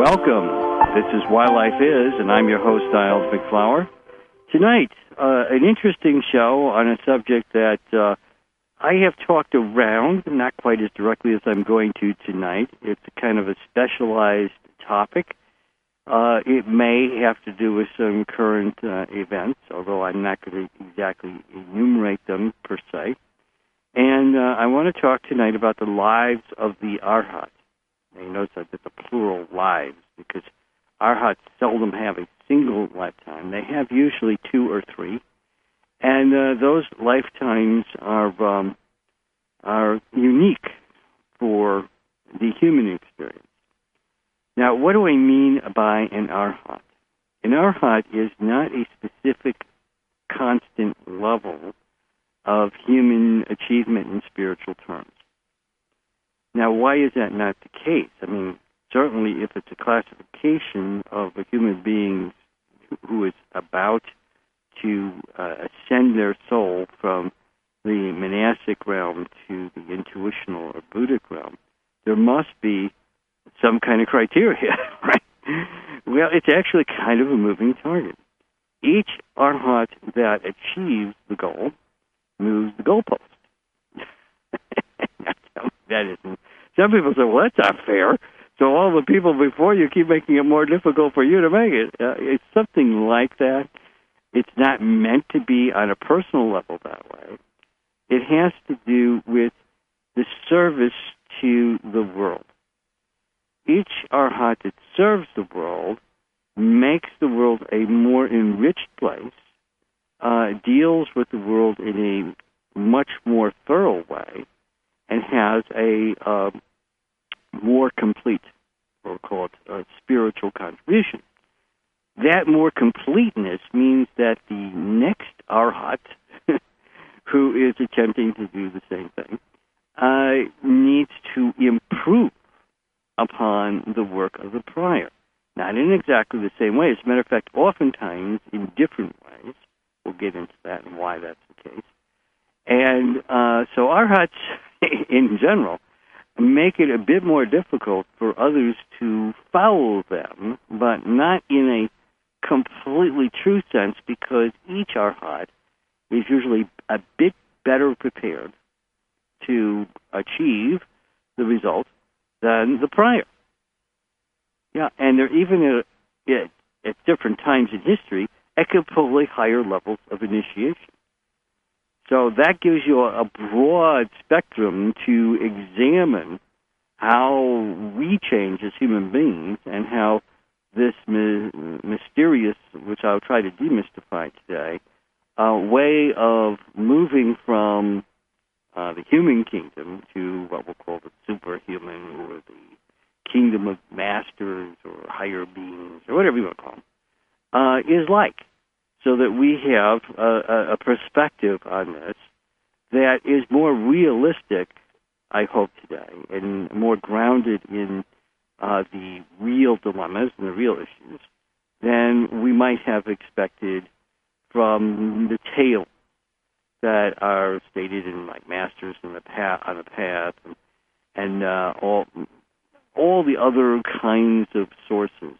welcome. This is Why Life Is, and I'm your host, Niles McFlower. Tonight, an interesting show on a subject that I have talked around, not quite as directly as I'm going to tonight. It's kind of a specialized topic. It may have to do with some current events, although I'm not going to exactly enumerate them per se. And I want to talk tonight about the lives of the Arhat. Now, you notice that it's a plural lives, because Arhats seldom have a single lifetime. They have usually 2 or 3. And those lifetimes are unique for the human experience. Now, what do I mean by an Arhat? An Arhat is not a specific constant level of human achievement in spiritual terms. Now, why is that not the case? I mean, certainly if it's a classification of a human being who is about to ascend their soul from the monastic realm to the intuitional or Buddhic realm, there must be some kind of criteria, right? Well, it's actually kind of a moving target. Each Arhat that achieves the goal moves the goalpost. That isn't. Some people say, well, that's not fair. So all the people before you keep making it more difficult for you to make it. It's something like that. It's not meant to be on a personal level that way. It has to do with the service to the world. Each Arhat that serves the world makes the world a more enriched place, deals with the world in a much more thorough way, and has a more complete, we'll call it, spiritual contribution. That more completeness means that the next Arhat, who is attempting to do the same thing, needs to improve upon the work of the prior. Not in exactly the same way. As a matter of fact, oftentimes in different ways. We'll get into that and why that's the case. And so Arhats, in general, make it a bit more difficult for others to follow them, but not in a completely true sense, because each Arhat is usually a bit better prepared to achieve the result than the prior. Yeah, and they're even at different times in history at completely higher levels of initiation. So that gives you a broad spectrum to examine how we change as human beings and how this mysterious, which I'll try to demystify today, way of moving from the human kingdom to what we'll call the superhuman or the kingdom of masters or higher beings or whatever you want to call them, is like. So that we have a perspective on this that is more realistic, I hope, today, and more grounded in the real dilemmas and the real issues than we might have expected from the tales that are stated in, like, Masters on the Path and all the other kinds of sources.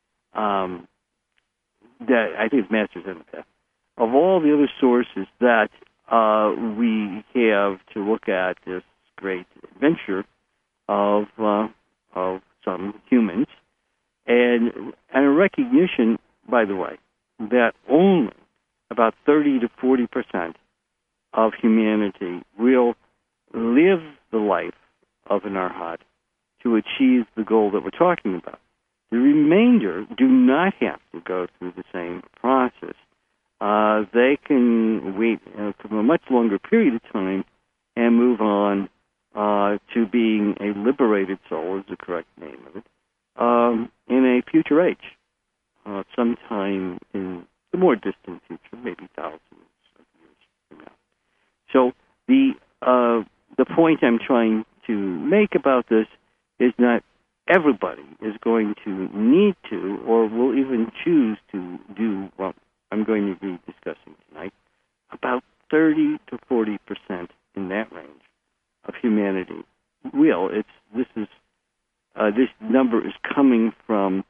That I think it's Masters on the Path. Of all the other sources that we have to look at this great adventure of some humans, and a recognition, by the way, that only about 30 to 40% of humanity will live the life of an Arhat to achieve the goal that we're talking about. The remainder do not have to go through the same process. They can wait for a much longer period of time and move on to being a liberated soul, is the correct name of it, in a future age, sometime in the more distant future, maybe thousands of years from now. So the point I'm trying to make about this is not everybody is going to need to or will even choose to do what I'm going to be discussing tonight. About 30 to 40% in that range of humanity will. This number is coming from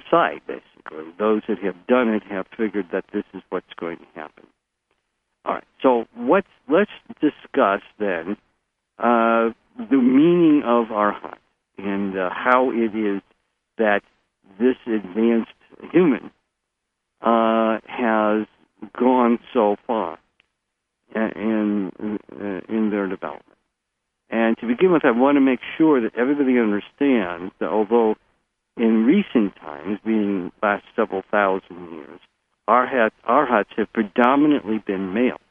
side, basically. Those that have done it have figured that this is what's going to happen. All right, so let's discuss then the meaning of Arhat and how it is that this advanced human has gone so far in their development. And to begin with, I want to make sure that everybody understands that although in recent times, being last several thousand years, Arhats have predominantly been male,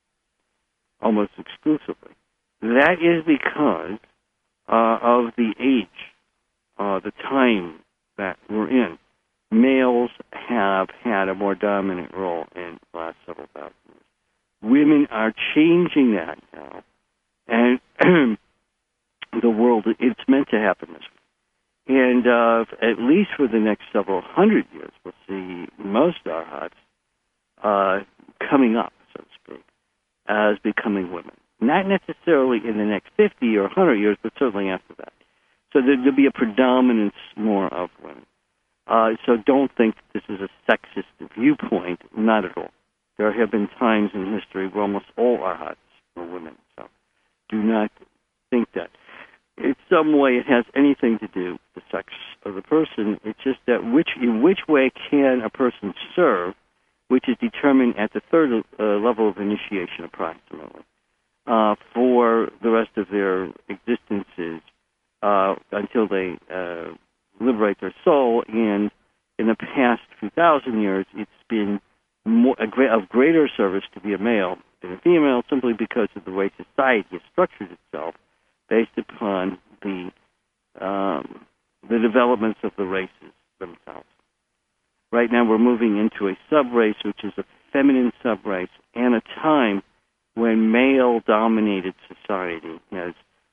almost exclusively. That is because of the age, the time that we're in. Males have had a more dominant role in the last several thousand years. Women are changing that now, and the world, it's meant to happen this way. And at least for the next several hundred years, we'll see most Arhats coming up, so to speak, as becoming women. Not necessarily in the next 50 or 100 years, but certainly after that. So there'll be a predominance more of women. So don't think this is a sexist viewpoint, not at all. There have been times in history where almost all Arhats were women, so do not think that. In some way it has anything to do with the sex of the person. It's just that in which way can a person serve, which is determined at the third level of initiation approximately, for the rest of their existences until they liberate their soul. And in the past few thousand years, it's been of greater service to be a male than a female, simply because of the way society has structured itself based upon the developments of the races themselves. Right now we're moving into a sub-race, which is a feminine sub-race, and a time when male-dominated society has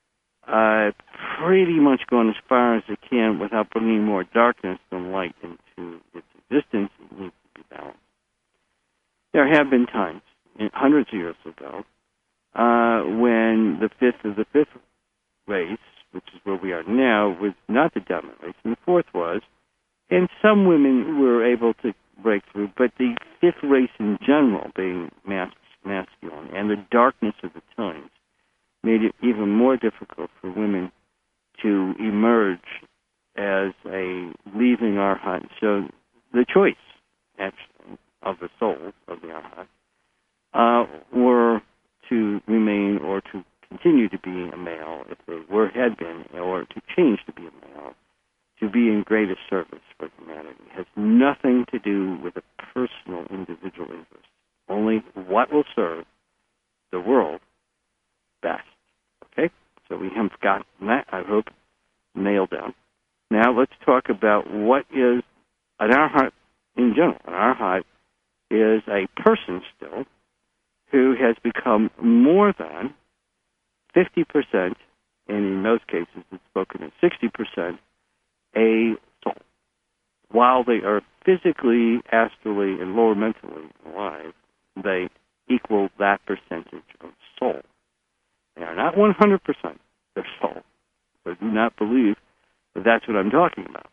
pretty much gone as far as it can without bringing more darkness than light into its existence. It needs to be balanced. There have been times, hundreds of years ago, when the fifth race, which is where we are now, was not the dominant race, and the fourth was, and some women were able to break through, but the fifth race in general, being masculine, and the darkness of the times, made it even more difficult for women to emerge as a leaving Arhat. So the choice, actually, of the souls of the Arhat were to remain or to continue to be a male, if they had been, or to change to be a male, to be in greatest service for humanity. It has nothing to do with a personal, individual interest. Only what will serve the world best. Okay? So we have gotten that, I hope, nailed down. Now let's talk about what is an Arhat in general. An Arhat is a person still who has become more than 50%, and in most cases it's spoken of 60%, a soul. While they are physically, astrally, and lower mentally alive, they equal that percentage of soul. They are not 100% their soul. So do not believe that that's what I'm talking about.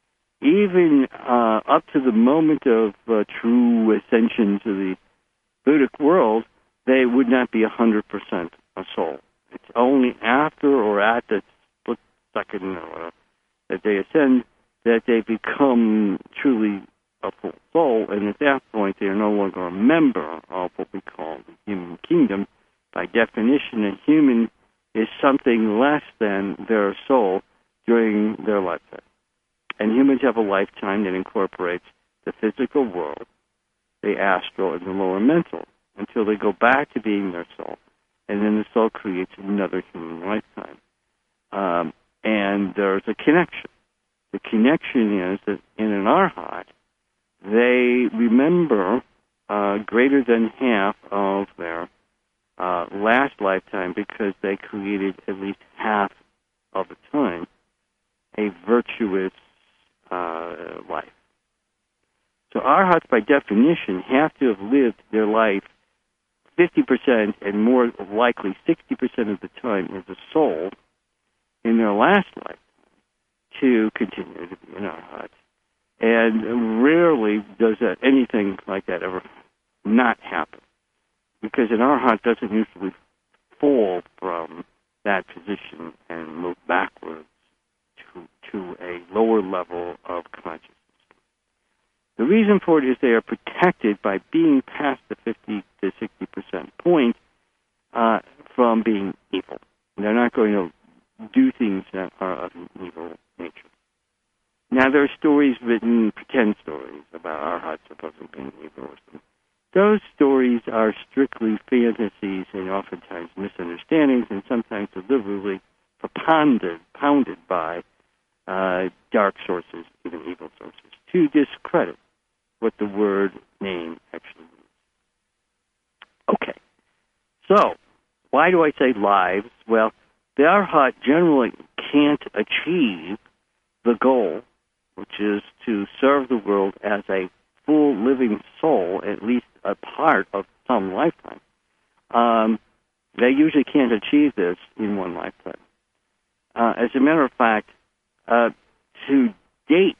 Even up to the moment of true ascension to the Buddhic world, they would not be 100% a soul. It's only after or at the split second that they ascend that they become truly a full soul, and at that point they are no longer a member of what we call the human kingdom. By definition, a human is something less than their soul during their lifetime. And humans have a lifetime that incorporates the physical world, the astral, and the lower mental, until they go back to being their soul. And then the soul creates another human lifetime. And there's a connection. The connection is that in an Arhat, they remember greater than half of their last lifetime because they created at least half of the time a virtuous life. So Arhats, by definition, have to have lived their life 50% and more likely 60% of the time as a soul in their last life to continue to be an Arhat. And rarely does anything like that ever not happen, because an arhat doesn't usually fall from that position and move backwards to a lower level of consciousness. The reason for it is they are protected by being past the 50 to 60% point from being evil. They're not going to do things that are of an evil nature. Now, there are stories written, pretend stories, about arhats supposedly being evil or something. Those stories are strictly fantasies and oftentimes misunderstandings, and sometimes deliberately propounded by dark sources, even evil sources, to discredit what the word name actually means. Okay, so why do I say lives? Well, the arhat generally can't achieve the goal, which is to serve the world as a full living soul, at least a part of some lifetime. They usually can't achieve this in one lifetime. As a matter of fact, to date,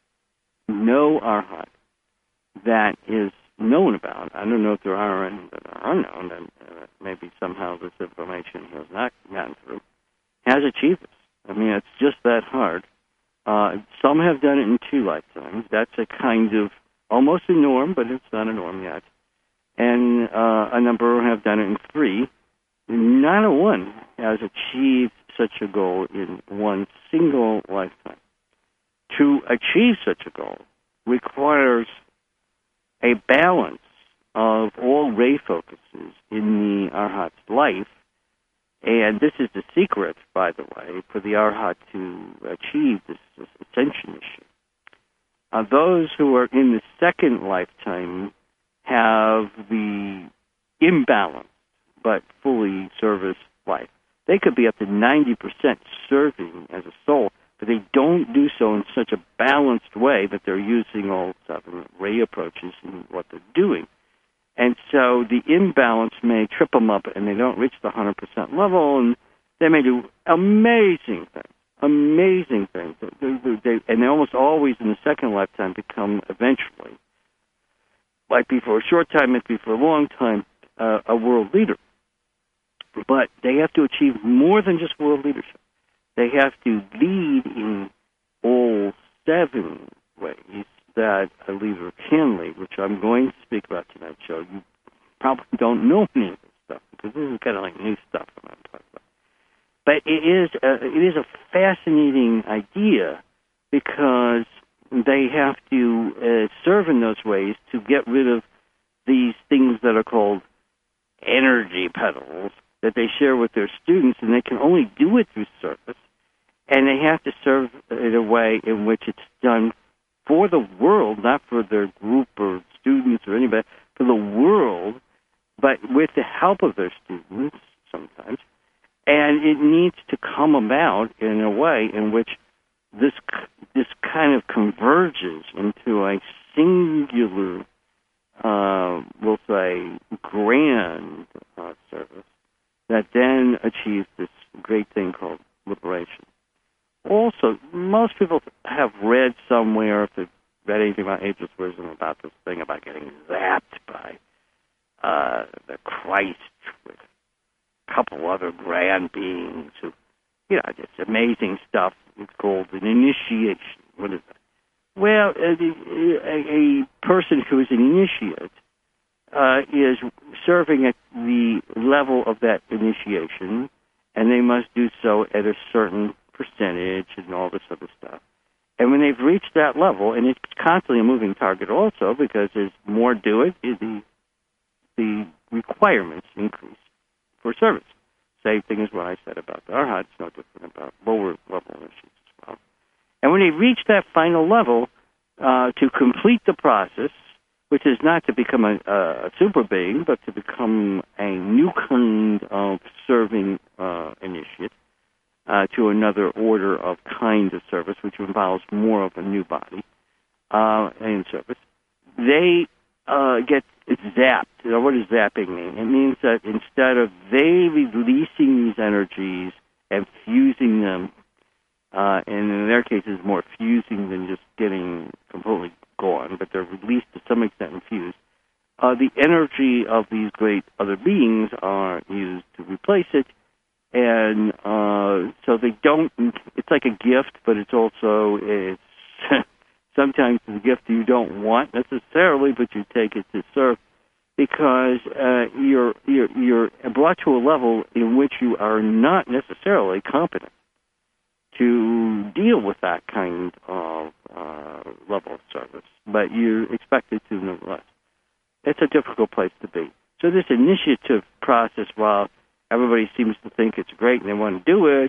no arhat that is known about, I don't know if there are any that are unknown, and maybe somehow this information has not gotten through, has achieved this. I mean, it's just that hard. Some have done it in 2 lifetimes. That's a kind of almost a norm, but it's not a norm yet. And a number have done it in 3. Not a one has achieved such a goal in one single lifetime. To achieve such a goal requires a balance of all ray focuses in the arhat's life, and this is the secret, by the way, for the arhat to achieve this ascension issue. Those who are in the second lifetime have the imbalanced but fully service life. They could be up to 90% serving as a soul, but they don't do so in such a balanced way that they're using all 7 ray approaches in what they're doing. And so the imbalance may trip them up, and they don't reach the 100% level, and they may do amazing things. And they almost always, in the second lifetime, become eventually, might be for a short time, might be for a long time, a world leader. But they have to achieve more than just world leadership. They have to lead in all 7 ways that a leader can lead, which I'm going to speak about tonight's show. You probably don't know any of this stuff, because this is kind of like new stuff that I'm talking about. But it is a fascinating idea, because they have to serve in those ways to get rid of these things that are called energy petals that they share with their students, and they can only do it through service. And they have to serve in a way in which it's done for the world, not for their group or students or anybody, for the world, but with the help of their students sometimes. And it needs to come about in a way in which this kind of converges into a singular, we'll say, grand service that then achieves this great thing called liberation. Also, most people have read somewhere, if they've read anything about Ageless Wisdom, about this thing about getting zapped by the Christ with a couple other grand beings who, just amazing stuff. It's called an initiation. What is that? Well, a person who is an initiate is serving at the level of that initiation, and they must do so at a certain percentage and all this other stuff. And when they've reached that level, and it's constantly a moving target also, because as more do it, the requirements increase for service. Same thing as what I said about the arhat. It's no different about lower level issues as well. And when they reach that final level, to complete the process, which is not to become a super being, but to become a new kind of serving initiate, to another order of kind of service, which involves more of a new body in service, they get zapped. What does zapping mean? It means that instead of they releasing these energies and fusing them and in their case, it's more fusing than just getting completely gone, but they're released to some extent and fused. The energy of these great other beings are used to replace it, and so they don't. It's like a gift, but it's sometimes it's a gift you don't want necessarily, but you take it to serve because you're brought to a level in which you are not necessarily competent to deal with that kind of level of service, but you're expected to nonetheless. It's a difficult place to be. So this initiative process, while everybody seems to think it's great and they want to do it,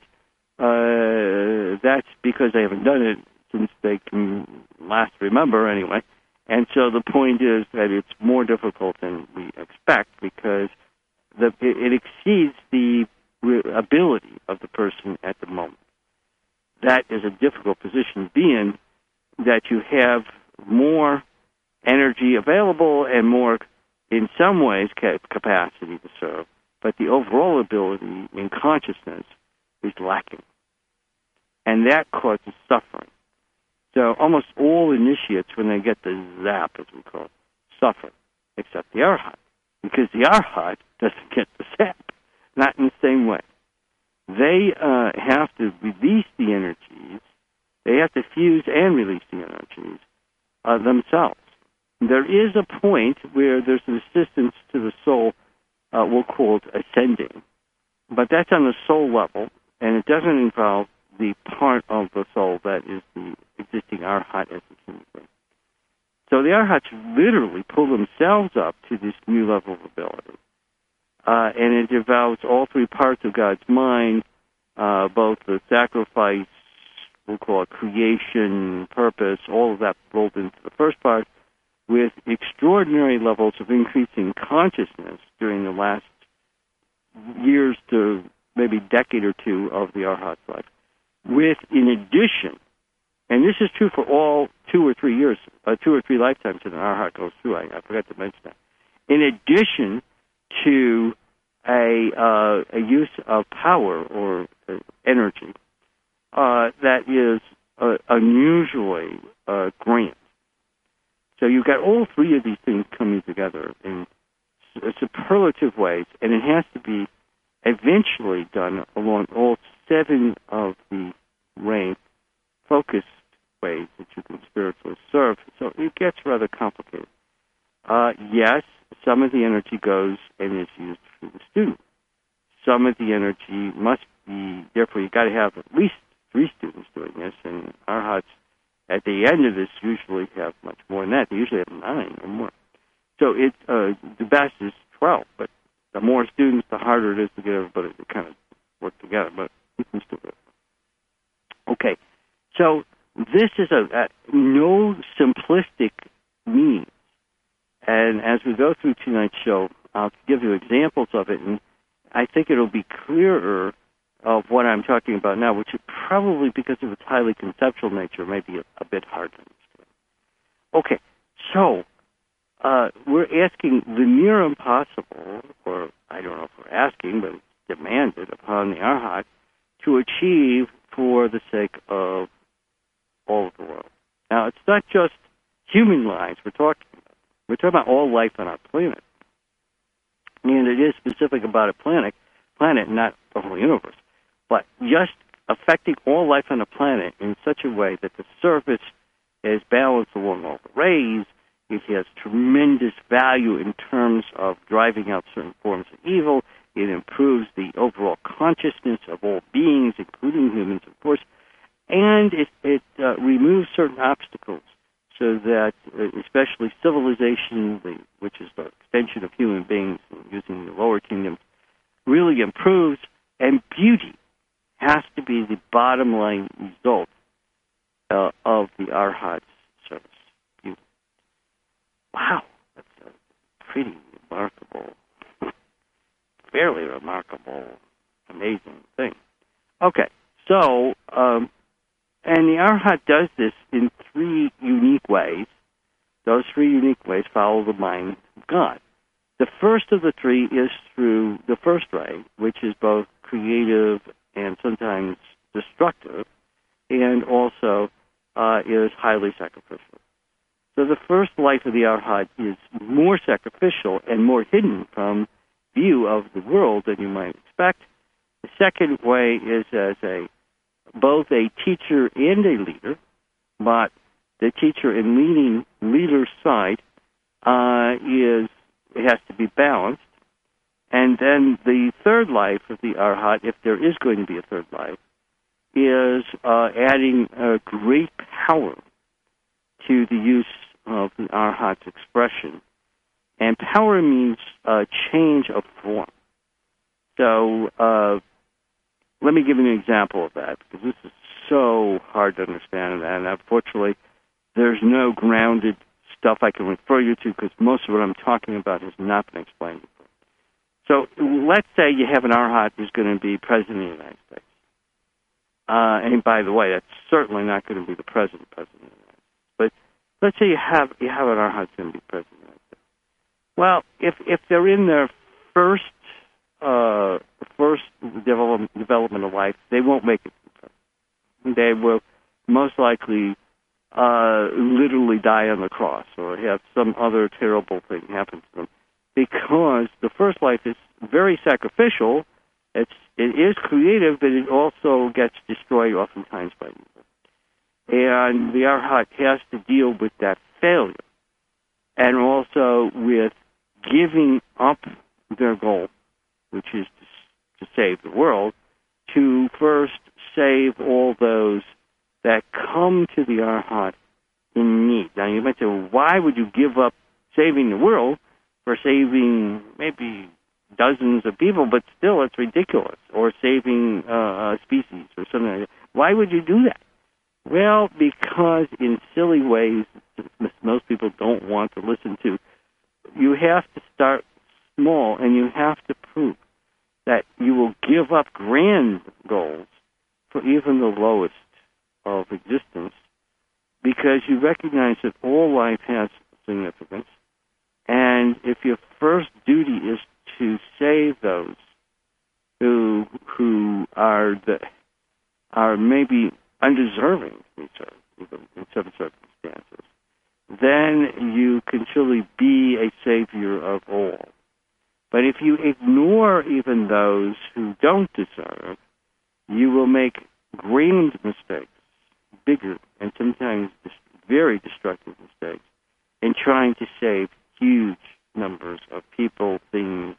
that's because they haven't done it since they can last remember anyway. And so the point is that it's more difficult than we expect because it exceeds the ability of the person at the moment. That is a difficult position to be in, that you have more energy available and more, in some ways, capacity to serve, but the overall ability in consciousness is lacking. And that causes suffering. So almost all initiates, when they get the zap, as we call it, suffer, except the Arhat, because the Arhat doesn't get the zap, not in the same way. They have to release the energies, they have to fuse and release the energies themselves. There is a point where there's an assistance to the soul, we'll call it ascending, but that's on the soul level, and it doesn't involve the part of the soul that is the existing Arhat as a human being. So the Arhats literally pull themselves up to this new level of ability. And it involves all three parts of God's mind, both the sacrifice, we'll call it creation, purpose, all of that rolled into the first part, with extraordinary levels of increasing consciousness during the last years to maybe decade or two of the Arhat's life. With, in addition, and this is true for all 2 or 3 years, 2 or 3 lifetimes that an Arhat goes through, I forgot to mention that. In addition to a use of power or energy that is unusually grand. So you've got all three of these things coming together in superlative ways, and it has to be eventually done along all 7 of the range, focused ways that you can spiritually serve. So it gets rather complicated. Yes, some of the energy goes and is used for the student. Some of the energy must be, therefore you've got to have at least 3 students doing this, and Arhats at the end of this usually have much more than that. They usually have 9 or more. So the best is 12, but the more students, the harder it is to get everybody to kind of work together, but you can still do it. Okay, so this is no simplistic means. And as we go through tonight's show, I'll give you examples of it, and I think it'll be clearer of what I'm talking about now, which is probably, because of its highly conceptual nature, may be a bit hard to understand. Okay, so we're asking the near impossible, or I don't know if we're asking, but it's demanded upon the Arhat to achieve for the sake of all of the world. Now, it's not just human lives we're talking about. We're talking about all life on our planet. And it is specific about a planet, not the whole universe, but just affecting all life on the planet in such a way that the surface is balanced along all the rays. It has tremendous value in terms of driving out certain forms of evil. It improves the overall consciousness of all beings, including humans, of course, and it removes certain obstacles so that, especially civilization, which is the extension of human beings using the lower kingdoms, really improves, and beauty has to be the bottom line result of the Arhat's service. Beauty. Wow, that's a pretty remarkable, fairly remarkable, amazing thing. Okay, so, and the Arhat does this in 3 unique ways. Those 3 unique ways follow the mind of God. The first of the 3 is through the first ray, which is both creative and sometimes destructive, and also is highly sacrificial. So the first life of the Arhat is more sacrificial and more hidden from view of the world than you might expect. The second way is as both a teacher and a leader, but the teacher and leader's side has to be balanced. And then the third life of the Arhat, if there is going to be a third life, is adding a great power to the use of the Arhat's expression. And power means change of form. So let me give you an example of that, because this is so hard to understand, and unfortunately there's no grounded stuff I can refer you to, because most of what I'm talking about has not been explained before. So let's say you have an Arhat who's going to be president of the United States. And by the way, that's certainly not going to be the president of the United States. But let's say you have an Arhat who's going to be president of the United States. Well, if they're in their first development of life, they won't make it. They will most likely literally die on the cross or have some other terrible thing happen to them, because the first life is very sacrificial. It is creative, but it also gets destroyed oftentimes by evil. And the Arhat has to deal with that failure, and also with giving up their goal, which is to save the world, to first save all those that come to the Arhat in need. Now, you might say, well, why would you give up saving the world for saving maybe dozens of people? But still, it's ridiculous. Or saving a species or something like that. Why would you do that? Well, because in silly ways most people don't want to listen to, you have to start small, and you have to prove that you will give up grand goals for even the lowest of existence, because you recognize that all life has significance, and if your first duty is to save those who are maybe undeserving in certain circumstances, then you can truly be a savior of all. But if you ignore even those who don't deserve, you will make grand mistakes, bigger and sometimes very destructive mistakes, in trying to save huge numbers of people, things,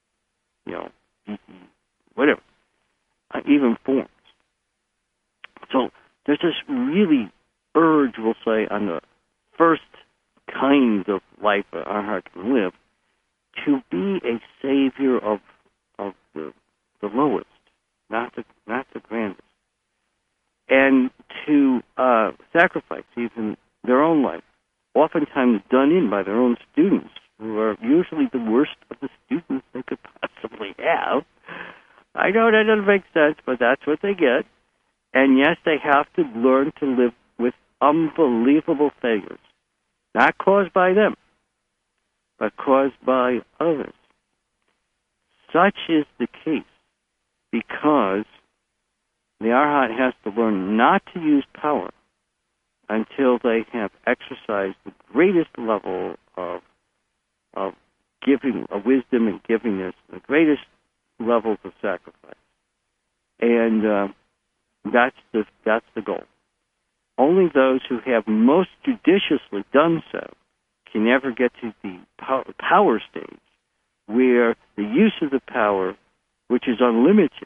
whatever, even forms. So there's this really urge, we'll say, on the first kind of life that our heart can live, to be a savior of the lowest, not the grandest, and to sacrifice even their own life, oftentimes done in by their own students, who are usually the worst of the students they could possibly have. I know that doesn't make sense, but that's what they get. And yes, they have to learn to live with unbelievable failures, not caused by them, but caused by others. Such is the case because the Arhat has to learn not to use power until they have exercised the greatest level of giving, of wisdom and givingness, the greatest levels of sacrifice. And that's the goal. Only those who have most judiciously done so can ever get to the power stage, where the use of the power, which is unlimited,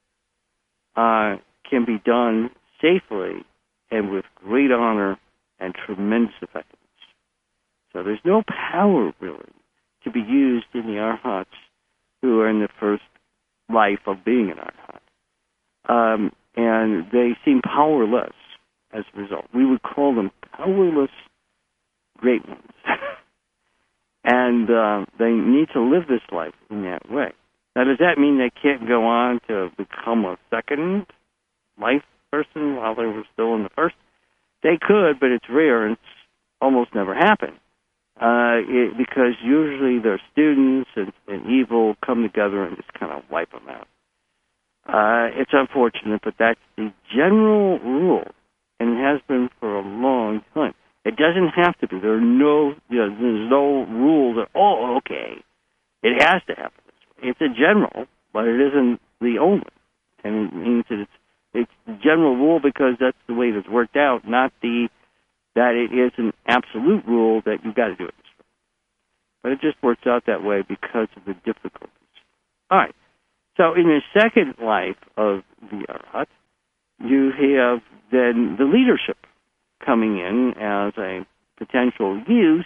can be done safely and with great honor and tremendous effectiveness. So there's no power, really, to be used in the Arhats who are in the first life of being an Arhat. And they seem powerless as a result. We would call them powerless great ones. And they need to live this life in that way. Now, does that mean they can't go on to become a second life person while they were still in the first? They could, but it's rare, and it's almost never happened. Because usually their students and evil come together and just kind of wipe them out. It's unfortunate, but that's the general rule, and it has been for a long time. It doesn't have to be. There's no rule that, okay, it has to happen this way. It's a general, but it isn't the only. And it means that it's the general rule because that's the way it's worked out, not that it is an absolute rule that you've got to do it this way. But it just works out that way because of the difficulties. All right. So in the second life of the Arhat, you have then the leadership coming in as a potential use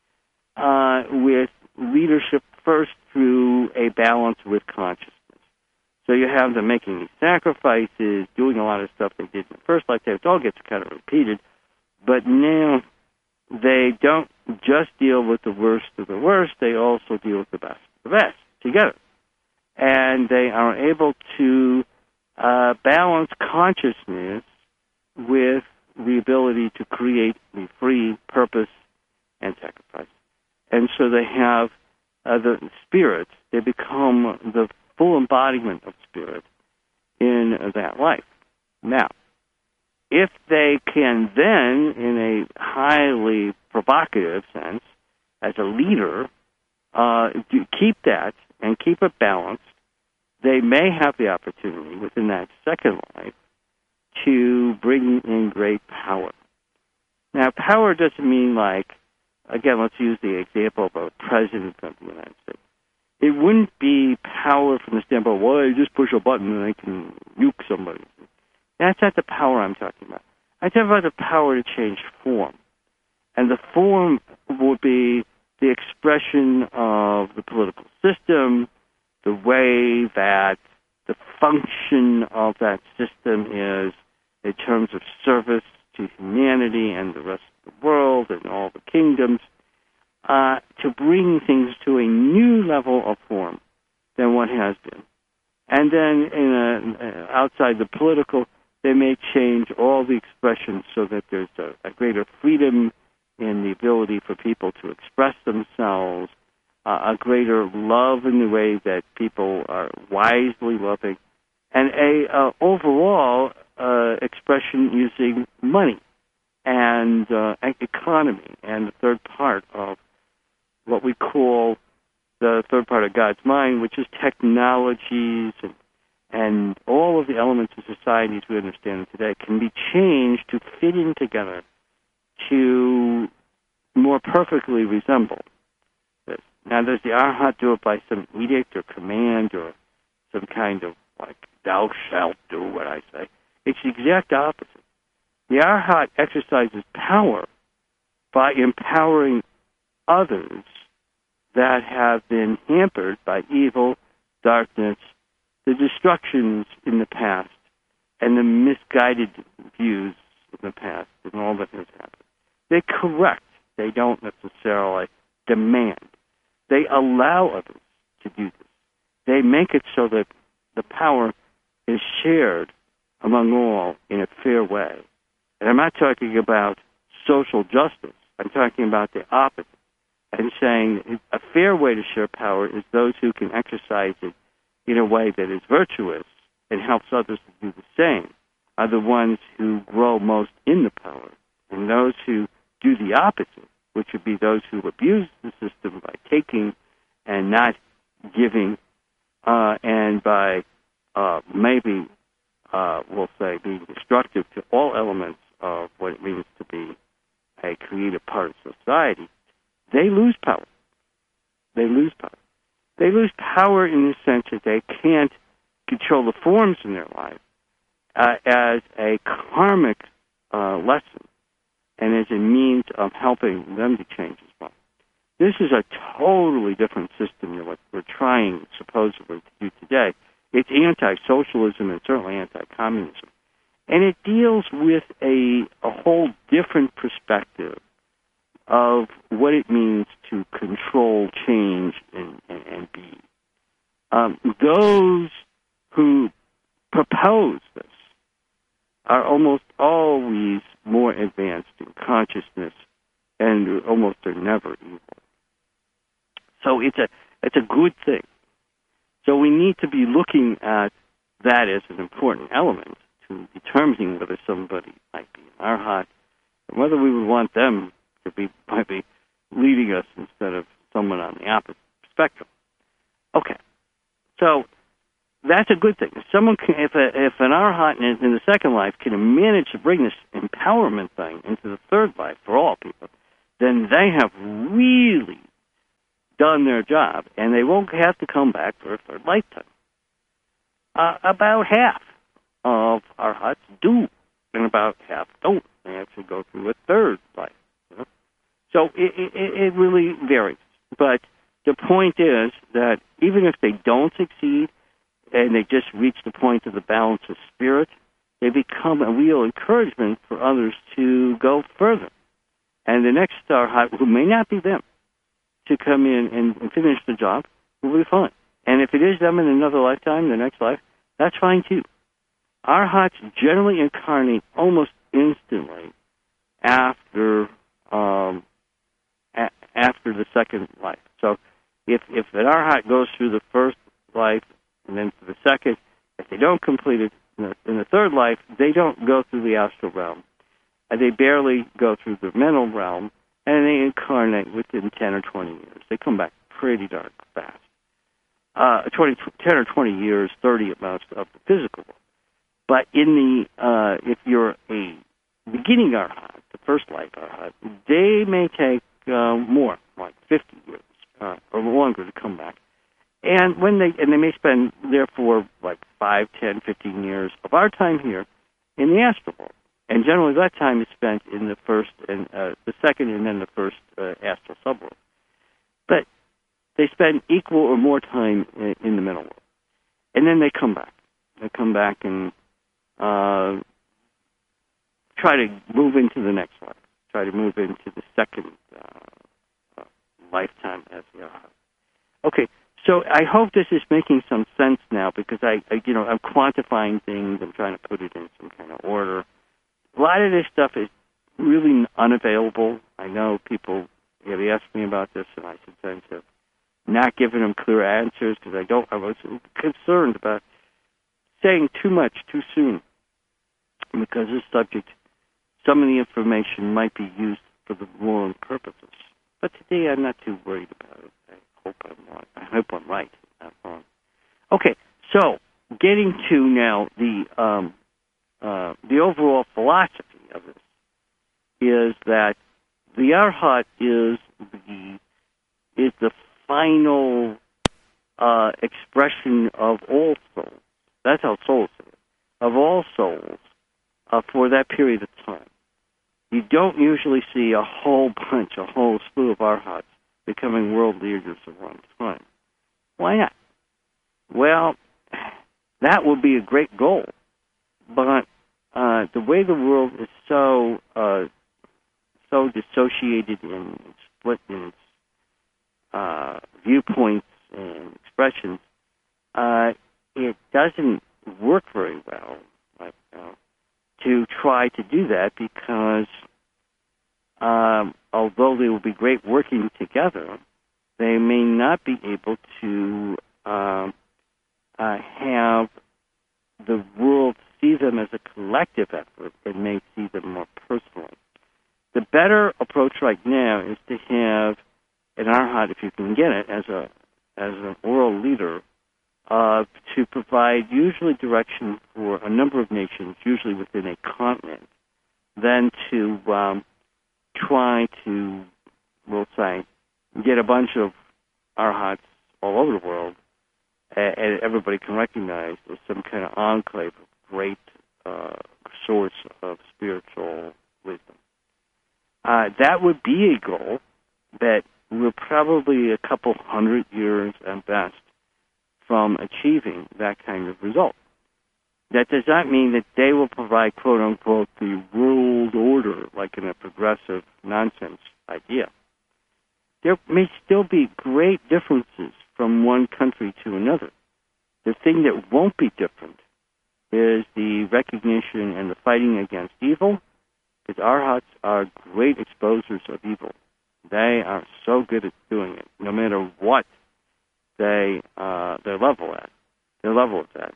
with leadership first through a balance with consciousness. So you have them making these sacrifices, doing a lot of stuff they did in the first lifetime. It all gets kind of repeated. But now they don't just deal with the worst of the worst. They also deal with the best of the best together. And they are able to balance consciousness with the ability to create the free purpose and sacrifice. And so they have the spirits. They become the full embodiment of spirit in that life. Now, if they can then, in a highly provocative sense, as a leader, keep that and keep it balanced, they may have the opportunity within that second life to bring in great power. Now, power doesn't mean like, again, let's use the example of a president of the United States. It wouldn't be power from the standpoint, well, you just push a button and they can nuke somebody. That's not the power I'm talking about. I'm talking about the power to change form. And the form would be the expression of the political system, the way that the function of that system is in terms of service to humanity and the rest of the world and all the kingdoms, to bring things to a new level of form than what has been. And then outside the political, they may change all the expressions so that there's a greater freedom in the ability for people to express themselves, a greater love in the way that people are wisely loving, and a overall expression using money and economy and the third part of what we call the third part of God's mind, which is technologies and all of the elements of society as we understand them today can be changed to fit in together to more perfectly resemble this. Now, does the Arhat do it by some edict or command or some kind of like, thou shalt do what I say? It's the exact opposite. The Arhat exercises power by empowering others that have been hampered by evil, darkness, the destructions in the past, and the misguided views in the past, and all that has happened. They correct. They don't necessarily demand. They allow others to do this. They make it so that the power is shared among all in a fair way. And I'm not talking about social justice. I'm talking about the opposite. I'm saying a fair way to share power is those who can exercise it in a way that is virtuous and helps others to do the same are the ones who grow most in the power. And those who do the opposite, which would be those who abuse the system by taking and not giving, and by maybe, we'll say, being destructive to all elements of what it means to be a creative part of society, they lose power. They lose power. They lose power in the sense that they can't control the forms in their life as a karmic lesson and as a means of helping them to change as well. This is a totally different system than what we're trying supposedly to do today. It's anti-socialism and certainly anti-communism. And it deals with a whole different perspective of what it means to control change and be. Those who propose this are almost always more advanced in consciousness and almost are never evil. So it's a good thing. So we need to be looking at that is an important element to determining whether somebody might be an arhat, and whether we would want them to be might be leading us instead of someone on the opposite spectrum. Okay, so that's a good thing. If an arhat in the second life can manage to bring this empowerment thing into the third life for all people, then they have really done their job, and they won't have to come back for a third lifetime. About half of arhats do, and about half don't. They actually go through a third life. You know? So it really varies. But the point is that even if they don't succeed, and they just reach the point of the balance of spirit, they become a real encouragement for others to go further. And the next arhat, who may not be them, to come in and finish the job, will be fine. And if it is them in another lifetime, the next life, that's fine too. Arhats generally incarnate almost instantly after the second life. So if an arhat goes through the first life and then for the second, if they don't complete it in the third life, they don't go through the astral realm. They barely go through the mental realm, and they incarnate within 10 or 20 years. They come back pretty darn fast. 10 or 20 years, 30 at most, of the physical world. But if you're a beginning arhat, the first life arhat, they may take more, like 50 years or longer to come back. And they may spend, therefore, like 5, 10, 15 years of our time here in the astral world. And generally that time is spent in the first and the second and then the first astral subworld. But they spend equal or more time in the mental world. And then they come back. They come back and try to move into the next life, try to move into the second lifetime as the arhat. Okay, so I hope this is making some sense now, because I'm quantifying things. I'm trying to put it in some kind of order. A lot of this stuff is really unavailable. I know people have asked me about this, and I sometimes have not given them clear answers because I was concerned about saying too much too soon, because this subject, some of the information might be used for the wrong purposes. But today I'm not too worried about it. I hope I'm right, not wrong. Okay, so getting to now the overall philosophy of this is that the arhat is the final expression of all souls. That's how souls are. Of all souls for that period of time. You don't usually see a whole slew of arhats becoming world leaders at one time. Why not? Well, that would be a great goal, but the way the world is so dissociated and split in its viewpoints and expressions, it doesn't work very well right now to try to do that, because although they will be great working together, they may not be able to have the world see them as a collective effort and may see them more personally. The better approach right now is to have an arhat, if you can get it, as an world leader, to provide usually direction for a number of nations, usually within a continent, than to try to, we'll say, get a bunch of arhats all over the world, and everybody can recognize as some kind of enclave of great source of spiritual wisdom. That would be a goal that we're probably a couple hundred years at best from achieving that kind of result. That does not mean that they will provide, quote-unquote, the world order, like in a progressive nonsense idea. There may still be great differences from one country to another. The thing that won't be different is the recognition and the fighting against evil, because arhats are great exposers of evil. They are so good at doing it, no matter what their level is at. They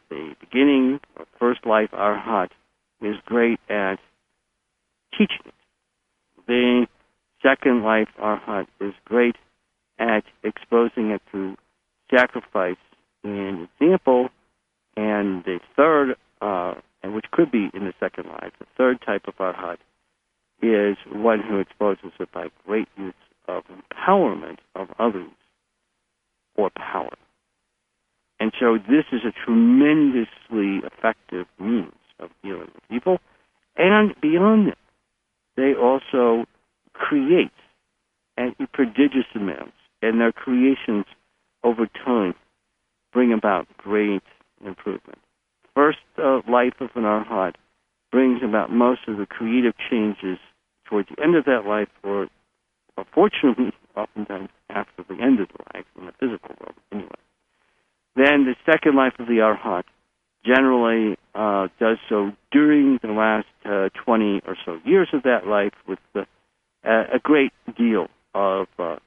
beginning, or first life arhat, is great at teaching it. The second life arhat is great at exposing it to sacrifice and example. And the third, and which could be in the second life, the third type of arhat is one who exposes it by great use of empowerment of others or power. And so this is a tremendously effective means of dealing with people. And beyond that, they also create and prodigious amounts, and their creations over time bring about great improvement. First life of an arhat brings about most of the creative changes towards the end of that life, or fortunately, oftentimes after the end of the life in the physical world, anyway. Then the second life of the arhat generally does so during the last 20 or so years of that life with a great deal of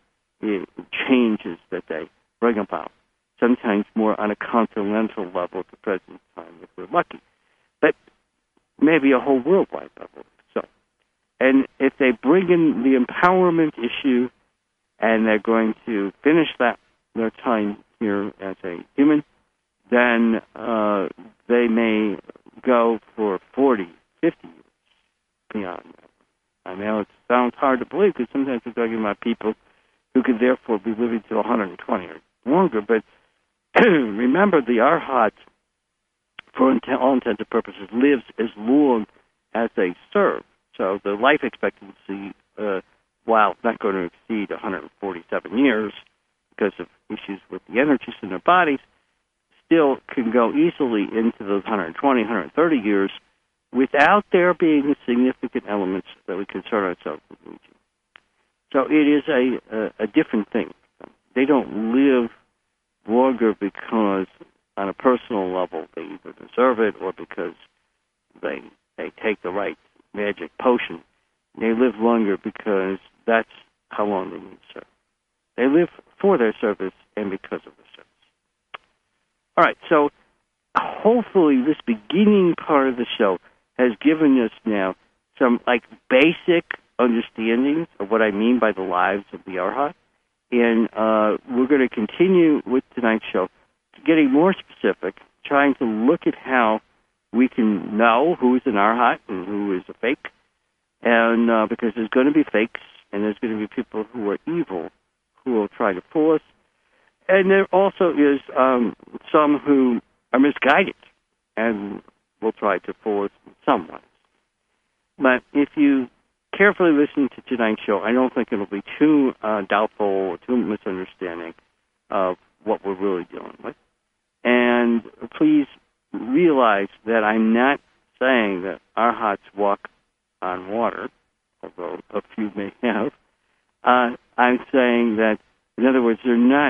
changes that they bring about, sometimes more on a continental level at the present time if we're lucky, but maybe a whole worldwide level. So, and if they bring in the empowerment issue and they're going to finish their time here as a human, then they may go for 40, 50 years beyond that. I know it sounds hard to believe because sometimes we're talking about people who could therefore be living to 120 or longer, but remember the arhat, for all intents and purposes, lives as long as they serve. So the life expectancy, while not going to exceed 147 years because of issues with the energies in their bodies, still can go easily into those 120, 130 years without there being significant elements that we concern ourselves with aging. So it is a different thing. They don't live longer because on a personal level they either deserve it or because they take the right magic potion. They live longer because that's how long they need to serve. They live for their service and because of their service. All right, so hopefully this beginning part of the show has given us now some basic understandings of what I mean by the lives of the arhat. And we're going to continue with tonight's show, getting more specific, trying to look at how we can know who is an arhat and who is a fake. And because there's going to be fakes, and there's going to be people who are evil who will try to fool us. And there also is some who are misguided and will try to fool us in some ways. But if you carefully listen to tonight's show, I don't think it'll be too doubtful or too misunderstanding of what we're really dealing with. And please realize that I'm not saying that arhats walk on water, although a few may have. I'm saying that, in other words,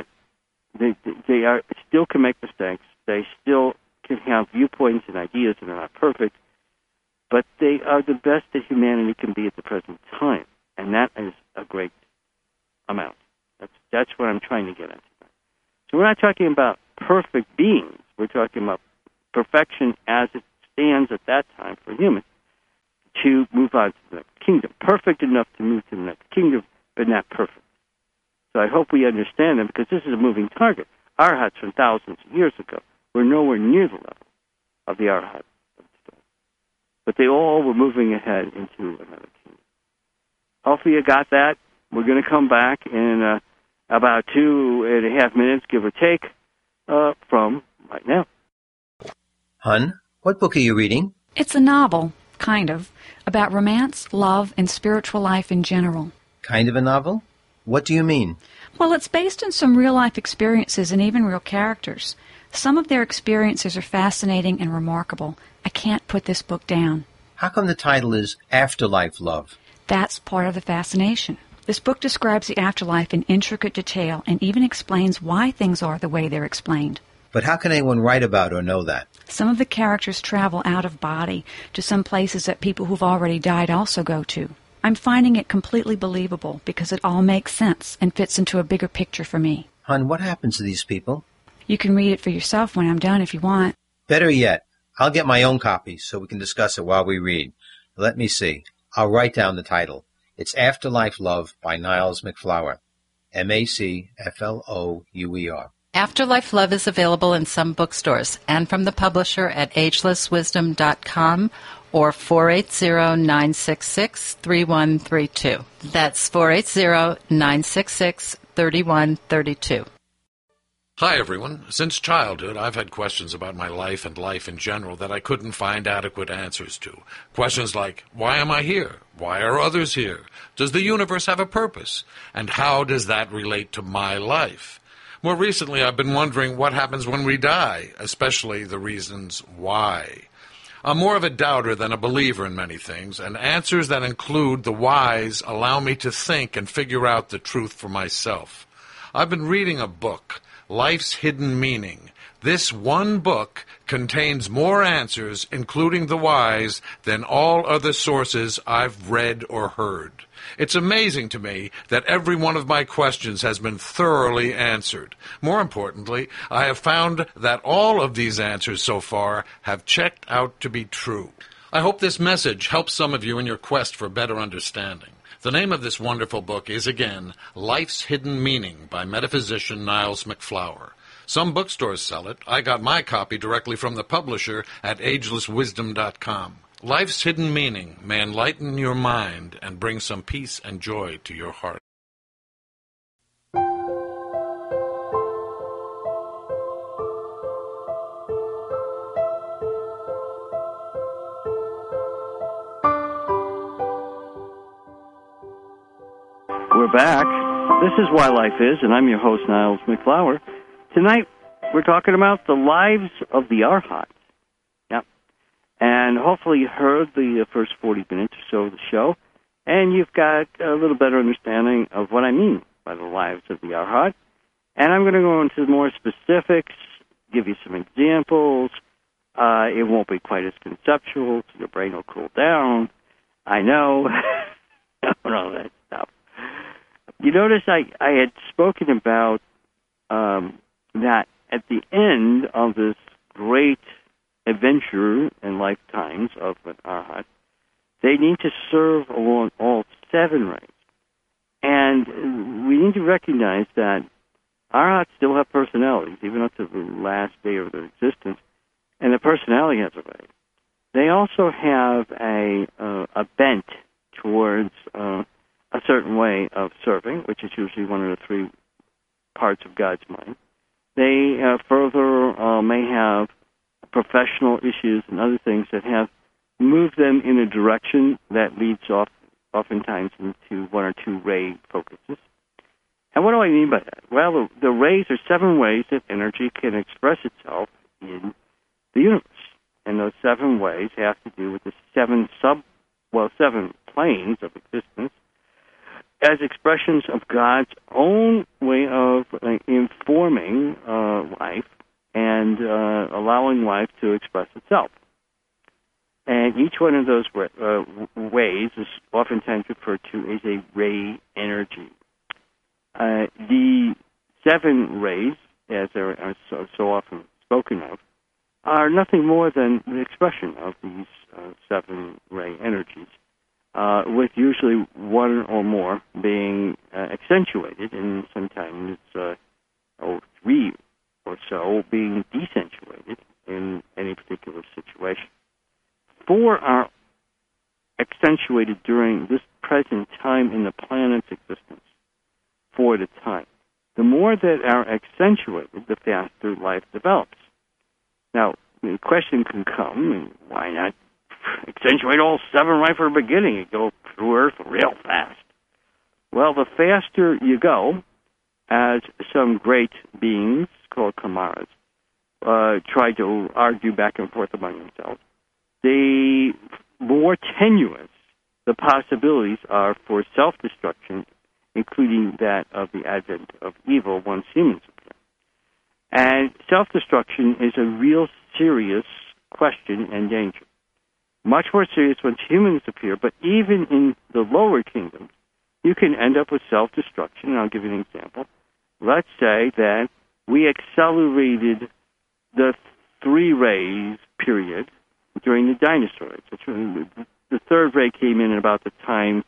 they are still can make mistakes. They still can have viewpoints and ideas, and they're not perfect. But they are the best that humanity can be at the present time, and that is a great amount. That's what I'm trying to get at. So we're not talking about perfect beings. We're talking about perfection as it stands at that time for humans to move on to the next kingdom. Perfect enough to move to the next kingdom, but not perfect. So I hope we understand them, because this is a moving target. Arhats from thousands of years ago were nowhere near the level of the arhats of today. But they all were moving ahead into another kingdom. Hopefully you got that. We're going to come back in about 2.5 minutes, give or take, from right now. Hun, what book are you reading? It's a novel, kind of, about romance, love, and spiritual life in general. Kind of a novel? What do you mean? Well, it's based on some real-life experiences and even real characters. Some of their experiences are fascinating and remarkable. I can't put this book down. How come the title is Afterlife Love? That's part of the fascination. This book describes the afterlife in intricate detail and even explains why things are the way they're explained. But how can anyone write about or know that? Some of the characters travel out of body to some places that people who've already died also go to. I'm finding it completely believable because it all makes sense and fits into a bigger picture for me. Hun, what happens to these people? You can read it for yourself when I'm done if you want. Better yet, I'll get my own copy so we can discuss it while we read. Let me see. I'll write down the title. It's Afterlife Love by Niles MacFlouer. MacFlouer. Afterlife Love is available in some bookstores and from the publisher at agelesswisdom.com or 480-966-3132. That's 480-966-3132. Hi, everyone. Since childhood, I've had questions about my life and life in general that I couldn't find adequate answers to. Questions like, why am I here? Why are others here? Does the universe have a purpose? And how does that relate to my life? More recently, I've been wondering what happens when we die, especially the reasons why. I'm more of a doubter than a believer in many things, and answers that include the whys allow me to think and figure out the truth for myself. I've been reading a book, Life's Hidden Meaning. This one book contains more answers, including the whys, than all other sources I've read or heard. It's amazing to me that every one of my questions has been thoroughly answered. More importantly, I have found that all of these answers so far have checked out to be true. I hope this message helps some of you in your quest for better understanding. The name of this wonderful book is, again, Life's Hidden Meaning by metaphysician Niles MacFlouer. Some bookstores sell it. I got my copy directly from the publisher at agelesswisdom.com. Life's Hidden Meaning may enlighten your mind and bring some peace and joy to your heart. We're back. This is Why Life Is, and I'm your host, Niles MacFlouer. Tonight, we're talking about the lives of the Arhats. Yep. And hopefully you heard the first 40 minutes or so of the show, and you've got a little better understanding of what I mean by the lives of the Arhat. And I'm going to go into more specifics, give you some examples. It won't be quite as conceptual, so your brain will cool down. I know. All that stuff. You notice I had spoken about that at the end of this great adventure and lifetimes of an Arhat, they need to serve along all 7 rays. And we need to recognize that Arhats still have personalities, even up to the last day of their existence, and the personality has a ray. They also have a bent towards a certain way of serving, which is usually one of the 3 parts of God's mind. They further may have professional issues and other things that have moved them in a direction that leads oftentimes into 1 or 2 ray focuses. And what do I mean by that? Well, the rays are 7 ways that energy can express itself in the universe. And those 7 ways have to do with the 7 planes of existence as expressions of God's own way of informing life and allowing life to express itself. And each one of those ways is oftentimes referred to as a ray energy. The 7 rays, as are so often spoken of, are nothing more than the expression of these 7 ray energies, with usually 1 or more being accentuated, and sometimes 3 or so being decentuated in any particular situation. 4 are accentuated during this present time in the planet's existence, 4 at a time. The more that are accentuated, the faster life develops. Now, the question can come, and why not accentuate all 7 right from the beginning and go through Earth real fast? Well, the faster you go, as some great beings called Kamaras try to argue back and forth among themselves, the more tenuous the possibilities are for self-destruction, including that of the advent of evil once humans appear. And self-destruction is a real serious question and danger. Much more serious once humans appear, but even in the lower kingdoms, you can end up with self-destruction, and I'll give you an example. Let's say that we accelerated the three rays period during the dinosaur age. The third ray came in at about the time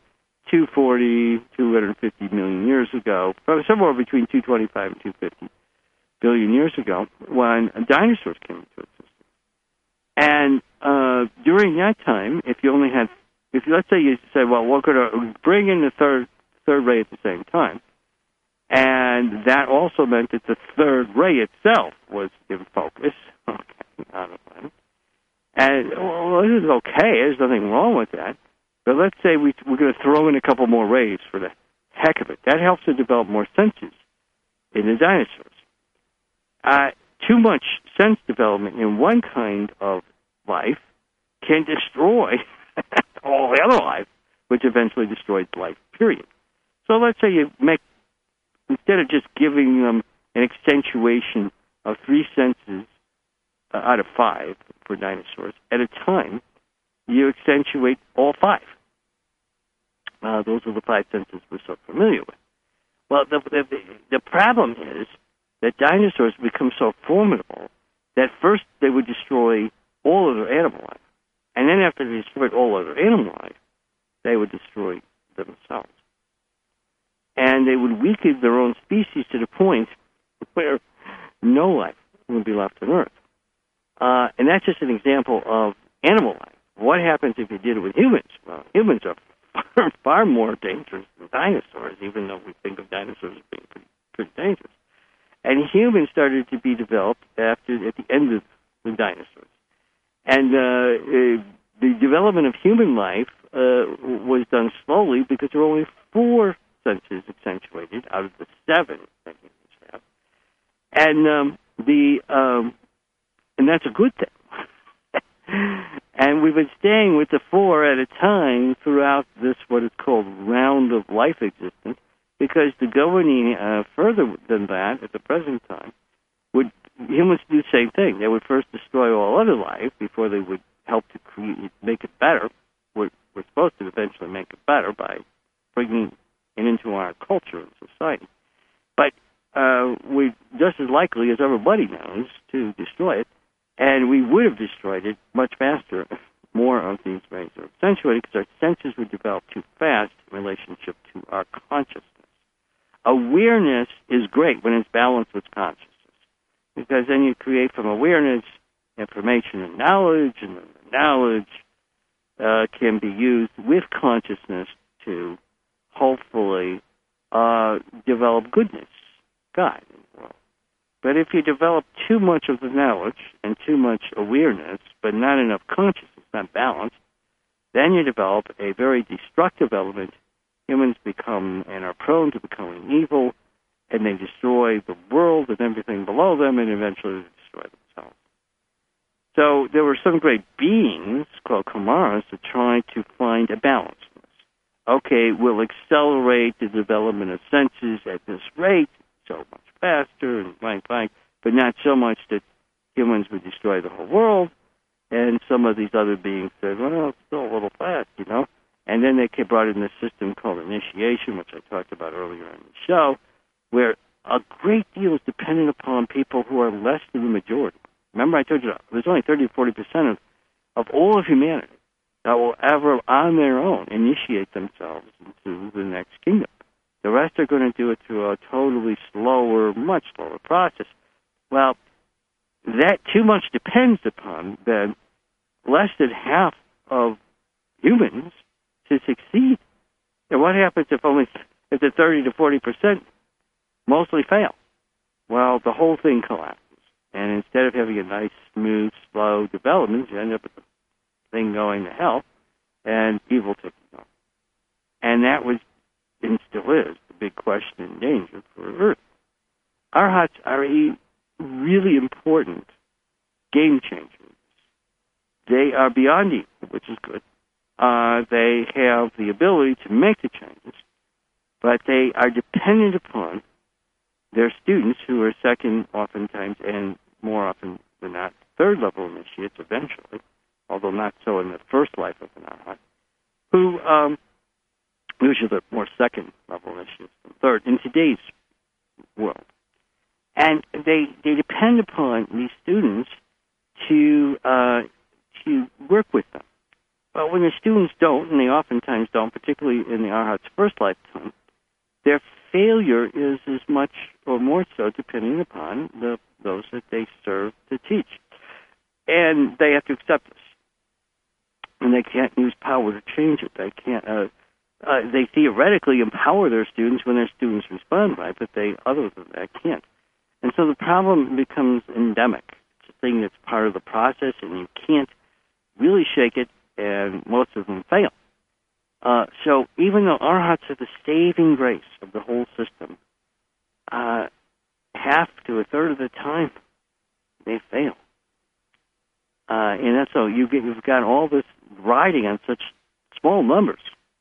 250 million years ago, somewhere between 225 and 250 billion years ago, when dinosaurs came into existence. And during that time, if let's say you say, well, we're going to bring in the third ray at the same time, and that also meant that the third ray itself was in focus. Okay, out of line. And well, this is okay. There's nothing wrong with that. But let's say we're going to throw in a couple more rays for the heck of it. That helps to develop more senses in the dinosaurs. Too much sense development in one kind of life can destroy all the other life, which eventually destroys life, period. So let's say you instead of just giving them an accentuation of three senses out of five for dinosaurs at a time, you accentuate all five. Those are the five senses we're so familiar with. Well, the problem is that dinosaurs become so formidable that first they would destroy all other animal life. And then after they destroyed all other animal life, they would destroy themselves. And they would weaken their own species to the point where no life would be left on Earth. And that's just an example of animal life. What happens if you did it with humans? Well, humans are far more dangerous than dinosaurs, even though we think of dinosaurs as being pretty dangerous. And humans started to be developed at the end of the dinosaurs. And the development of human life was done slowly because there were only 4 senses accentuated out of the 7 that humans have. And that's a good thing. And we've been staying with the 4 at a time throughout this, what is called round of life existence, because to go any further than that at the present time, humans do the same thing. They would first destroy all other life before they would help to make it better. We're supposed to eventually make it better by bringing it into our culture and society. But we just as likely as everybody knows to destroy it, and we would have destroyed it much faster if more of these rays are accentuated, because our senses would develop too fast in relationship to our consciousness. Awareness is great when it's balanced with consciousness, because then you create from awareness information and the knowledge can be used with consciousness to hopefully develop goodness, God in the world. But if you develop too much of the knowledge and too much awareness, but not enough consciousness, not balanced, then you develop a very destructive element. Humans become and are prone to becoming evil, and they destroy the world and everything below them, and eventually they destroy themselves. So there were some great beings called Kumaras that tried to find a balance. Okay, we'll accelerate the development of senses at this rate, so much faster and blank, but not so much that humans would destroy the whole world. And some of these other beings said, well, it's still a little fast, And then they brought in this system called initiation, which I talked about earlier in the show, where a great deal is dependent upon people who are less than the majority. Remember I told you there's only 30 to 40% of all of humanity that will ever, on their own, initiate themselves into the next kingdom. The rest are going to do it through a totally much slower process. Well, that too much depends upon then less than half of humans to succeed. And what happens if the 30 to 40% mostly fail? Well, the whole thing collapses. And instead of having a nice, smooth, slow development, you end up with the thing going to hell and evil taking over. And that was, and still is, the big question and danger for Earth. Arhats are a really important game changers. They are beyond evil, which is good. They have the ability to make the changes, but they are dependent upon their students, who are second oftentimes, and more often than not, third-level initiates eventually, although not so in the first life of an Arhat, who usually are more second-level initiates than third in today's world. And they depend upon these students to work with them. But when the students don't, and they oftentimes don't, particularly in the Arhat's first lifetime, their failure is as much or more so depending upon those that they serve to teach. And they have to accept this. And they can't use power to change it. They can't. They theoretically empower their students when their students respond right, but they, other than that, can't. And so the problem becomes endemic. It's a thing that's part of the process, and you can't really shake it, and most of them fail. So even though Arhats are the saving grace of the whole system, half to a third of the time, they fail. And that's so you've got all this riding on such small numbers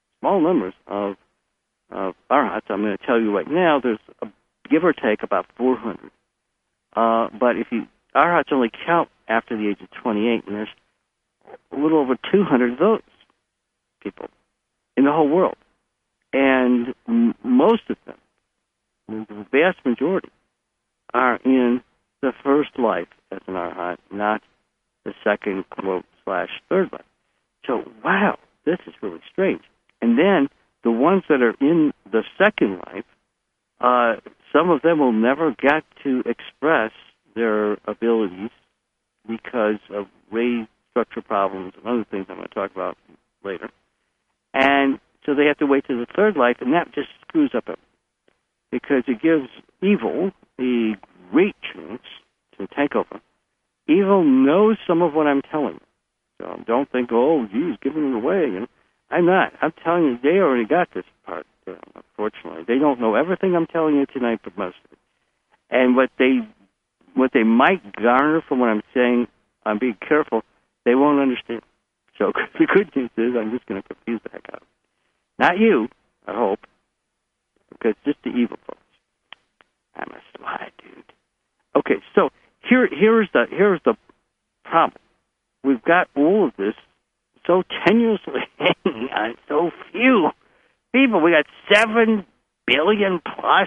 of Arhats. I'm going to tell you right now, there's give or take about 400. But if Arhats only count after the age of 28, and there's a little over 200 of those people in the whole world. And most of them, the vast majority, are in the first life as an Arhat, not the second, quote, / third life. So, wow, this is really strange. And then the ones that are in the second life, some of them will never get to express their abilities because of race structure problems and other things I'm going to talk about later. And so they have to wait to the third life, and that just screws up everything because it gives evil a great chance to take over. Evil knows some of what I'm telling you. So don't think, oh, geez, giving it away. You know, I'm not. I'm telling you, they already got this part, unfortunately. They don't know everything I'm telling you tonight, but most of it. And what they might garner from what I'm saying, I'm being careful, they won't understand. So the good news is I'm just going to confuse the heck out of them. Not you, I hope, because just the evil folks. I'm a sly dude. Okay, so here's the problem. We've got all of this so tenuously hanging on so few people. We got 7 billion plus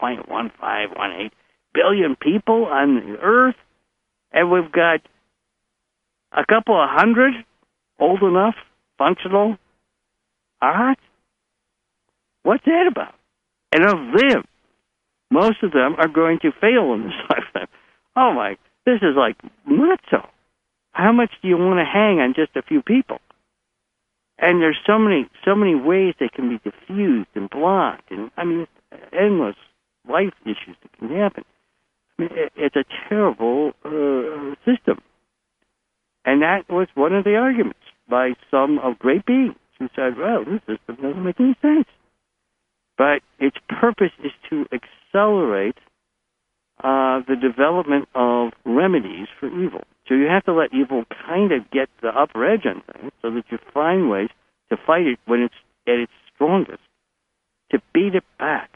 7.1518 billion people on the Earth, and we've got a couple of hundred old enough, functional Arhats. What's that about? And of them, most of them are going to fail in this lifetime. Oh my, this is like nutso. How much do you want to hang on just a few people? And there's so many ways they can be diffused and blocked, and I mean, endless life issues that can happen. I mean, it's a terrible system. And that was one of the arguments by some of great beings who said, well, this system doesn't make any sense. But its purpose is to accelerate the development of remedies for evil. So you have to let evil kind of get the upper edge on things so that you find ways to fight it when it's at its strongest, to beat it back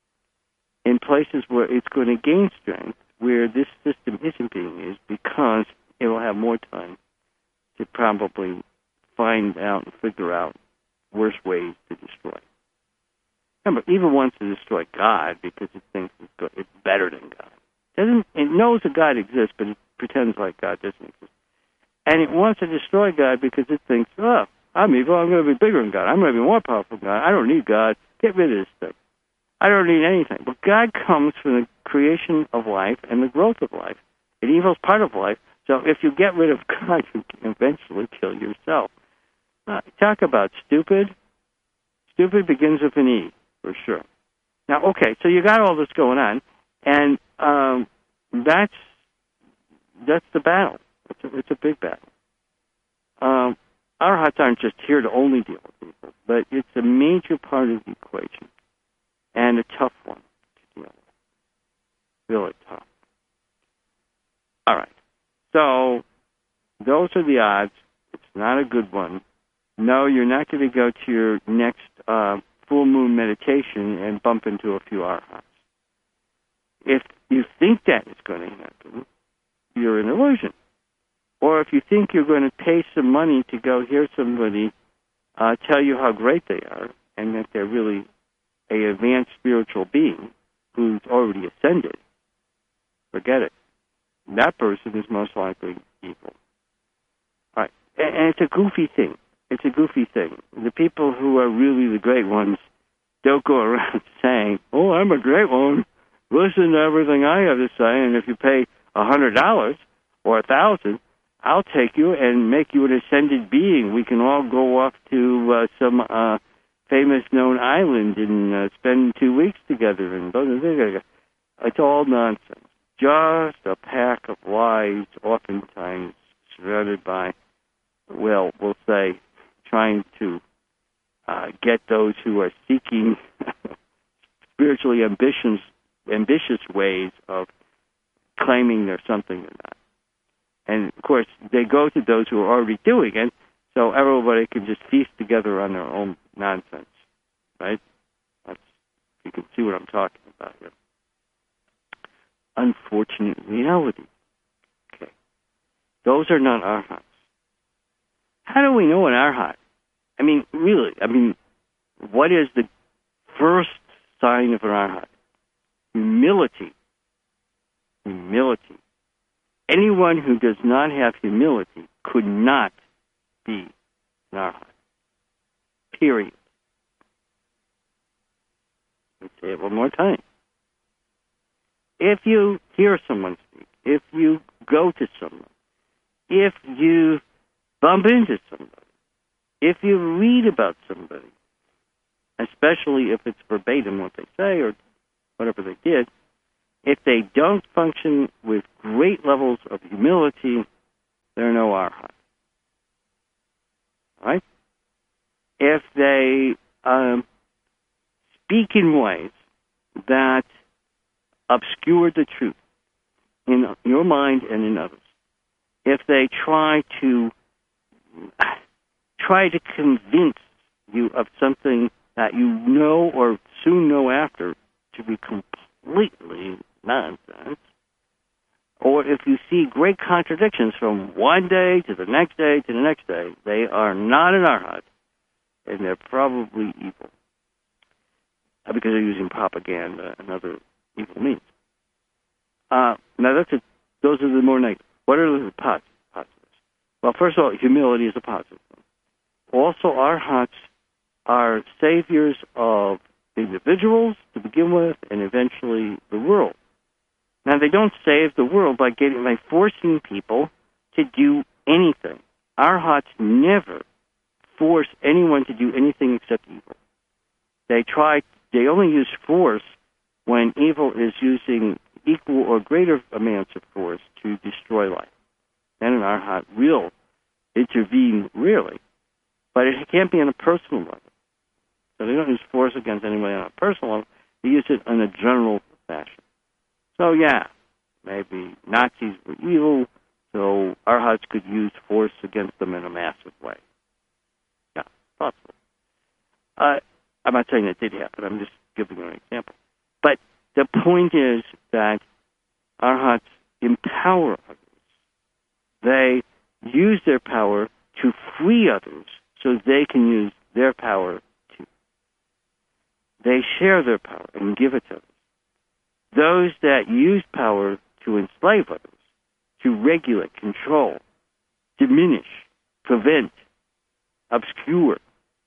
in places where it's going to gain strength, where this system isn't being used, because it will have more time to probably find out and figure out worse ways to destroy. Remember, evil wants to destroy God because it thinks it's better than God. It knows that God exists, but it pretends like God doesn't exist. And it wants to destroy God because it thinks, oh, I'm evil, I'm going to be bigger than God. I'm going to be more powerful than God. I don't need God. Get rid of this stuff. I don't need anything. But God comes from the creation of life and the growth of life. And evil is part of life. So if you get rid of God, you can eventually kill yourself. Talk about stupid. Stupid begins with an E, for sure. Now, okay, so you got all this going on, and that's the battle. It's a big battle. Arhats aren't just here to only deal with people, but it's a major part of the equation, and a tough one to deal with. Really tough. All right. So those are the odds. It's not a good one. No, you're not going to go to your next full moon meditation and bump into a few Arhats. If you think that is going to happen, you're an illusion. Or if you think you're going to pay some money to go hear somebody tell you how great they are and that they're really an advanced spiritual being who's already ascended, forget it. That person is most likely evil. And it's a goofy thing. It's a goofy thing. The people who are really the great ones don't go around saying, "Oh, I'm a great one. Listen to everything I have to say, and if you pay $100 or $1,000, I'll take you and make you an ascended being. We can all go off to some famous known island and spend 2 weeks together." And it's all nonsense. Just a pack of lies, oftentimes surrounded by, well, we'll say, trying to get those who are seeking spiritually ambitious ways of claiming they're something or not. And, of course, they go to those who are already doing it, so everybody can just feast together on their own nonsense, right? You can see what I'm talking about here. Unfortunate reality. Okay. Those are not arhats. How do we know an arhat? I mean, really, what is the first sign of an arhat? Humility. Humility. Anyone who does not have humility could not be an arhat. Period. Let's say it one more time. If you hear someone speak, if you go to someone, if you bump into somebody, if you read about somebody, especially if it's verbatim what they say or whatever they did, if they don't function with great levels of humility, they're no arhat. Right? If they speak in ways that obscure the truth in your mind and in others, if they try to convince you of something that you know or soon know after to be completely nonsense, or if you see great contradictions from one day to the next day to the next day, they are not an arhat, and they're probably evil. Because they're using propaganda and other evil means. Now, those are the more negative. What are the positives? Well, first of all, humility is a positive one. Also, arhats are saviors of individuals to begin with, and eventually the world. Now, they don't save the world by forcing people to do anything. Arhats never force anyone to do anything except evil. They only use force when evil is using equal or greater amounts of force to destroy life. Then an arhat will intervene, really, but it can't be on a personal level. So they don't use force against anybody on a personal level. They use it in a general fashion. So, yeah, maybe Nazis were evil, so arhats could use force against them in a massive way. Yeah, possible. I'm not saying that did happen. I'm just giving you an example. But the point is that arhats empower others. They use their power to free others so they can use their power too. They share their power and give it to others. Those that use power to enslave others, to regulate, control, diminish, prevent, obscure,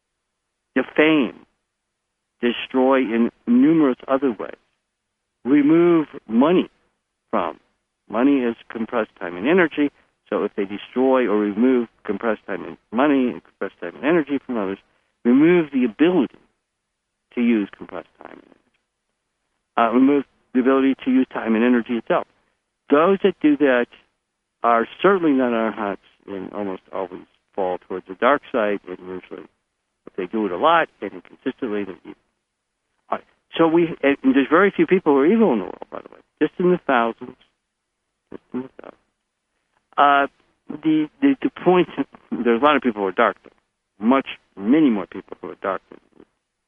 defame, destroy in numerous other ways, remove money from. Money is compressed time and energy, so if they destroy or remove compressed time and money and compressed time and energy from others, remove the ability to use compressed time and energy. Remove the ability to use time and energy itself. Those that do that are certainly not arhats and almost always fall towards the dark side, and usually if they do it a lot and consistently, they're evil. All right. So and there's very few people who are evil in the world, by the way, just in the thousands. The point, there's a lot of people who are dark, though. Many more people who are dark than me.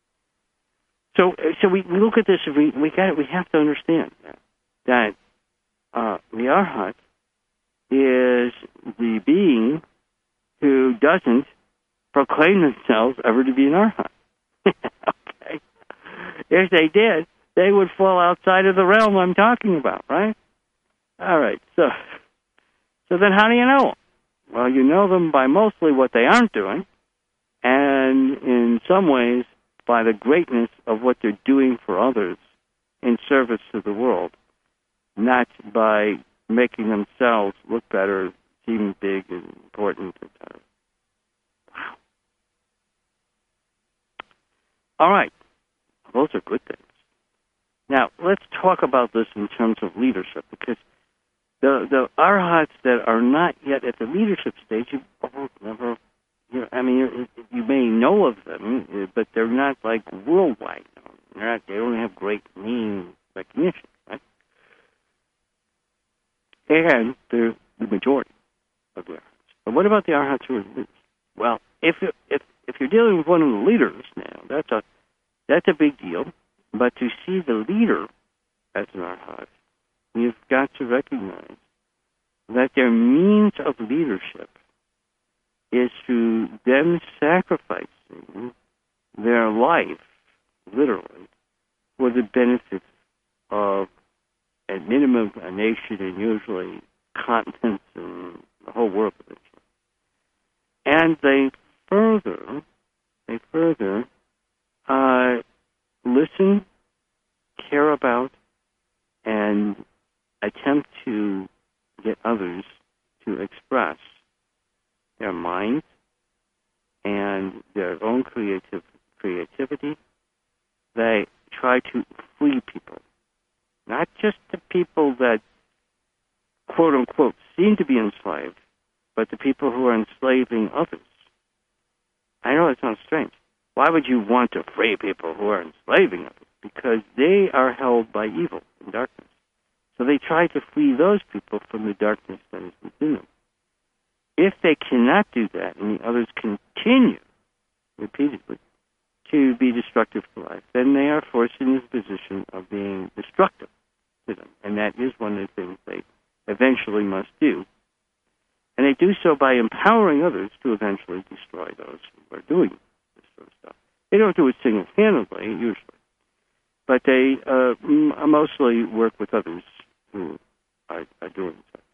So we look at this, we have to understand that the arhat is the being who doesn't proclaim themselves ever to be an arhat. Okay. If they did, they would fall outside of the realm I'm talking about, right? All right. So then how do you know? Well, you know them by mostly what they aren't doing, and in some ways by the greatness of what they're doing for others in service to the world, not by making themselves look better, seem big and important, etc. Wow. All right. Those are good things. Now, let's talk about this in terms of leadership, because the arhats that are not yet at the leadership stage, you may know of them, but they're not like worldwide known. They don't have great name recognition, right? And they're the majority of the arhats. But what about the arhats who are leaders? Well, if you're dealing with one of the leaders now, that's a big deal. But to see the leader as an arhat, you've got to recognize that their means of leadership is through them sacrificing their life, literally, for the benefit of, at minimum, a nation and usually continents and the whole world eventually. And they further listen, care about, and attempt to get others to express their minds and their own creativity. They try to free people, not just the people that, quote unquote, seem to be enslaved, but the people who are enslaving others. I know it sounds strange. Why would you want to free people who are enslaving others? Because they are held by evil and darkness. So they try to free those people from the darkness that is within them. If they cannot do that, and the others continue repeatedly to be destructive to life, then they are forced into the position of being destructive to them. And that is one of the things they eventually must do. And they do so by empowering others to eventually destroy those who are doing this sort of stuff. They don't do it single-handedly, usually. But they mostly work with others who are doing such.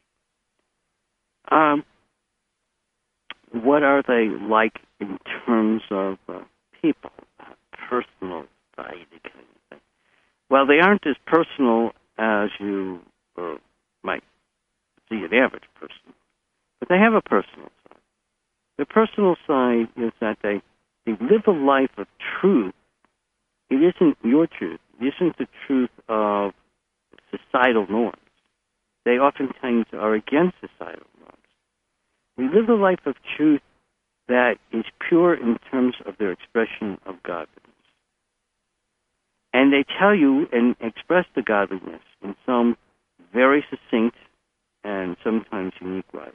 What are they like in terms of people, personal side kind of thing? Well, they aren't as personal as you might see an average person, but they have a personal side. The personal side is that they live a life of truth. It isn't your truth. It isn't the truth of societal norms. They oftentimes are against societal norms. They live a life of truth that is pure in terms of their expression of godliness. And they tell you and express the godliness in some very succinct and sometimes unique ways.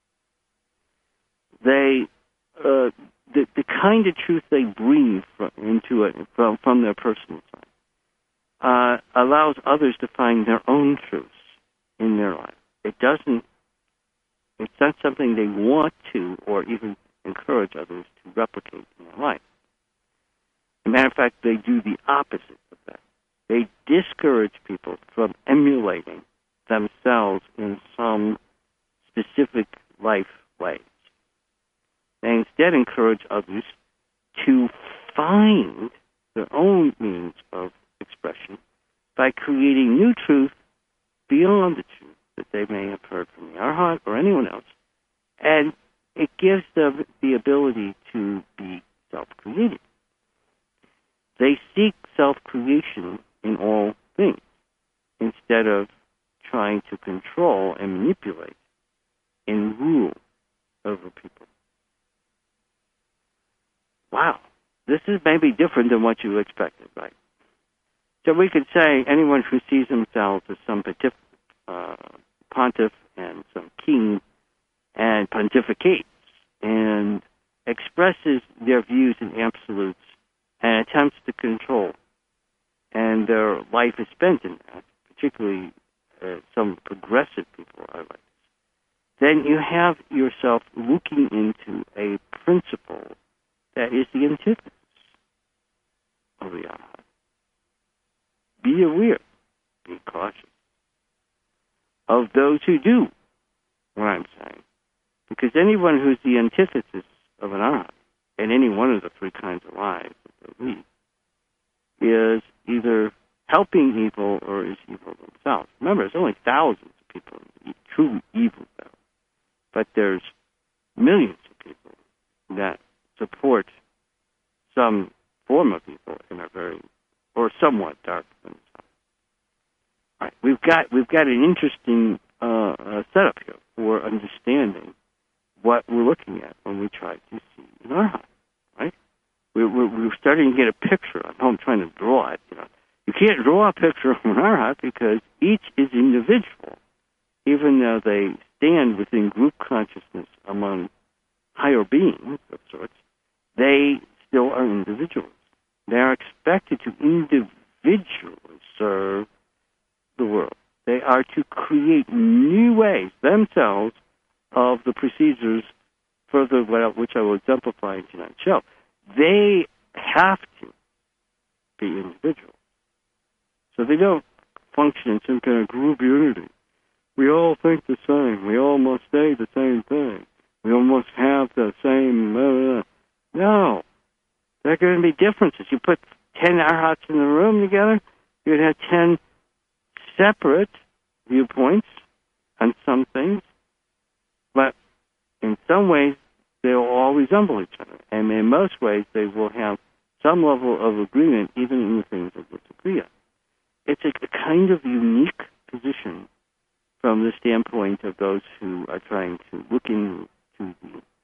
They, the kind of truth they breathe into it from their personal side allows others to find their own truths in their life. It's not something they want to or even encourage others to replicate in their life. As a matter of fact, they do the opposite of that. They discourage people from emulating themselves in some specific life ways. They instead encourage others to find their own means of expression by creating new truth beyond the truth that they may have heard from the Arhat or anyone else. And it gives them the ability to be self-created. They seek self-creation in all things instead of trying to control and manipulate and rule over people. Wow, this is maybe different than what you expected, right? So we could say anyone who sees themselves as some pontiff and some king and pontificates and expresses their views in absolutes and attempts to control, and their life is spent in that, particularly some progressive people are like this, then you have yourself looking into a principle that is the antithesis of the Arhat. Be aware, be cautious of those who do what I'm saying, Because anyone who's the antithesis of an arhat in any one of the three kinds of lives that they lead is either helping evil or is evil themselves. Remember, there's only thousands of people truly evil, though. But there's millions of people that support some form of evil in a very, or somewhat dark themselves. All right, we've got an interesting setup here for understanding what we're looking at when we try to see an arhat, right? We're starting to get a picture. I know I'm trying to draw it. You can't draw a picture of an arhat because each is individual, even though they stand within group consciousness among higher beings of sorts. They still are individuals. They are expected to individually serve the world. They are to create new ways themselves of the procedures further, which I will exemplify in tonight's show. They have to be individuals. So they don't function in some kind of group unity. We all think the same. We all must say the same thing. We all must have the same... No. There are going to be differences. You put 10 arhats in the room together, you'd have 10 separate viewpoints on some things, but in some ways they will all resemble each other, and in most ways they will have some level of agreement even in the things they disagree on. It's a kind of unique position from the standpoint of those who are trying to look into the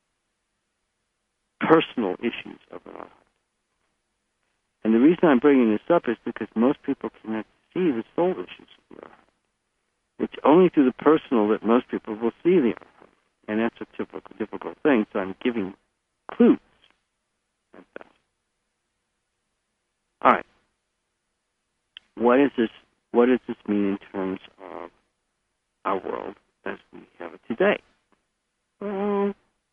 personal issues of an arhat. And the reason I'm bringing this up is because most people cannot see the soul issues of the arhat. It's only through the personal that most people will see the arhat. And that's a difficult thing, so I'm giving clues at that. All right. What does this mean in terms of our world as we have it today? Well,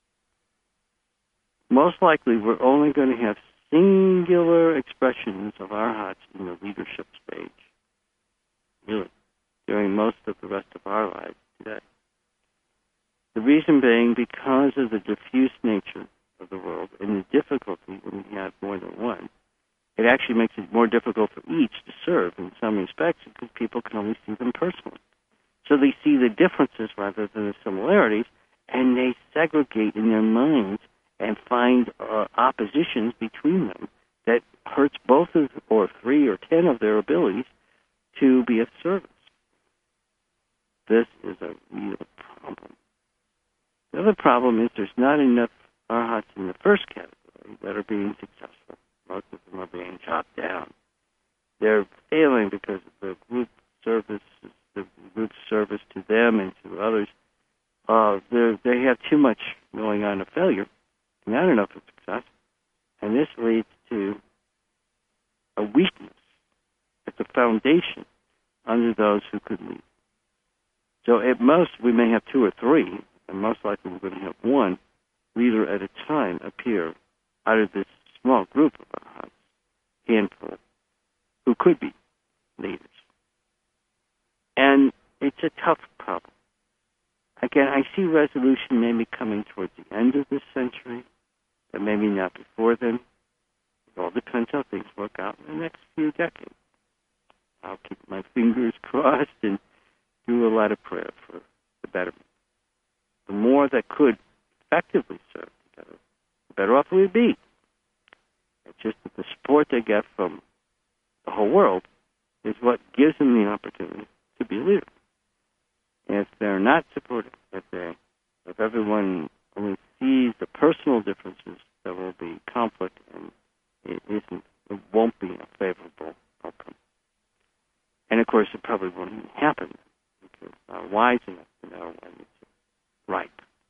most likely we're only going to have singular expressions of arhats in the leadership stage, really, during most of the rest of our lives today. The reason being because of the diffuse nature of the world and the difficulty when we have more than one. It actually makes it more difficult for each to serve in some respects because people can only see them personally. So they see the differences rather than the similarities, and they segregate in their minds and find oppositions between them that hurts both of, or 3 or 10 of their abilities to be of service. This is a real problem. The other problem is there's not enough arhats in the first category that are being successful. Most of them are being chopped down. They're failing because of the group service to them and to others. They have too much going on of failure, not enough of success, and this leads to a weakness at the foundation under those who could lead. So at most we may have 2 or 3, and most likely we're going to have 1 leader at a time appear out of this small group of arhats, handful, who could be leaders. And it's a tough problem. Again, I see resolution maybe coming towards the end of this century, but maybe not before then. It all depends how things work out in the next few decades. I'll keep my fingers crossed and do a lot of prayer for the betterment. The more that could effectively serve together, the better off we would be. It's just that the support they get from the whole world is what gives them the opportunity to be a leader. And if they're not supported, if everyone only sees the personal differences, there will be conflict, and it won't be a favorable outcome. And of course, it probably won't even happen because we're wise enough to know when it's ripe.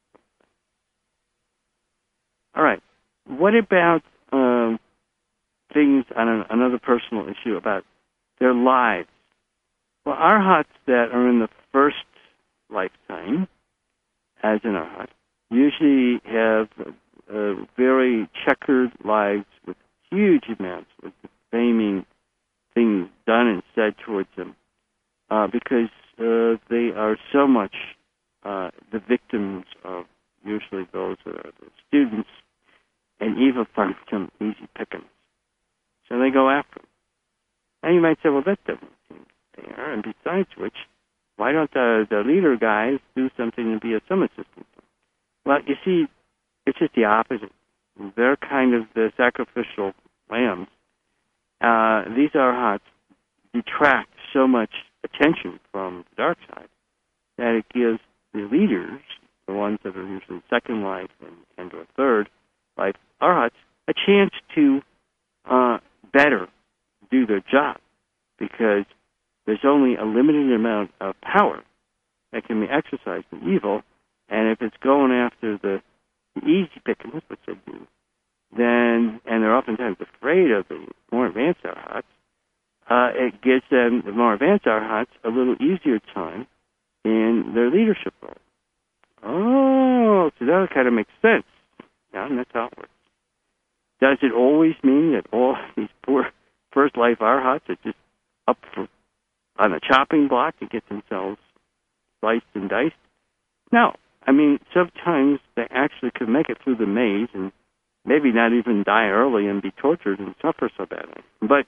All right. What about things on another personal issue about their lives? Well, arhats that are in the first lifetime as an arhat usually have very checkered lives with huge amounts of defaming things done and said towards them because they are so much the victims of usually those that are the students, and Eva finds them easy pickings. So they go after them. And you might say, well, that doesn't seem fair. And besides which, why don't the leader guys do something and be of some assistance? Well, you see, it's just the opposite. They're kind of the sacrificial lambs. These Arhats detract so much attention from the dark side that it gives the leaders, the ones that are usually second life and or third life Arhats, a chance to better do their job, because there's only a limited amount of power that can be exercised in evil, and if it's going after the easy pickings, which they do, then, and they're oftentimes afraid of the more advanced Arhats, it gives them, the more advanced Arhats, a little easier time in their leadership role. Oh, so that kind of makes sense. Yeah, and that's how it works. Does it always mean that all these poor first life Arhats are just up on a chopping block to get themselves sliced and diced? No. I mean, sometimes they actually could make it through the maze and maybe not even die early and be tortured and suffer so badly. But,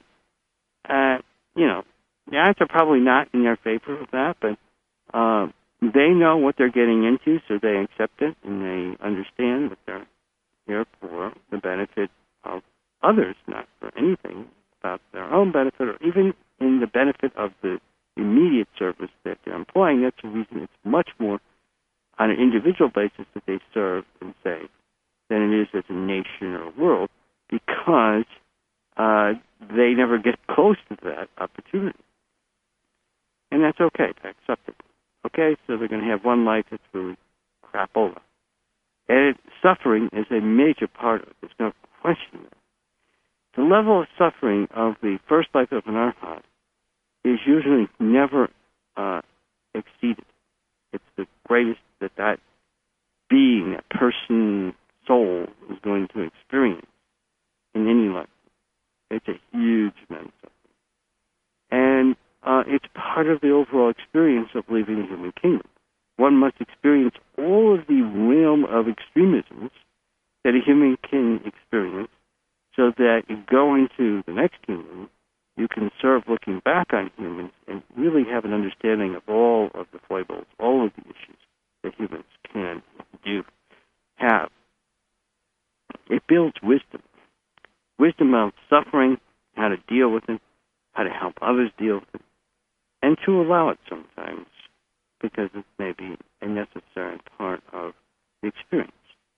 the odds are probably not in their favor of that, but they know what they're getting into, so they accept it, and they understand that they're here for the benefit of others, not for anything about their own benefit, or even in the benefit of the immediate service that they're employing. That's the reason it's much more on an individual basis that they serve and save than it is as a nation or a world, because they never get close to that opportunity. And that's okay. That's acceptable. Okay, so they're going to have one life that's really crapola. And suffering is a major part of it. There's no question. The level of suffering of the first life of an Arhat is usually never exceeded. It's the greatest that being, that person, soul is going to experience in any life. It's a huge amount of suffering. And it's part of the overall experience of living in the human kingdom. One must experience all of the realm of extremisms that a human can experience, so that you go into the next kingdom, you can serve looking back on humans and really have an understanding of all of the foibles, all of the issues that humans can have. It builds wisdom. Wisdom of suffering, how to deal with it, how to help others deal with it, and to allow it sometimes, because it may be a necessary part of the experience.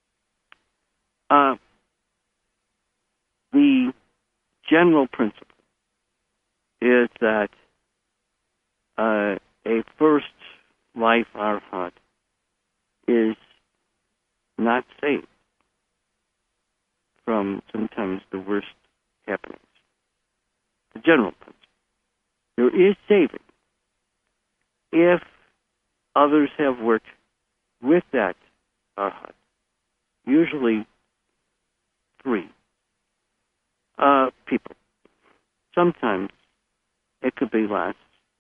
The general principle is that a first life Arhat is not saved from sometimes the worst happenings. The general principle. There is saving if others have worked with that Arhat, usually 3 people. Sometimes it could be less.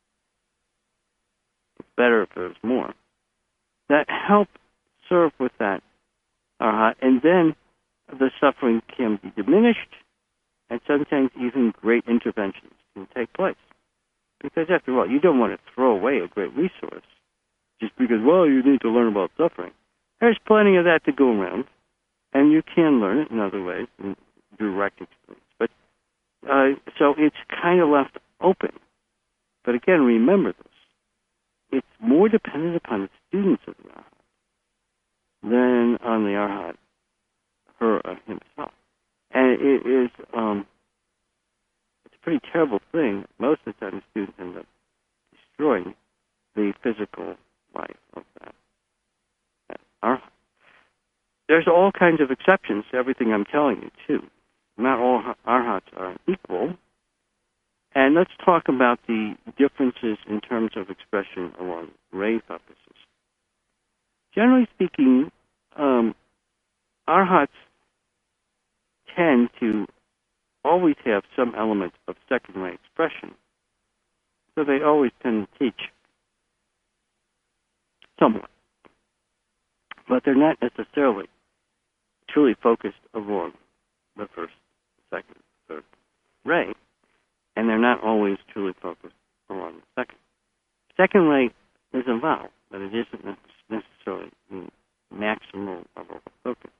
It's better if there's more. That help serve with that Arhat, and then the suffering can be diminished, and sometimes even great interventions can take place. Because after all, you don't want to throw away a great resource just because, well, you need to learn about suffering. There's plenty of that to go around, and you can learn it in other ways, in direct experience. But so it's kind of left open. But again, remember this. It's more dependent upon the students of the Arhat than on the Arhat, her or himself. And it is it's a pretty terrible thing. Most of the time the students end up destroying the physical life of that Arhat. There's all kinds of exceptions to everything I'm telling you, too. Not all Arhats are equal. And let's talk about the differences in terms of expression along ray purposes. Generally speaking, Arhats tend to always have some element of second-ray expression. So they always tend to teach somewhat. but they're not necessarily truly focused along the first, second, third ray, and they're not always truly focused along the second. Second ray is involved, but it isn't necessarily the maximal level of focus.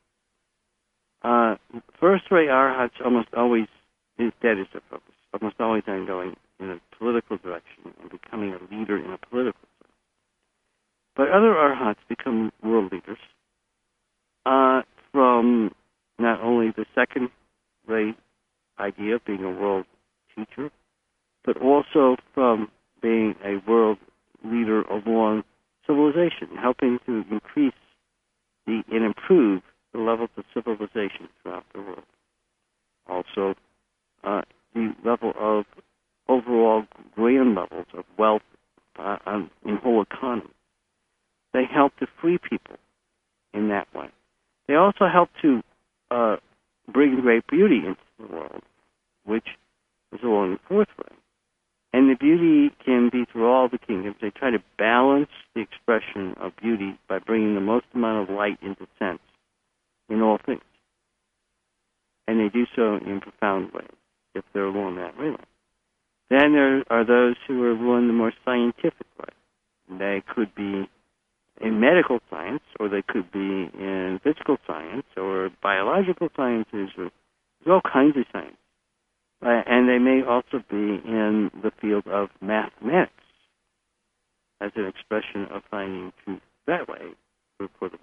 First ray arhats almost always, that is their focus, almost always are going in a political direction and becoming a leader in a political sense. But other arhats become world leaders from not only the second ray idea of being a world teacher, but also from being a world leader along civilization, helping to increase and improve the levels of civilization throughout the world. Also, the level of overall grand levels of wealth in whole economy. They help to free people in that way. They also help to bring great beauty into the world, which is along the fourth ray. And the beauty can be through all the kingdoms. They try to balance the expression of beauty by bringing the most amount of light into sense in all things. And they do so in profound ways, if they're along that way. Then there are those who are along the more scientific way. They could be in medical science, or they could be in physical science, or biological sciences, or there's all kinds of science. And they may also be in the field of mathematics as an expression of finding truth that way for the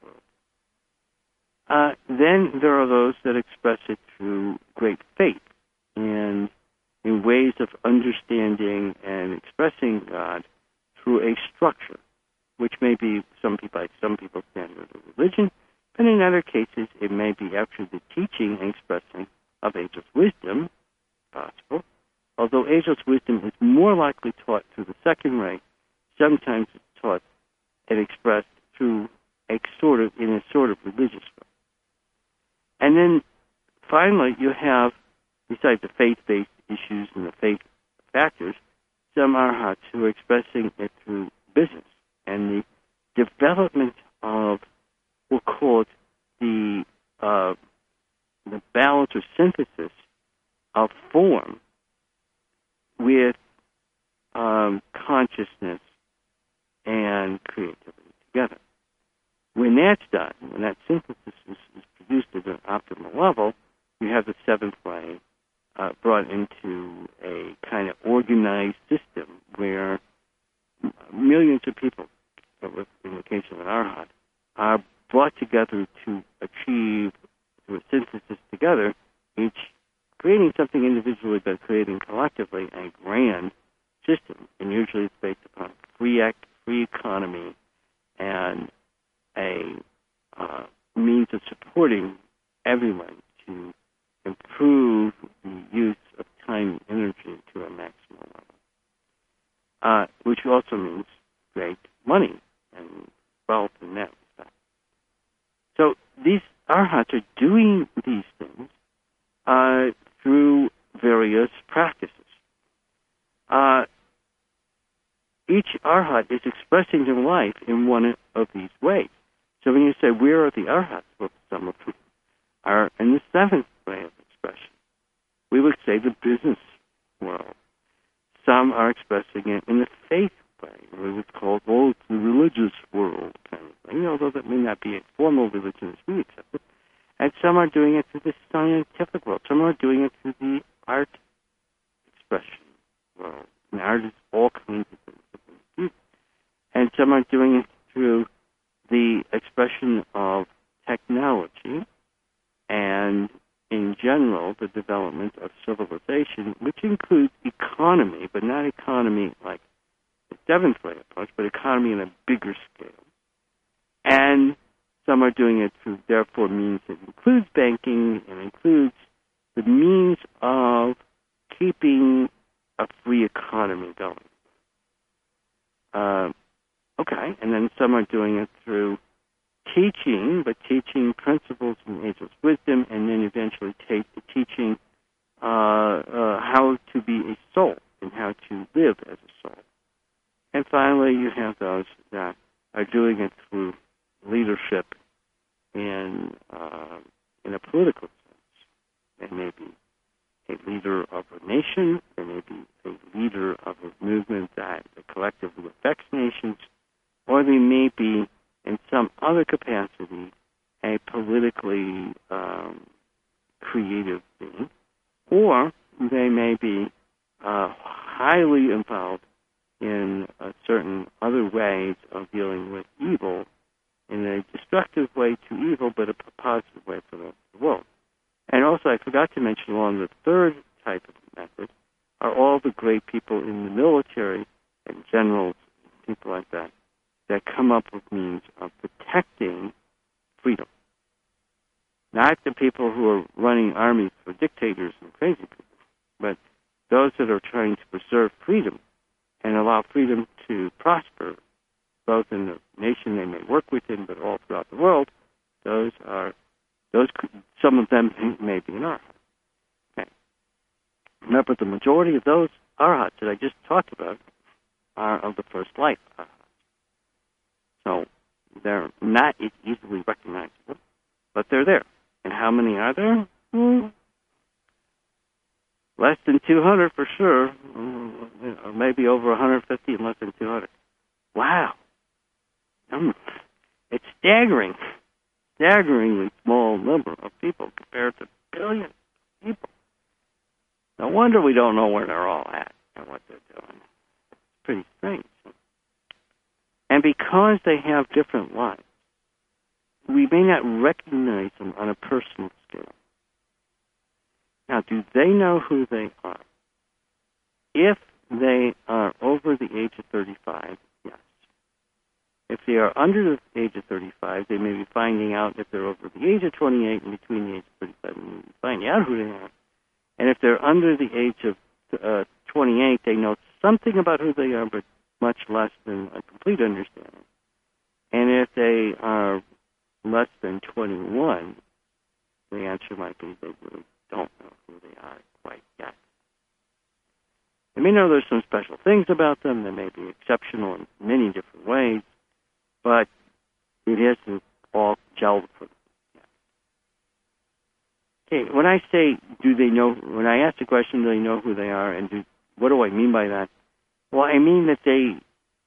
world. Then there are those that express it through great faith and in ways of understanding and expressing God through a structure, which may be by some people's standard of religion, but in other cases it may be actually the teaching and expressing of ageless wisdom, possible. Although ageless wisdom is more likely taught through the second ray, sometimes it's taught and expressed through in a sort of religious way. And then finally you have, besides the faith-based issues and the faith factors, some arhats who are expressing it through business and the development of, we'll call it the balance or synthesis of form with consciousness and creativity together. When that's done, when that synthesis is produced at an optimal level, you have the seventh ray brought into a kind of organized system where millions of people, in the case of an arhat, are brought together to achieve, through a synthesis together, each creating something individually but creating collectively a grand system. And usually it's based upon free economy and a means of supporting everyone to improve the use of time and energy to a maximum level, which also means great money and wealth in that respect. So these arhats are doing these things through various practices. Each arhat is expressing their life in one of these ways. So when you say, where are the arhats? Well, some of them are in the seventh way of expression. We would say the business world. Some are expressing it in the faith way. We would call the religious world kind of thing, although that may not be a formal religion as we accept it. And some are doing it through the scientific world. Some are doing it through the art expression world. And art is all kinds of things. And some are doing it through the expression of technology and, in general, the development of civilization, which includes economy, but not economy like the seventh ray approach, but economy in a bigger scale. And some are doing it through, therefore, means that includes banking and includes the means of keeping a free economy going. Okay, and then some are doing it through teaching, but teaching principles in ageless wisdom, and then eventually teaching how to be a soul and how to live as a soul. And finally, you have those that are doing it through leadership in a political sense. They may be a leader of a nation. They may be a leader of a movement that collectively affects nations, or they may be, in some other capacity, a politically creative being, or they may be highly involved in certain other ways of dealing with evil in a destructive way to evil, but a positive way for the world. And also, I forgot to mention along the third type of method are all the great people in the military and generals, people like that, that come up with means of protecting freedom. Not the people who are running armies for dictators and crazy people, but those that are trying to preserve freedom and allow freedom to prosper, both in the nation they may work within, but all throughout the world. Some of them may be in Arhat. Okay. Remember, the majority of those Arhats that I just talked about are of the first life Arhats. So they're not easily recognizable, but they're there. And how many are there? Less than 200 for sure, or maybe over 150 and less than 200. Wow. It's staggeringly small number of people compared to billions of people. No wonder we don't know where they're all at and what they're doing. It's pretty strange. And because they have different lives, we may not recognize them on a personal scale. Now, do they know who they are? If they are over the age of 35, yes. If they are under the age of 35, they may be finding out if they're over the age of 28 and between the age of 35, and finding out who they are. And if they're under the age of 28, they know something about who they are, but much less than a complete understanding. And if they are less than 21, the answer might be they really don't know who they are quite yet. They may know there's some special things about them. They may be exceptional in many different ways, but it isn't all gelled for them yet. Okay, when I say, when I ask the question, do they know who they are, and what do I mean by that? Well, I mean that they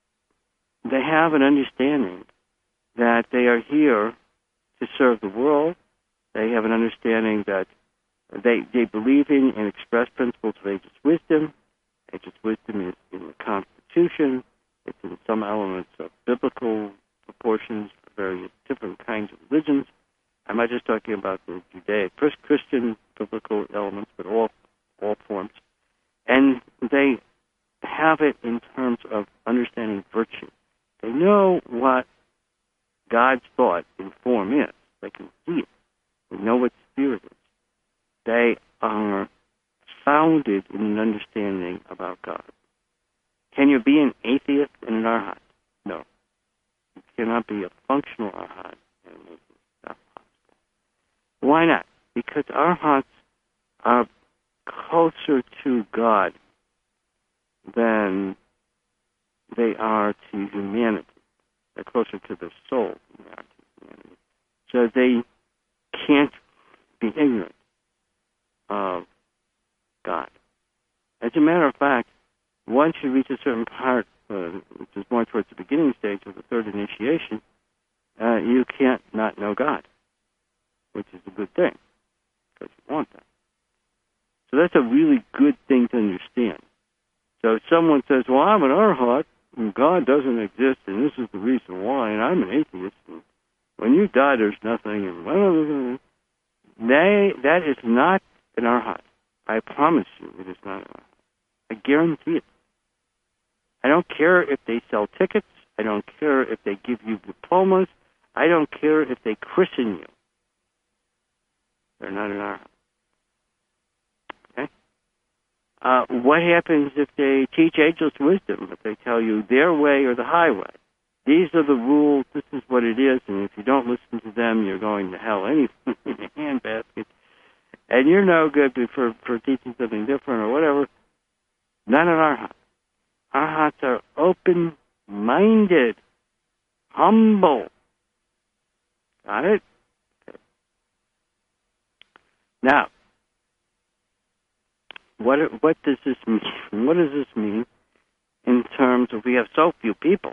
have an understanding that they are here to serve the world. They have an understanding that they believe in and express principles of ageless wisdom. Ageless wisdom is in the Constitution. It's in some elements of biblical proportions for various different kinds of religions. I'm not just talking about the Judaic Christian biblical elements, but all forms. And they have it in terms of understanding virtue. They know what God's thought in form is. They can see it. They know what spirit is. They are founded in an understanding about God. Can you be an atheist and an Arhat? No. You cannot be a functional Arhat and an atheist. That's possible. Why not? Because Arhats are closer to God than they are to humanity. They're closer to the soul than they are to humanity. So they can't be ignorant of God. As a matter of fact, once you reach a certain part, which is more towards the beginning stage of the third initiation, you can't not know God, which is a good thing, because you want that. So that's a really good thing to understand. So if someone says, well, I'm an Arhat, and God doesn't exist, and this is the reason why, and I'm an atheist, and when you die, there's nothing, and that is not an Arhat. I promise you it is not an Arhat. I guarantee it. I don't care if they sell tickets. I don't care if they give you diplomas. I don't care if they christen you. They're not an Arhat. What happens if they teach ageless wisdom, if they tell you their way or the highway? These are the rules, this is what it is, and if you don't listen to them, you're going to hell anyway in a handbasket. And you're no good for teaching something different or whatever. None of Arhats. Arhats are open-minded, humble. Got it? Now, what does this mean? What does this mean in terms of we have so few people?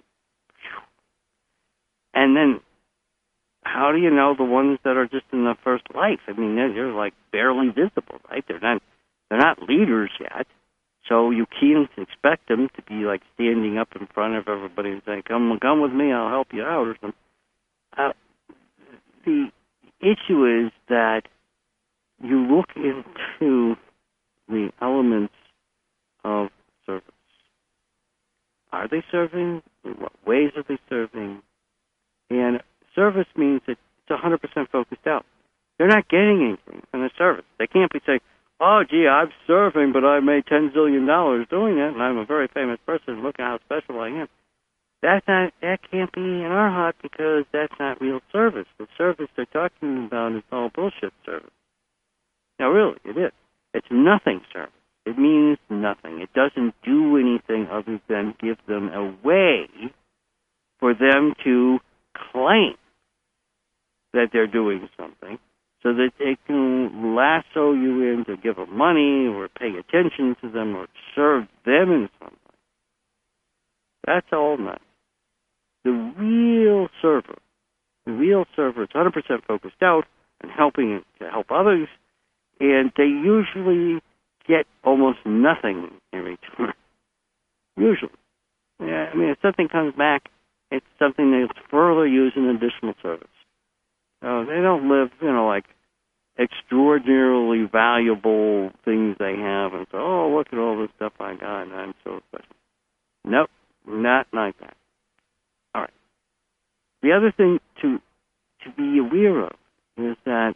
And then, how do you know the ones that are just in the first life? I mean, they're like barely visible, right? They're not leaders yet. So you can't expect them to be like standing up in front of everybody and saying, come with me, I'll help you out or something. The issue is that you look into the elements of service. Are they serving? In what ways are they serving? And service means that it's 100% focused out. They're not getting anything from the service. They can't be saying, oh, gee, I'm serving, but I made $10 zillion doing it, and I'm a very famous person. Look how special I am. That can't be an arhat because that's not real service. The service they're talking about is all bullshit service. Now, really, it is. It's nothing service. It means nothing. It doesn't do anything other than give them a way for them to claim that they're doing something so that they can lasso you in to give them money or pay attention to them or serve them in some way. That's all nice. The real server is 100% focused out and helping to help others, and they usually get almost nothing in return. Usually. Yeah, I mean, if something comes back, it's something that's further used in additional service. So they don't live, like extraordinarily valuable things they have and say, oh, look at all this stuff I got and I'm so special. Nope, not like that. All right. The other thing to be aware of is that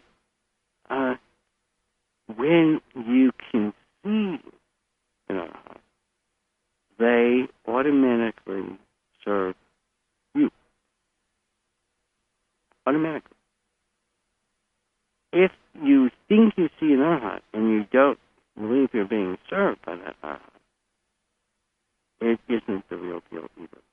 when you can see they automatically serve you. Automatically. If you think you see an arhat and you don't believe you're being served by that arhat, it isn't the real deal either.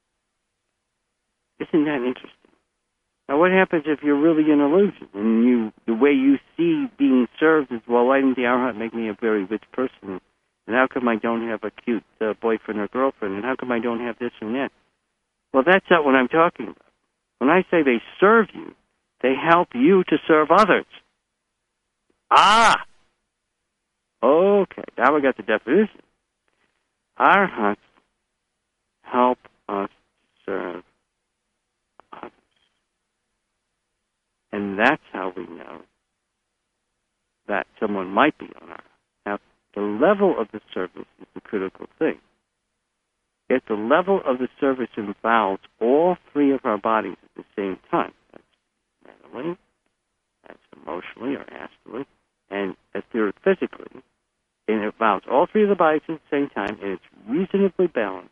Isn't that interesting? Now, what happens if you're really an illusion and the way you see being served is, well, why didn't the arhat make me a very rich person? And how come I don't have a cute boyfriend or girlfriend? And how come I don't have this and that? Well, that's not what I'm talking about. When I say they serve you, they help you to serve others. Ah! Okay, now we got the definition. Arhats help us serve others. And that's how we know that someone might be on arhat. Now, the level of the service is the critical thing. If the level of the service involves all three of our bodies at the same time, that's mentally, that's emotionally or astrally, and physically, and it involves all three of the bodies at the same time, and it's reasonably balanced,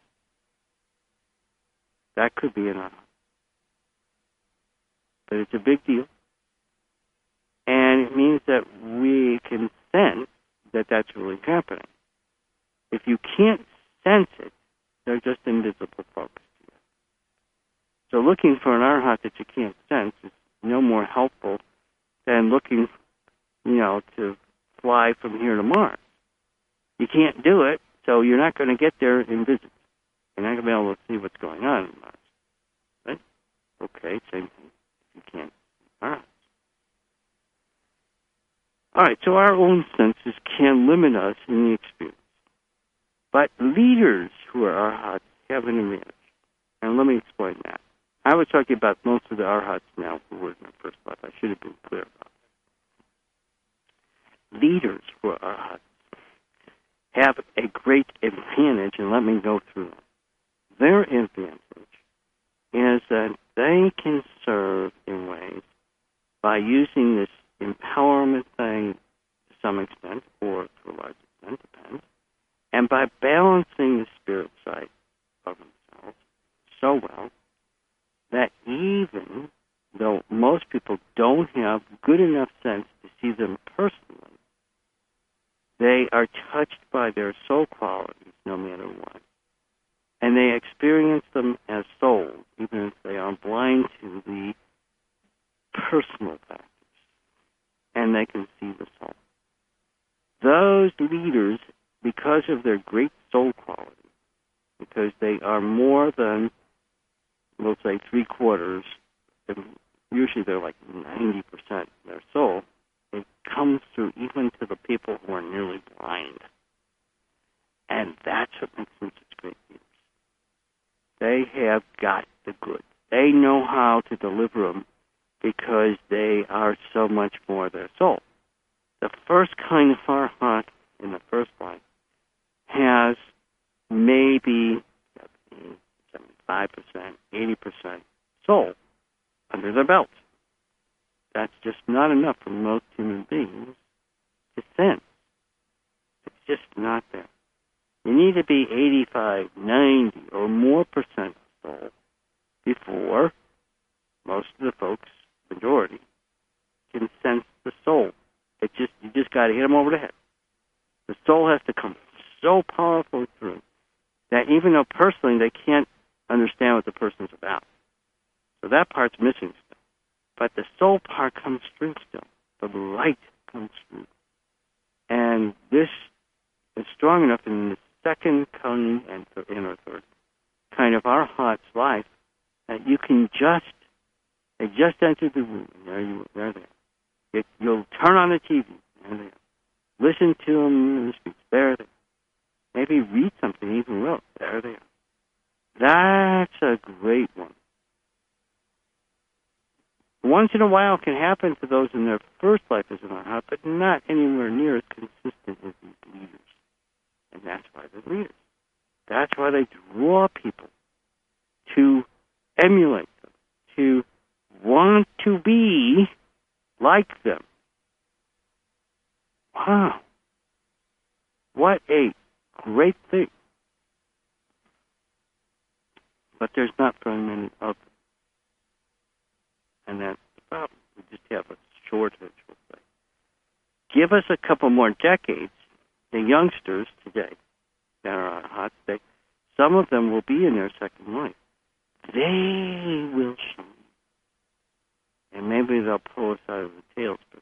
that could be an arhat. But it's a big deal, and it means that we can sense that that's really happening. If you can't sense it, they're just invisible focus to you. So looking for an arhat that you can't sense is no more helpful than looking, to fly from here to Mars. You can't do it, so you're not going to get there in visits. You're not going to be able to see what's going on in Mars. Right? Okay, same thing. You can't. All right. All right, so our own senses can limit us in the experience. But leaders who are arhats have an advantage. And let me explain that. I was talking about most of the arhats now who were in their first life. I should have been clear about that. Leaders who are arhats have a great advantage, and let me go through them. Their advantage is that they can serve in ways by using this empowerment thing to some extent, or to a large extent, depends, and by balancing the spirit side of themselves so well that even though most people don't have good enough sense to see them personally, they are touched by their soul qualities no matter what. And they experience them as souls, even if they are blind to the personal factors. and they can see the soul. Those leaders, because of their great soul quality, because they are more than, we'll say, 3/4, usually they're like 90% their soul, it comes through even to the people who are nearly blind. And that's what makes them such great leaders. They have got the goods. They know how to deliver them because they are so much more their soul. The first kind of arhat in the first life has maybe 75%, 80% soul under their belt. That's just not enough for most human beings to sense. It's just not there. You need to be 85, 90, or more percent soul before most of the folks, majority, can sense the soul. You just got to hit them over the head. The soul has to come so powerfully through that even though personally they can't understand what the person's about. So that part's missing still. But the soul part comes through still. The light comes through. And this is strong enough in the second kind and third kind of arhat's life that you can they just entered the room, and they're there. You'll turn on the TV, they're there. Listen to them in the streets, they're there. Maybe read something even wrote, they're there. That's a great one. Once in a while it can happen to those in their first life as an arhat, but not anywhere near as consistent as these leaders. And that's why they're leaders. That's why they draw people to emulate them, to want to be like them. Wow. What a great thing. But there's not very many of them. And that's the problem. We just have a shortage, we'll say. Give us a couple more decades, the youngsters today that are arhats, some of them will be in their second life. They will shine. And maybe they'll pull us out of the tailspin.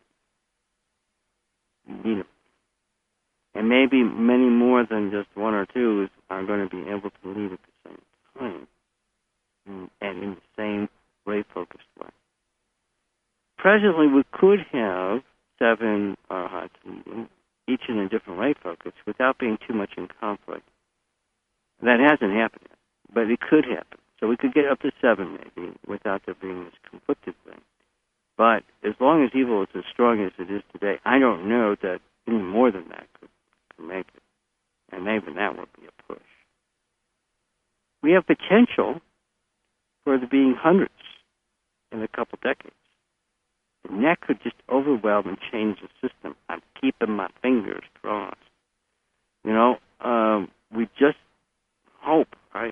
You need them. And maybe many more than just one or two are going to be able to lead at the same time and in the same ray-focused way. Presently, we could have 7 arhats leading, each in a different ray focus, without being too much in conflict. That hasn't happened yet, but it could happen. So we could get up to 7 maybe without there being this conflicted thing. But as long as evil is as strong as it is today, I don't know that any more than that could make it. And maybe that would be a push. We have potential for there being hundreds in a couple decades. And that could just overwhelm and change the system. I'm keeping my fingers crossed. We just hope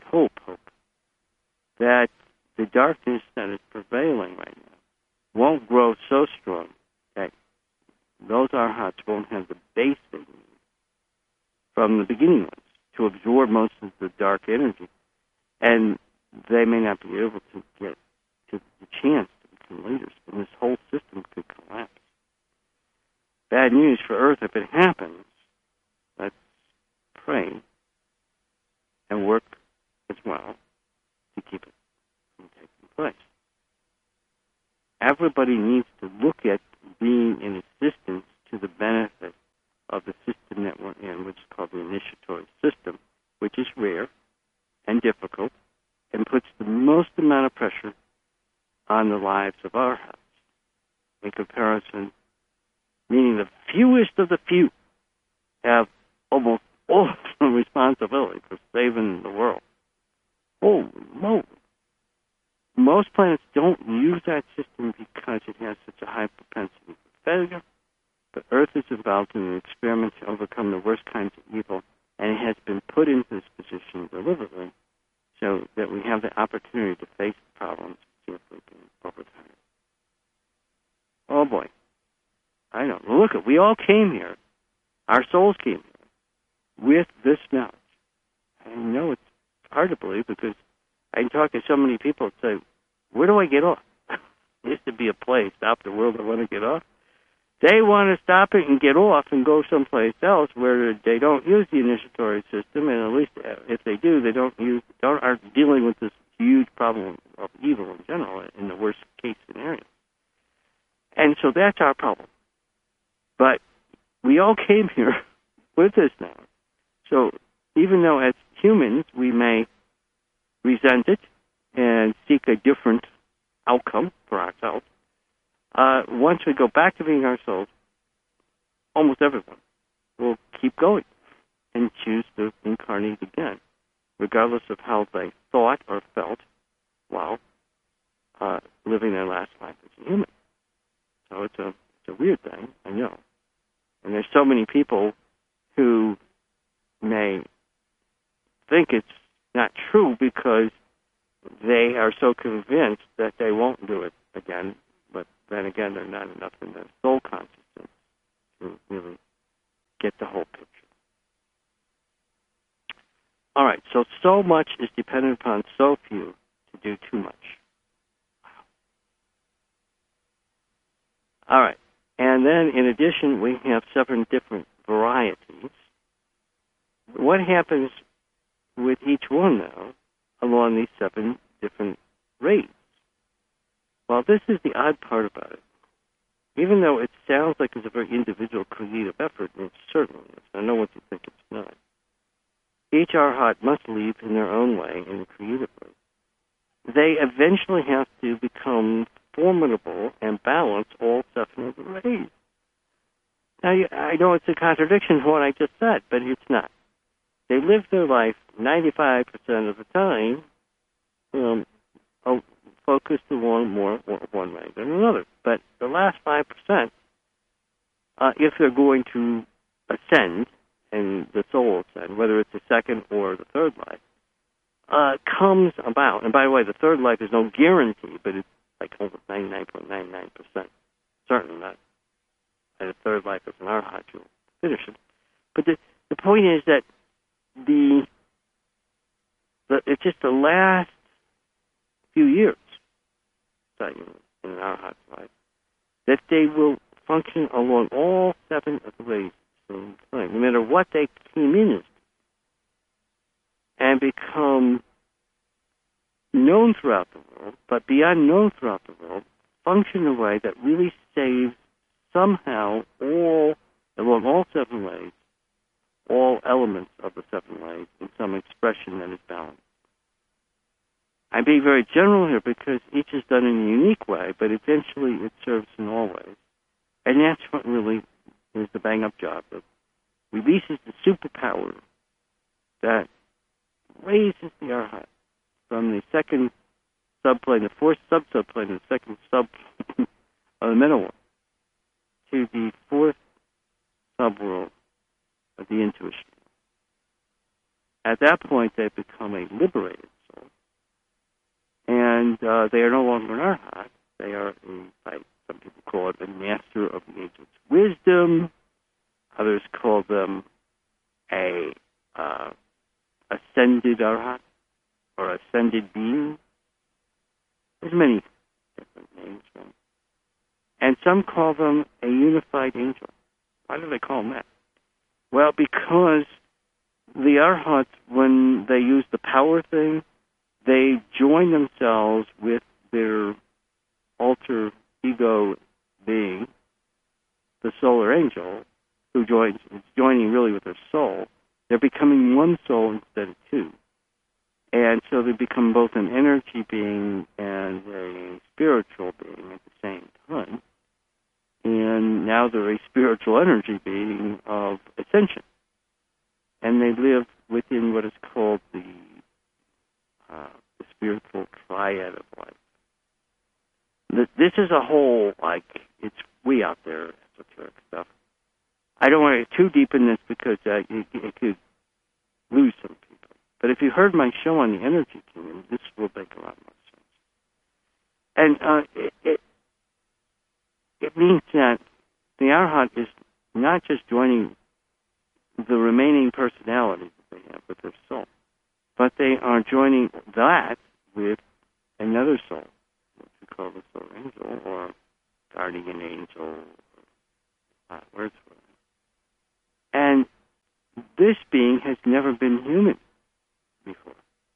that the darkness that is prevailing right now won't grow so strong that those arhats won't have the base they need from the beginning ones to absorb most of the dark energy. And they may not be able to get to the chance to become leaders, and this whole system could collapse. Bad news for Earth if it happens. Let's pray and work as well to keep it from taking place. Everybody needs to look at being in assistance to the benefit of the system that we're in, which is called the initiatory system, which is rare and difficult and puts the most amount of pressure on the lives of our house. In comparison, meaning the fewest of the few have almost all of the responsibility for saving the world. Holy moly. Most planets don't use that system because it has such a high propensity for failure, but Earth is involved in an experiment to overcome the worst kinds of evil, and it has been put into this position deliberately so that we have the opportunity to face the problems and see if we can overcome it. Oh boy. I know. Look, we all came here. Our souls came here with this knowledge. I know it's hard to believe because I talk to so many people that say, where do I get off? There used to be a place out the world I want to get off. They want to stop it and get off and go someplace else where they don't use the initiatory system, and at least if they do, they aren't dealing with this huge problem of evil in general in the worst case scenario. And so that's our problem. But we all came here with this now. So even though as humans we may resent it and seek a different outcome for ourselves, once we go back to being ourselves, almost everyone will keep going and choose to incarnate again, regardless of how they thought or felt while living their last life as a human. So it's a weird thing, I know. And there's so many people who may think it's not true because they are so convinced that they won't do it again. But then again, they're not enough in their soul consciousness to really get the whole picture. All right, so much is dependent upon so few to do too much. Wow. All right, and then in addition, we have 7 different varieties. What happens with each one now along these 7 different rates? Well, this is the odd part about it. Even though it sounds like it's a very individual creative effort, and it certainly is, I know what you think it's not, each arhat must lead in their own way and creatively. They eventually have to become formidable and balance all 7 of the rays. Now, I know it's a contradiction to what I just said, but it's not. They live their life 95% of the time focused on one way than another. But the last 5%, if they're going to ascend, and the soul ascend, whether it's the second or the third life, comes about. And by the way, the third life is no guarantee, but it's like almost 99.99%. Certainly not. And the third life is an arhat, you'll finish it. But the point is that it's just the last few years in an arhat's life that they will function along all 7 of the ways at the same time, no matter what they came in as, and become known throughout the world, but beyond known throughout the world, function in a way that really saves somehow along all 7 ways, all elements of the 7 ways in some expression that is balanced. I'm being very general here because each is done in a unique way, but eventually it serves in all ways. And that's what really is the bang-up job. It releases the superpower that raises the arhat from the second subplane, the 4th sub-subplane, the second subplane of the middle one, to the 4th subworld of the intuition. At that point, they become a liberated soul. And they are no longer an arhat. They are, some people call it, a master of the ancient's wisdom. Others call them a ascended arhat or ascended being. There's many different names. Right? And some call them a unified angel. Why do they call them that? Well, because the arhats, when they use the power thing, they join themselves with their alter ego being, the solar angel, who is joining really with their soul. They're becoming one soul instead of 2. And so they become both an energy being and a spiritual being at the same time. And now they're a spiritual energy being of ascension. And they live within what is called the spiritual triad of life. This is a whole, it's way out there, esoteric stuff. I don't want to get too deep in this because it could lose some people. But if you heard my show on the energy kingdom, this will make a lot more sense. And it means that the arhat is not just joining the remaining personalities that they have with their soul, but they are joining that with another soul, which we call the soul angel or guardian angel, Wordsworth. And this being has never been human before.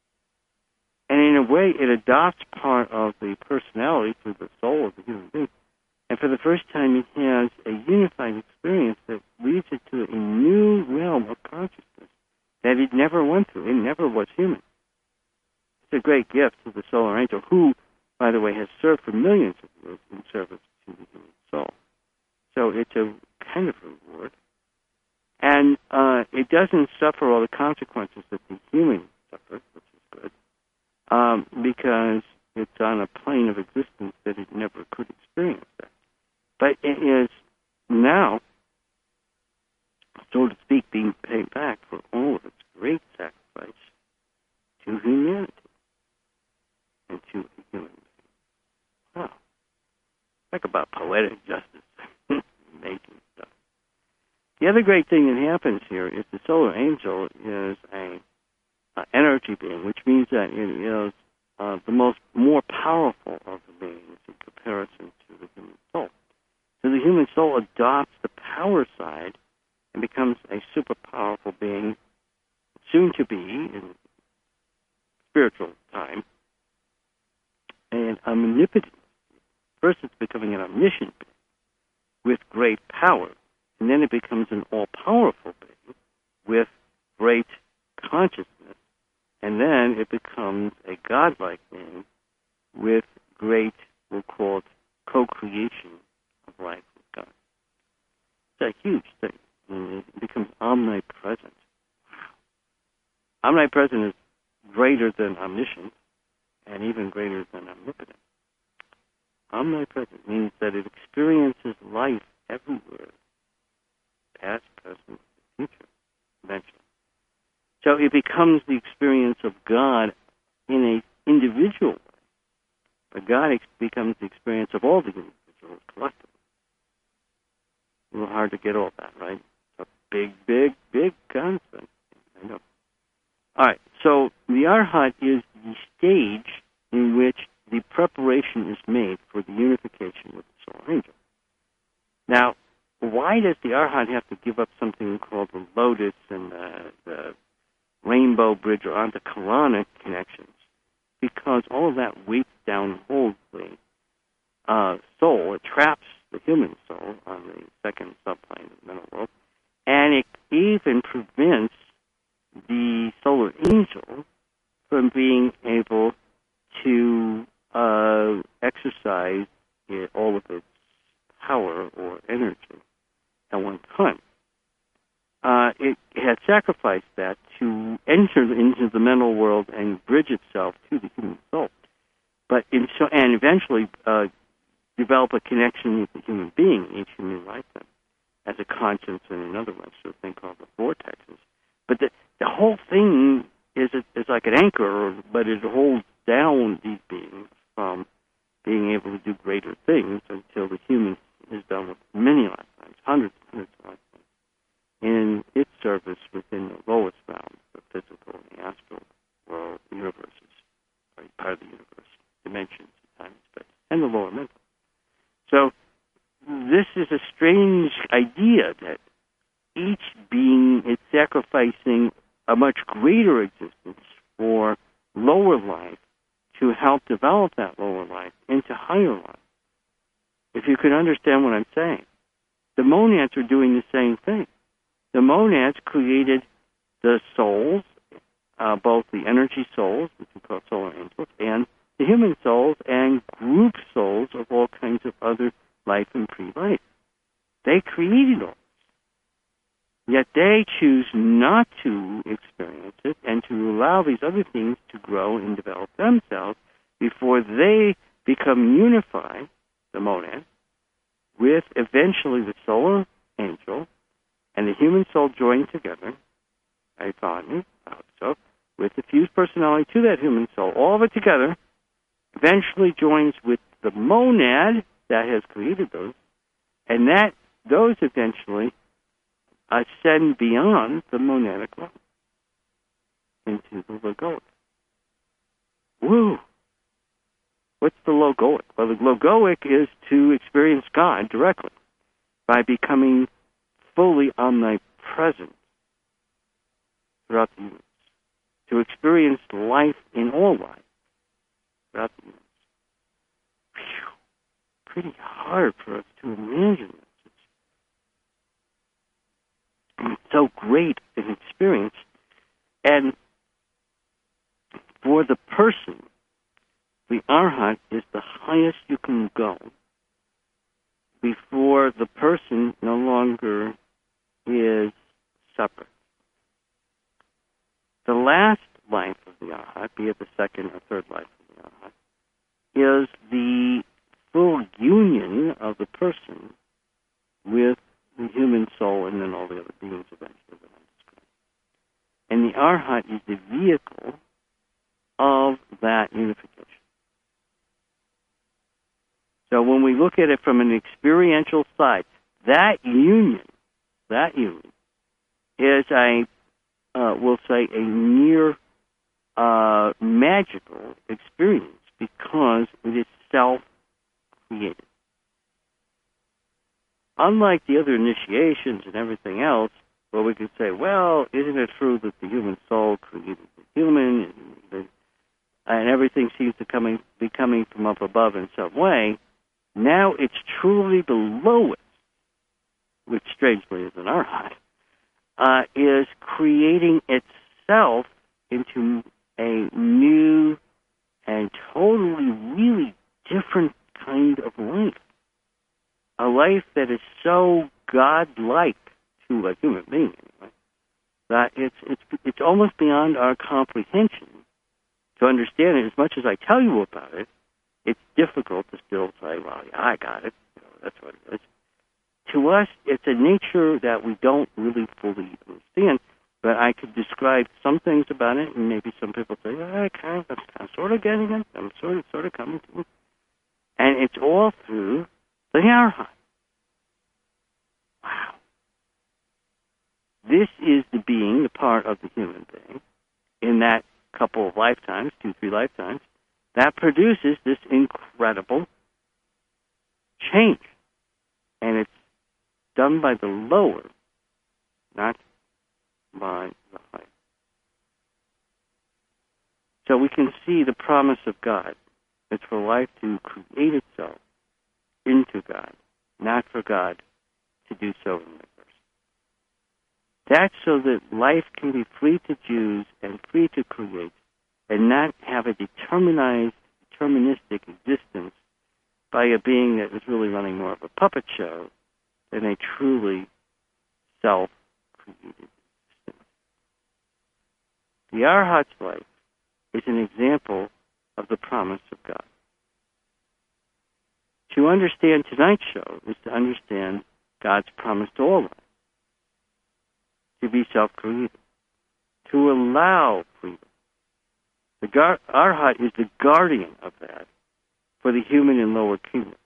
And in a way, it adopts part of the personality through the soul of the human being. And for the first time, it has a unified experience that leads it to a new realm of consciousness that it never went through. It never was human. It's a great gift to the solar angel, who, by the way, has served for millions of years in service to the human soul. So it's a kind of reward. And it doesn't suffer all the consequences that the human suffers, which is good, because it's on a plane of existence that it never could experience that. But it is now, so to speak, being paid back for all of its great sacrifice to humanity and to the human being. Wow. Talk about poetic justice. Amazing stuff. The other great thing that happens here is the solar angel is a energy being, which means that it is the more powerful of the beings in comparison to the human soul. So the human soul adopts the power side and becomes a super powerful being, soon to be, in spiritual time, and omnipotent. First it's becoming an omniscient being with great power, and then it becomes an all-powerful being with great consciousness, and then it becomes a godlike being with great, we'll call it, co-creation of life with God. It's a huge thing. It becomes omnipresent. Wow. Omnipresent is greater than omniscient and even greater than omnipotent. Omnipresent means that it experiences life everywhere, past, present, future, eventually. So it becomes the experience of God in an individual way. But God becomes the experience of all the individuals collectively. A little hard to get all that, right? It's a big, big, big concept. I know. All right, so the Arhat is the stage in which the preparation is made for the unification with the solar angel. Now, why does the Arhat have to give up something called the lotus and the rainbow bridge or Antakarana connections? Because all of that weights down, holds the soul. It traps the human soul on the second subplane of the mental world, and it even prevents the solar angel from being able to exercise all of its power or energy at one time. It had sacrificed that to enter into the mental world and bridge itself to the human soul, and eventually develop a connection with the human being, each human lifetime, as a conscience and another one, so a thing called the vortexes. But the whole thing is like an anchor, but it holds down these beings from being able to do greater things until the human is done with many lifetimes, hundreds and hundreds of lifetimes, in its service within the lowest realms, the physical and the astral world, universes, or part of the universe, dimensions, time and space, and the lower mental. So this is a strange idea that each being is sacrificing a much greater existence for lower life to help develop that lower life into higher life. If you can understand what I'm saying, the monads are doing the same thing. The monads created the souls, both the energy souls, which we call solar angels, and the human souls and group souls of all kinds of other life and pre-life. They created all this. Yet they choose not to experience it and to allow these other things to grow and develop themselves before they become unified, the monad, with eventually the solar angel and the human soul joined together, I thought so, with the fused personality to that human soul, all of it together, eventually joins with the monad that has created those, and those eventually ascend beyond the monadic level into the logoic. Woo! What's the logoic? Well, the logoic is to experience God directly. by becoming fully omnipresent throughout the universe, to experience life in all life throughout the universe. Phew, pretty hard for us to imagine this. It's so great an experience. And for the person, the arhat is the highest you can go before the person no longer is separate. The last life of the arhat, be it the second or third life of the arhat, is the full union of the person with the human soul and then all the other beings eventually that I described. And the arhat is the vehicle of that unification. So when we look at it from an experiential side, that union is we'll say a near magical experience because it is self-created. Unlike the other initiations and everything else, where we could say, well, isn't it true that the human soul created the human and everything seems to be coming from up above in some way? Now it's truly the lowest, which strangely is an arhat, is creating itself into a new and totally, really different kind of life. A life that is so godlike to a human being, anyway, that it's almost beyond our comprehension to understand it. As much as I tell you about it, it's difficult to still say, well, yeah, I got it. That's what it is. To us, it's a nature that we don't really fully understand, but I could describe some things about it, and maybe some people say, I'm sort of getting it. I'm sort of coming to it. And it's all through the arhat. Wow. This is the being, the part of the human being, in that couple of lifetimes, 2-3 lifetimes, that produces this incredible change. And it's done by the lower, not by the higher. So we can see the promise of God. It's for life to create itself into God, not for God to do so in the universe. That's so that life can be free to choose and free to create and not have a deterministic existence by a being that is really running more of a puppet show than a truly self-created existence. The arhat's life is an example of the promise of God. To understand tonight's show is to understand God's promise to all life, to be self-created, to allow freedom. The arhat is the guardian of that for the human and lower kingdoms.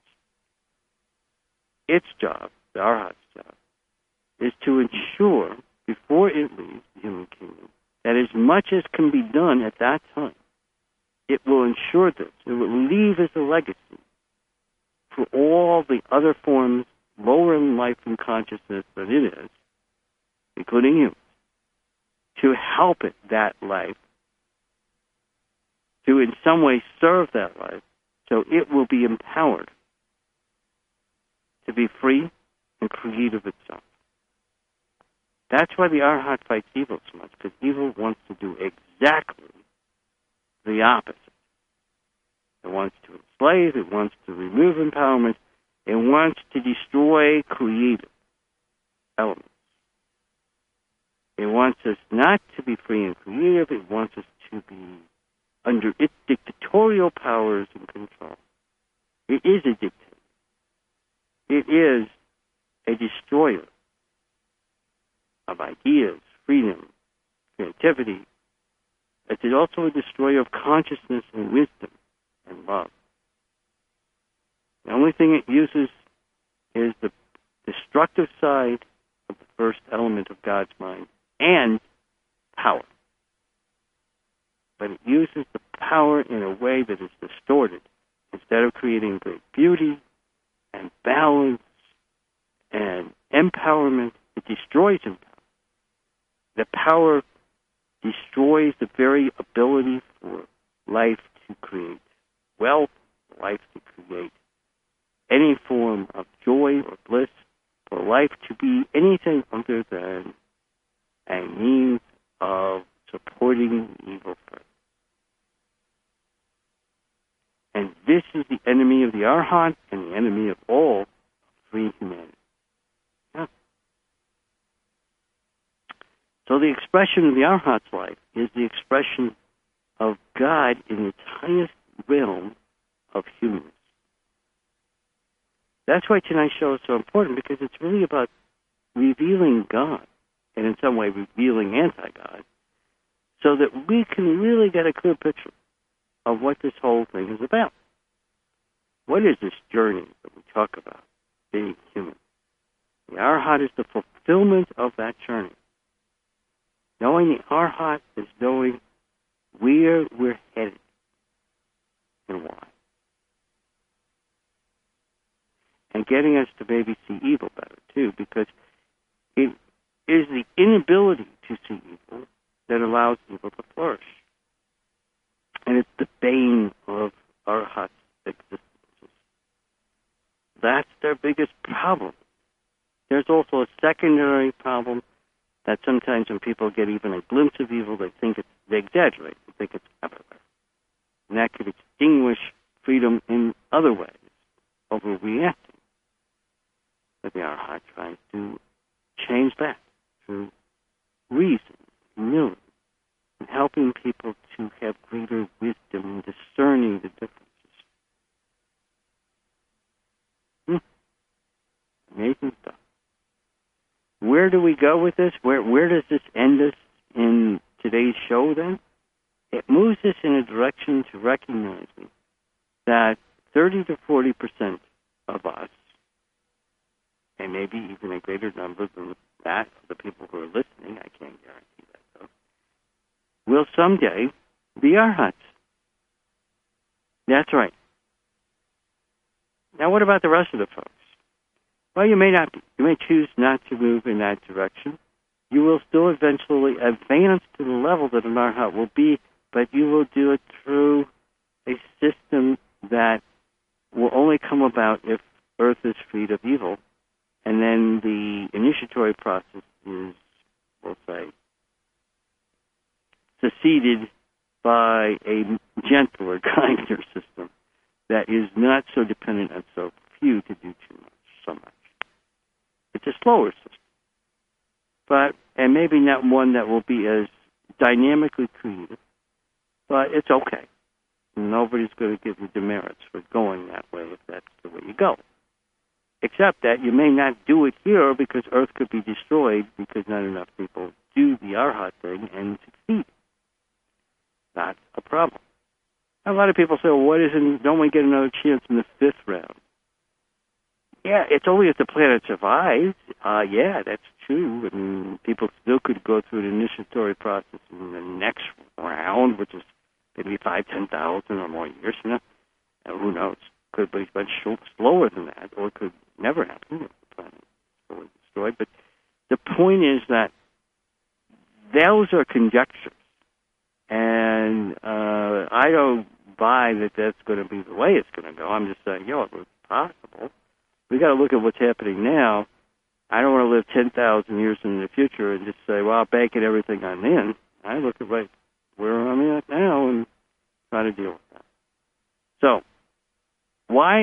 Its job, the arhat's job, is to ensure, before it leaves the human kingdom, that as much as can be done at that time, it will ensure this. It will leave as a legacy for all the other forms lower in life and consciousness that it is, including humans, to help it, that life, to in some way serve that life, so it will be empowered to be free and creative itself. That's why the arhat fights evil so much, because evil wants to do exactly the opposite. It wants to enslave, it wants to remove empowerment, it wants to destroy creative elements. It wants us not to be free and creative, it wants us to be under its dictatorial powers and control. It is a dictator. It is a destroyer of ideas, freedom, creativity. It is also a destroyer of consciousness and wisdom and love. The only thing it uses is the destructive side of the first element of God's mind and power. But it uses the power in a way that is distorted. Instead of creating great beauty and balance and empowerment. It destroys empowerment. The power destroys the very ability for life to create wealth, life to create any form of joy or bliss, for life to be anything other than a means of supporting the evil force. And this is the enemy of the Arhat and the enemy of all free humanity. Yeah. So the expression of the Arhat's life is the expression of God in its highest realm of humanness. That's why tonight's show is so important, because it's really about revealing God, and in some way revealing anti-God, so that we can really get a clear picture of what this whole thing is about. What is this journey that we talk about, being human? The Arhat is the fulfillment of that journey. Knowing the Arhat is knowing where we're headed and why. And getting us to maybe see evil better, too, because it is the inability to see evil that allows evil to flourish. And it's the bane of Arhat's existence. That's their biggest problem. There's also a secondary problem that sometimes when people get even a glimpse of evil, they exaggerate. They think it's everywhere. And that could extinguish freedom in other ways, overreacting. But the Arhat tries to change that through reason, humility, and helping people to have greater wisdom in discerning the differences. Amazing stuff. Where do we go with this? Where does this end us in today's show, then? It moves us in a direction to recognizing that 30 to 40% of us, and maybe even a greater number than that of the people who are listening, I can't guarantee that, though, will someday be Arhats. That's right. Now, what about the rest of the folks? Well, you may not be. You may choose not to move in that direction. You will still eventually advance to the level that an Arhat will be, but you will do it through a system that will only come about if Earth is freed of evil, and then the initiatory process is, we'll say, succeeded by a gentler, kinder system that is not so dependent on so few to do so much. It's a slower system, and maybe not one that will be as dynamically creative, but it's okay. Nobody's going to give you demerits for going that way if that's the way you go. Except that you may not do it here because Earth could be destroyed because not enough people do the Arhat thing and succeed. That's a problem. A lot of people say, well, don't we get another chance in the fifth round? Yeah, it's only if the planet survives. Yeah, that's true. And people still could go through the initiatory process in the next round, which is maybe 5,000, 10,000 or more years from now. Who knows? Could be much slower than that, or it could never happen if the planet is fully destroyed. But the point is that those are conjectures. And I don't buy that that's going to be the way it's going to go. I'm just saying, it was possible. We got to look at what's happening now. I don't want to live 10,000 years in the future and just say, well, I'll bank it everything on then. I look at right where I'm at now and try to deal with that. So, why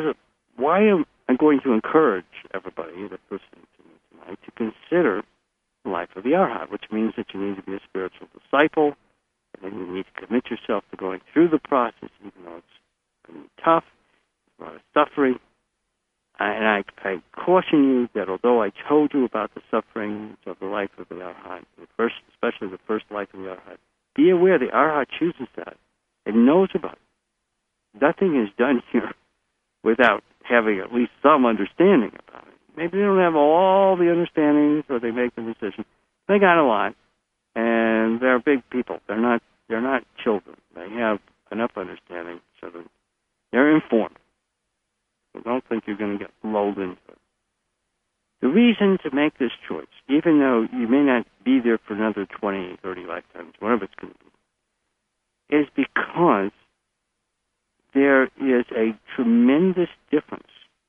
am I going to encourage everybody that's listening to me tonight to consider the life of the Arhat, which means that you need to be a spiritual disciple, and then you need to commit yourself to going through the process, even though it's going to be tough, a lot of suffering. And I caution you that although I told you about the sufferings of the life of the Arhat, especially the first life of the Arhat, be aware the Arhat chooses that and knows about it. Nothing is done here without having at least some understanding about it. Maybe they don't have all the understandings or they make the decision. They got a lot, and they're big people. They're not children. They have enough understanding so that they're informed. So don't think you're going to get lulled into it. The reason to make this choice, even though you may not be there for another 20, 30 lifetimes, whatever it's going to be, is because there is a tremendous difference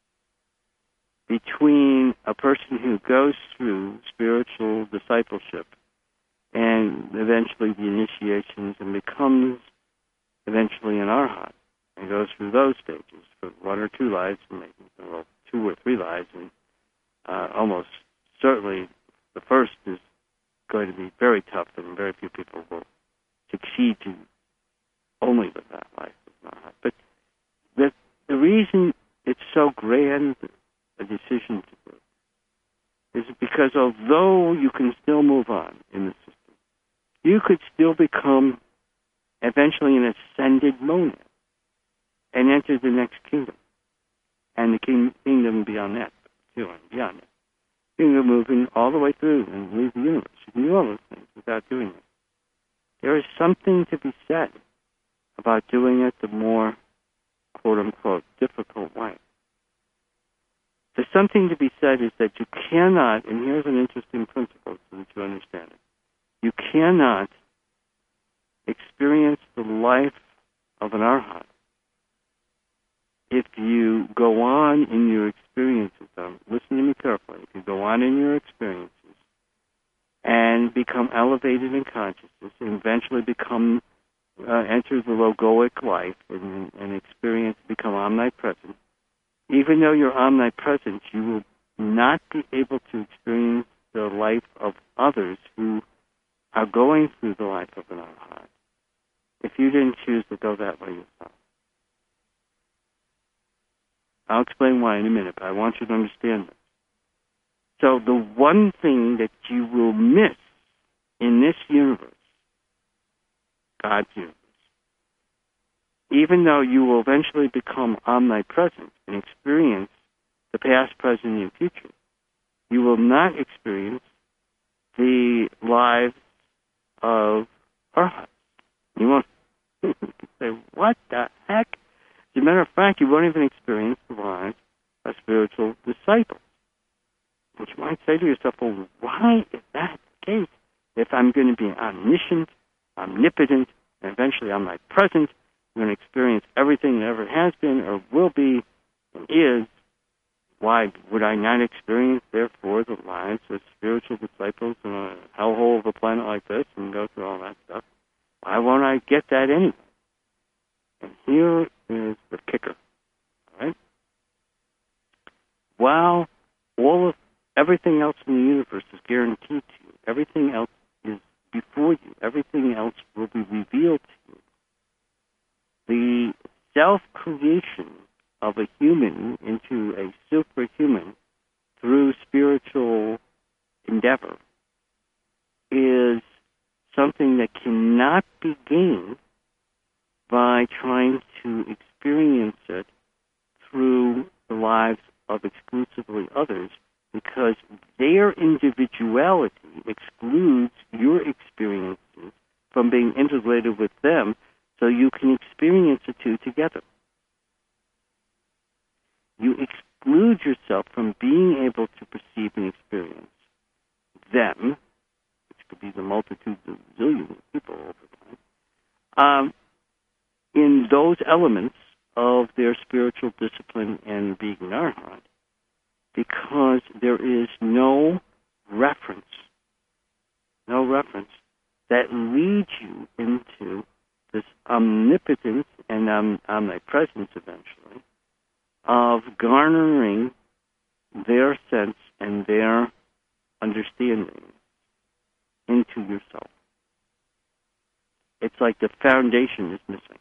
between a person who goes through spiritual discipleship and eventually the initiations and becomes eventually an arhat and goes through those stages for 1 or 2 lives, and maybe 2 or 3 lives, and almost certainly the first is going to be very tough, and very few people will succeed to only live that life. But the reason it's so grand a decision to do is because although you can still move on in the system, you could still become eventually an ascended monad and enter the next kingdom, and the kingdom beyond that, too, and beyond that. You can move in all the way through and leave the universe. You can do all those things without doing it. There is something to be said about doing it the more, quote-unquote, difficult way. There's something to be said is that you cannot, and here's an interesting principle so that you understand it, you cannot experience the life of an arhat if you go on in your experiences. Listen to me carefully. If you go on in your experiences and become elevated in consciousness and eventually become enter the logoic life and experience, become omnipresent, even though you're omnipresent, you will not be able to experience the life of others who are going through the life of an arhat if you didn't choose to go that way yourself. I'll explain why in a minute, but I want you to understand this. So the one thing that you will miss in this universe, God's universe, even though you will eventually become omnipresent and experience the past, present, and future, you will not experience the lives of arhats. You won't say, what the heck? As a matter of fact, you won't even experience the lives of spiritual disciples. But you might say to yourself, well, why is that the case? If I'm going to be omniscient, omnipotent, and eventually omnipresent, I'm going to experience everything that ever has been or will be and is, why would I not experience, therefore, the lives of spiritual disciples in a hellhole of a planet like this and go through all that stuff? Why won't I get that anyway? And here is the kicker, all right? While everything else in the universe is guaranteed to you, everything else is before you, everything else will be revealed to you, the self-creation of a human into a superhuman through spiritual endeavor is something that cannot be gained by trying to experience it through the lives of exclusively others, because their individuality excludes your experiences from being integrated with them, so you can experience the two together. You exclude yourself from being able to perceive and experience them, which could be the multitudes of zillions of people over time, in those elements of their spiritual discipline and being an arhat, because there is no reference that leads you into this omnipotence and omnipresence eventually of garnering their sense and their understanding into yourself. It's like the foundation is missing.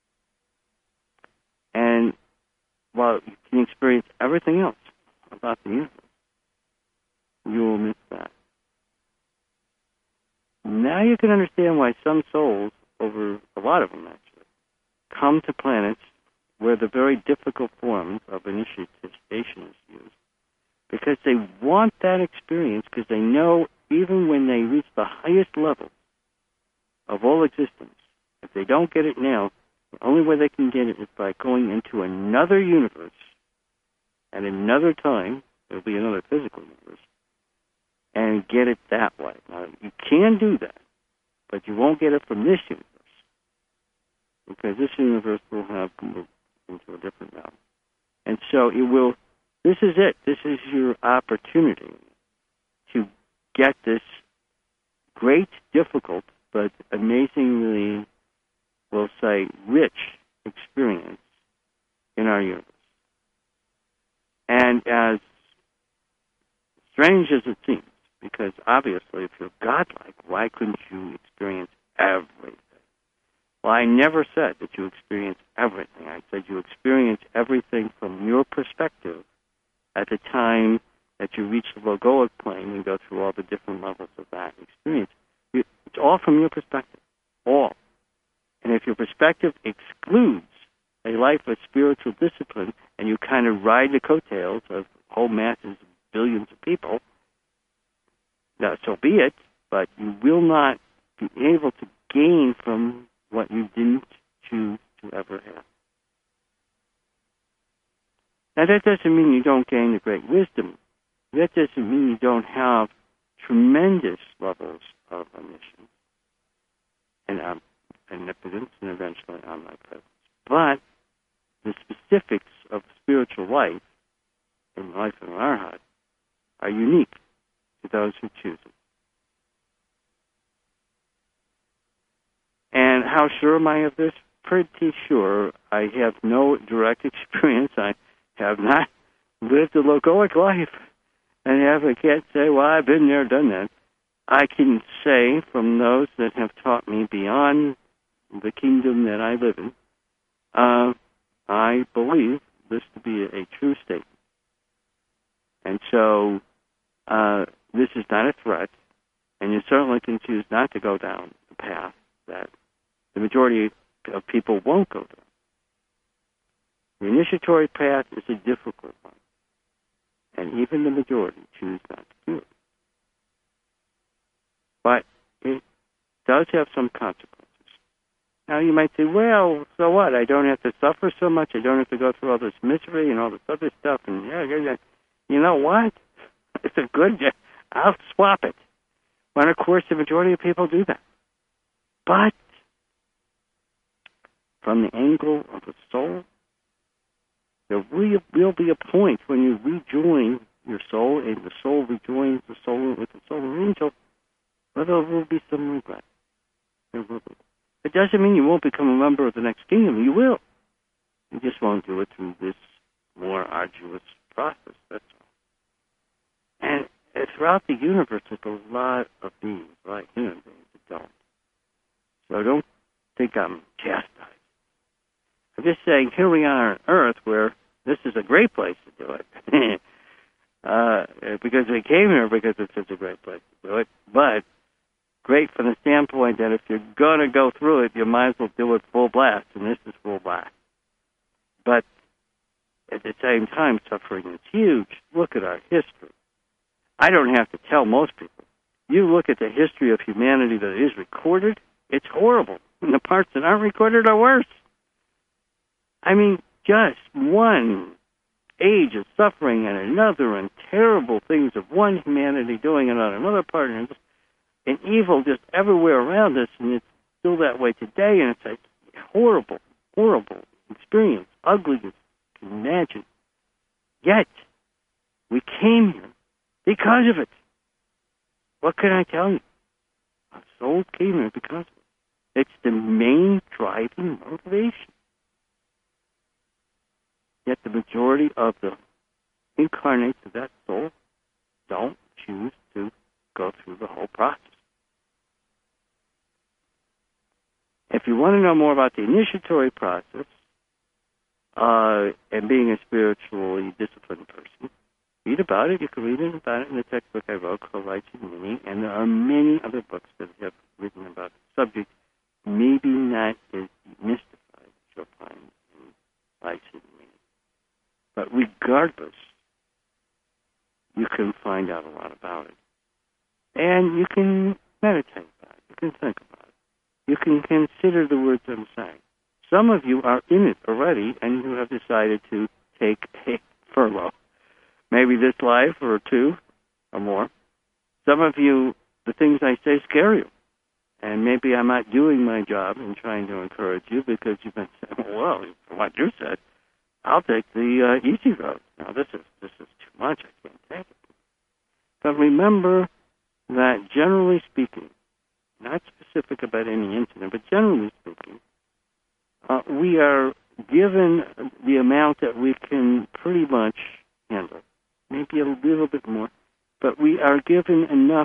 And while you can experience everything else about the universe, you will miss that. Now you can understand why some souls, over a lot of them actually, come to planets where the very difficult forms of initiation is used, because they want that experience, because they know even when they reach the highest level of all existence, if they don't get it now, the only way they can get it is by going into another universe at another time There'll be another physical universe. And get it that way. Now, you can do that, but you won't get it from this universe. Because this universe will have moved into a different realm. And so it will, this is it. This is your opportunity to get this great, difficult, but amazingly, we'll say, rich experience in our universe. And as strange as it seems, because obviously if you're godlike, why couldn't you experience everything? Well, I never said that you experience everything. I said you experience everything from your perspective at the time that you reach the logoic plane and go through all the different levels of that experience. It's all from your perspective, all. And if your perspective excludes a life of spiritual discipline and you kind of ride the coattails of whole masses of billions of people, now, so be it, but you will not be able to gain from what you didn't choose to ever have. Now, that doesn't mean you don't gain the great wisdom. That doesn't mean you don't have tremendous levels of omniscience and omnipotence and eventually omnipresence. But the specifics of spiritual life and life in our heart are unique to those who choose it. And how sure am I of this? Pretty sure. I have no direct experience. I have not lived a logoic life. And I can't say, well, I've been there, done that. I can say from those that have taught me beyond the kingdom that I live in, I believe this to be a true statement. And so this is not a threat, and you certainly can choose not to go down the path that the majority of people won't go down. The initiatory path is a difficult one, and even the majority choose not to do it. But it does have some consequences. Now you might say, well, so what? I don't have to suffer so much. I don't have to go through all this misery and all this other stuff. And you know what? It's a good. I'll swap it. When of course the majority of people do that. But from the angle of the soul, there will be a point when you rejoin your soul, and the soul rejoins the soul with the soul angel, where there will be some regret. There will be. It doesn't mean you won't become a member of the next kingdom. You will. You just won't do it through this more arduous process, that's all. And throughout the universe, there's a lot of beings, like human beings, that don't. So don't think I'm chastised. I'm just saying, here we are on Earth, where this is a great place to do it. Because we came here because it's such a great place to do it. But great from the standpoint that if you're going to go through it, you might as well do it full blast, and this is full blast. But at the same time, suffering is huge. Look at our history. I don't have to tell most people. You look at the history of humanity that is recorded, it's horrible. And the parts that aren't recorded are worse. I mean, just one age of suffering and another, and terrible things of one humanity doing it on another part, and evil just everywhere around us, and it's still that way today, and it's a horrible, horrible experience, ugly as you can imagine. Yet, we came here because of it. What can I tell you? Our soul came here because of it. It's the main driving motivation. Yet the majority of the incarnates of that soul don't choose to go through the whole process. If you want to know more about the initiatory process and being a spiritually disciplined person, read about it. You can read about it in the textbook I wrote called Lights and Meaning, and there are many other books that have written about the subject, maybe not as mystified as you'll find in Lights and Meaning. But regardless, you can find out a lot about it. And you can meditate about it. You can think about it. You can consider the words I'm saying. Some of you are in it already, and you have decided to take a furlough. maybe this life or two or more. Some of you, the things I say scare you. And maybe I'm not doing my job in trying to encourage you because you've been saying, well, from what you said, I'll take the easy road. Now, this is too much. I can't take it. But remember that generally speaking, not specific about any incident, but generally speaking, we are given the amount that we can pretty much handle, maybe a little bit more, but we are given enough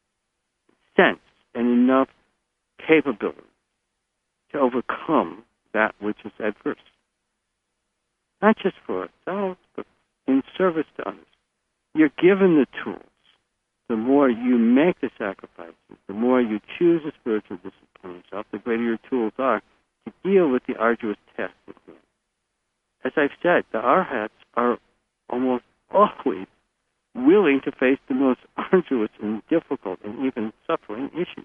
sense and enough capability to overcome that which is adverse. Not just for ourselves, but in service to others. You're given the tools. The more you make the sacrifices, the more you choose a spiritual discipline yourself, the greater your tools are to deal with the arduous task at hand. As I've said, the arhats are almost always willing to face the most arduous and difficult and even suffering issues.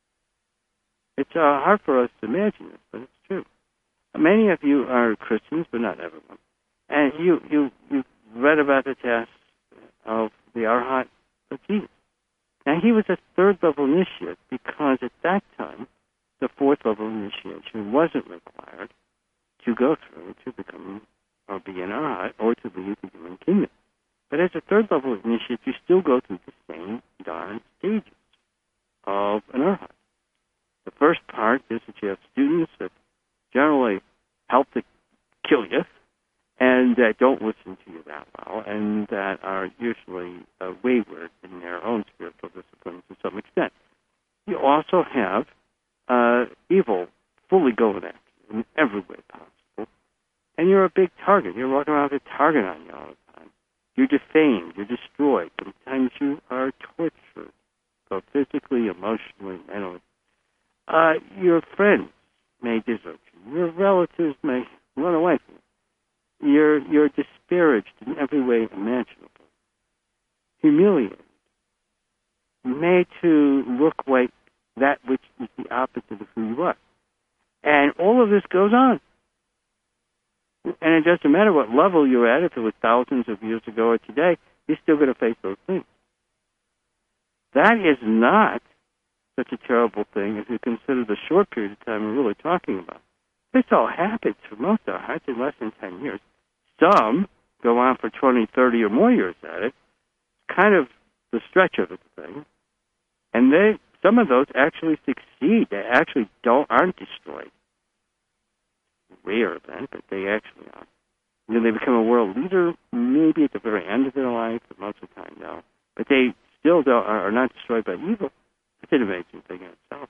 It's hard for us to imagine this, but it's true. Many of you are Christians, but not everyone. And you read about the task of the Arhat of Jesus. Now, he was a third-level initiate because at that time, the fourth-level initiation wasn't required to go through to become or be an Arhat or to lead the human kingdom. But as a third-level initiate, you still go through the same darn stages of an Arhat. The first part is that you have students that generally help to kill you and that don't listen to you that well and that are usually wayward in their own spiritual disciplines to some extent. You also have evil fully going at you in every way possible. And you're a big target. You're walking around with a target on you all the time. You're defamed. You're destroyed. Sometimes you are tortured, both physically, emotionally, mentally. Your friends may desert you. Your relatives may run away from you. You're disparaged in every way imaginable. Humiliated. Made to look like that which is the opposite of who you are. And all of this goes on. And it doesn't matter what level you're at, if it was thousands of years ago or today, you're still going to face those things. That is not such a terrible thing if you consider the short period of time we're really talking about. This all happens for most of our hearts in less than 10 years. Some go on for 20, 30 or more years at it. Kind of the stretch of the thing. And some of those actually succeed. They actually aren't destroyed. Rare event, but they actually are. They become a world leader maybe at the very end of their life, but most of the time no. But they still are not destroyed by evil. It's an amazing thing in itself.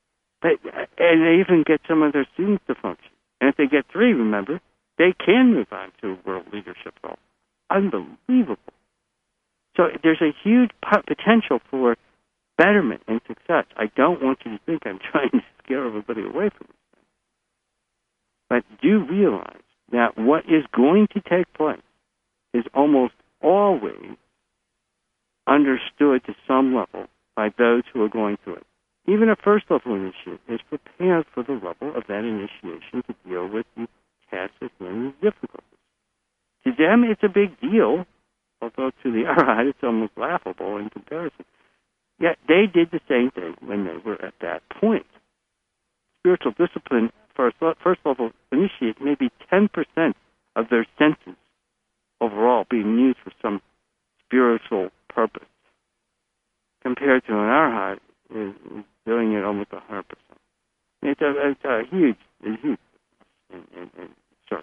And they even get some of their students to function. And if they get 3, remember, they can move on to a world leadership role. Unbelievable. So there's a huge potential for betterment and success. I don't want you to think I'm trying to scare everybody away from this. But do realize that what is going to take place is almost always understood to some level by those who are going through it. Even a first-level initiate is prepared for the level of that initiation to deal with the tasks and the difficulties. To them, it's a big deal, although to the Arhat, it's almost laughable in comparison. Yet they did the same thing when they were at that point. Spiritual discipline for a first-level initiate may be 10% of their senses overall being used for some spiritual purpose, compared to an Arhat is doing it almost 100%. It's a huge in service.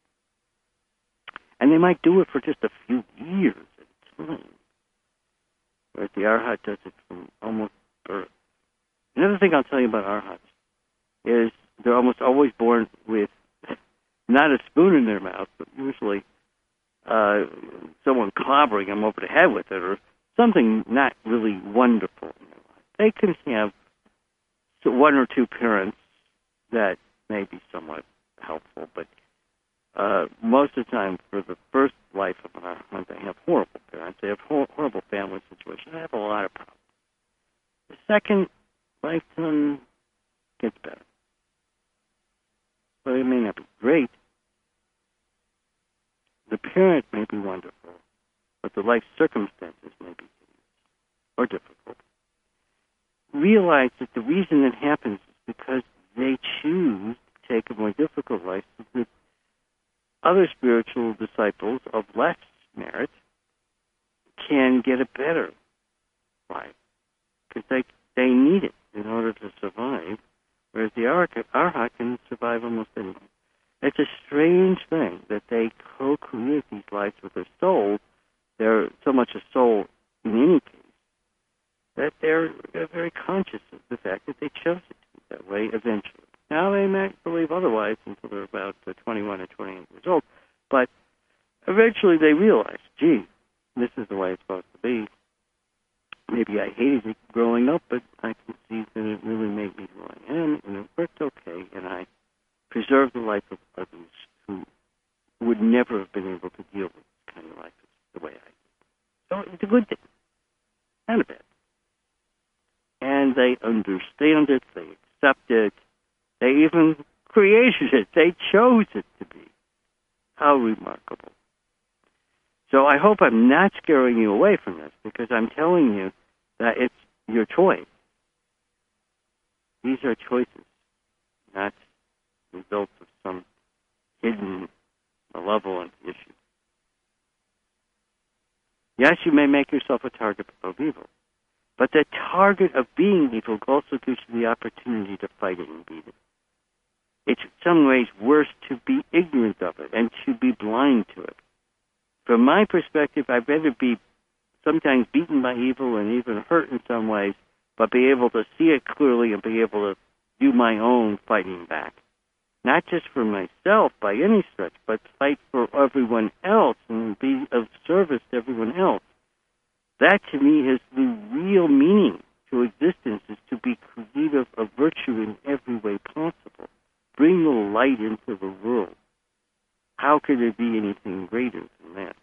And they might do it for just a few years at a time, whereas the Arhat does it from almost birth. Another thing I'll tell you about Arhats is they're almost always born with not a spoon in their mouth, but usually someone clobbering them over the head with it, or something not really wonderful in their life. They can have 1 or 2 parents that may be somewhat helpful, but most of the time, for the first life of an Arhat, they have horrible parents. They have horrible family situations. They have a lot of problems. The second lifetime gets better. But it may not be great. The parent may be wonderful, but the life circumstances may be or difficult, realize that the reason it happens is because they choose to take a more difficult life so that other spiritual disciples of less merit can get a better life because they need it in order to survive, whereas the Arhat can survive almost anything. It's a strange thing that they co-create these lives with their soul. They're so much a soul in any case that they're very conscious of the fact that they chose it to be that way eventually. Now, they might believe otherwise until they're about 21 or 28 years old, but eventually they realize, gee, this is the way it's supposed to be. Maybe I hated it growing up, but I can see that it really made me who I am, and it worked okay, and I preserved the life of others who would never have been able to deal with this kind of life the way I did. So it's a good thing, not a bad thing. And they understand it, they accept it, they even created it, they chose it to be. How remarkable. So I hope I'm not scaring you away from this, because I'm telling you that it's your choice. These are choices, not results of some hidden, malevolent issue. Yes, you may make yourself a target of evil, but the target of being evil also gives you the opportunity to fight it and beat it. It's in some ways worse to be ignorant of it and to be blind to it. From my perspective, I'd rather be sometimes beaten by evil and even hurt in some ways, but be able to see it clearly and be able to do my own fighting back. Not just for myself by any stretch, but fight for everyone else and be of service to everyone else. That, to me, is the real meaning to existence, is to be creative of virtue in every way possible. Bring the light into the world. How could there be anything greater than that?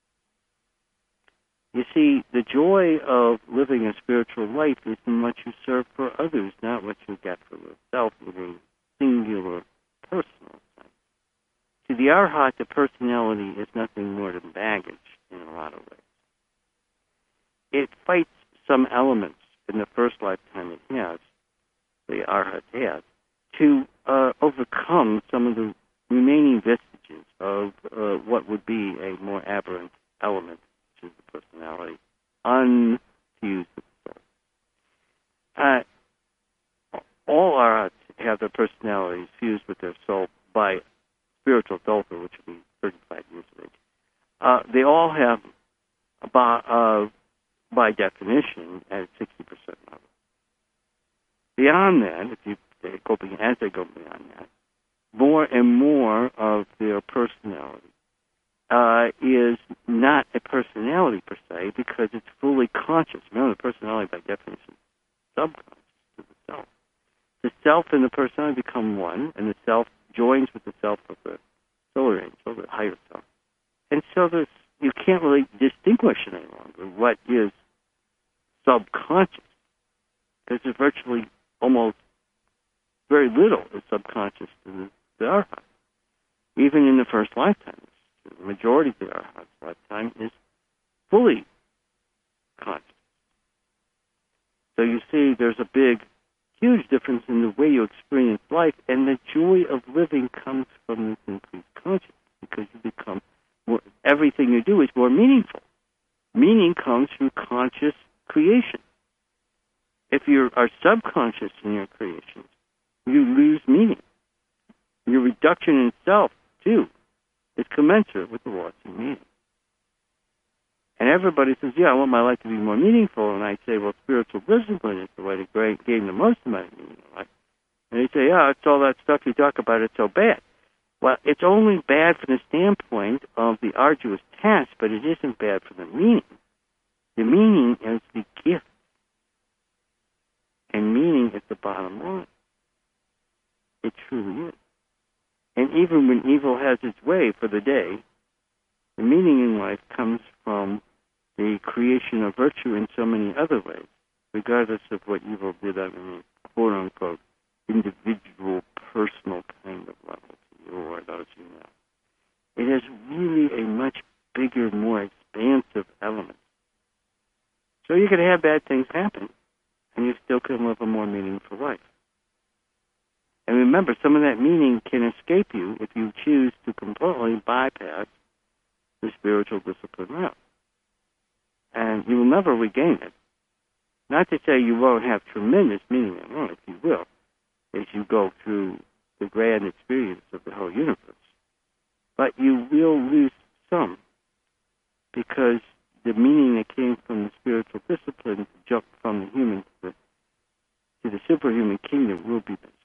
You see, the joy of living a spiritual life is in what you serve for others, not what you get for yourself in a singular, personal sense. To the Arhat, the personality is nothing more than baggage in a lot of ways. It fights some elements in the first lifetime it has, the Arhat has, to overcome some of the remaining vestiges of what would be a more aberrant element, which is the personality, unfused with the soul. All Arhats have their personalities fused with their soul by spiritual adulthood, which would be 35 years of age. They all have, by definition, at 60% level. Beyond that, as they go beyond that, more and more of their personality is not a personality per se, because it's fully conscious. Remember, the personality by definition is subconscious to the self. The self and the personality become one, and the self joins with the self of the solar angel, the higher self. And so you can't really distinguish any longer what is subconscious, because there's virtually almost very little is subconscious to the Arhat. Even in the first lifetime, the majority of the Arhat's lifetime is fully conscious. So you see, there's a big, huge difference in the way you experience life, and the joy of living comes from this increased consciousness, because you become more, everything you do is more meaningful. Meaning comes through conscious creation. If you are subconscious in your creations, you lose meaning. Your reduction in self, too, is commensurate with the loss of meaning. And everybody says, yeah, I want my life to be more meaningful. And I say, well, spiritual discipline is the way to gain the most amount of meaning in life. And they say, yeah, it's all that stuff you talk about, it's so bad. Well, it's only bad from the standpoint of the arduous task, but it isn't bad for the meaning. The meaning is the gift. And meaning is the bottom line. It truly is. And even when evil has its way for the day, the meaning in life comes from the creation of virtue in so many other ways, regardless of what evil did on a quote-unquote individual, personal kind of level to you or those you know. It has really a much bigger, more expansive element. So you could have bad things happen, and you still can live a more meaningful life. And remember, some of that meaning can escape you if you choose to completely bypass the spiritual discipline route. And you will never regain it. Not to say you won't have tremendous meaning in life, you will, as you go through the grand experience of the whole universe. But you will lose some, because the meaning that came from the spiritual discipline to jump from the human to the superhuman kingdom will be missing.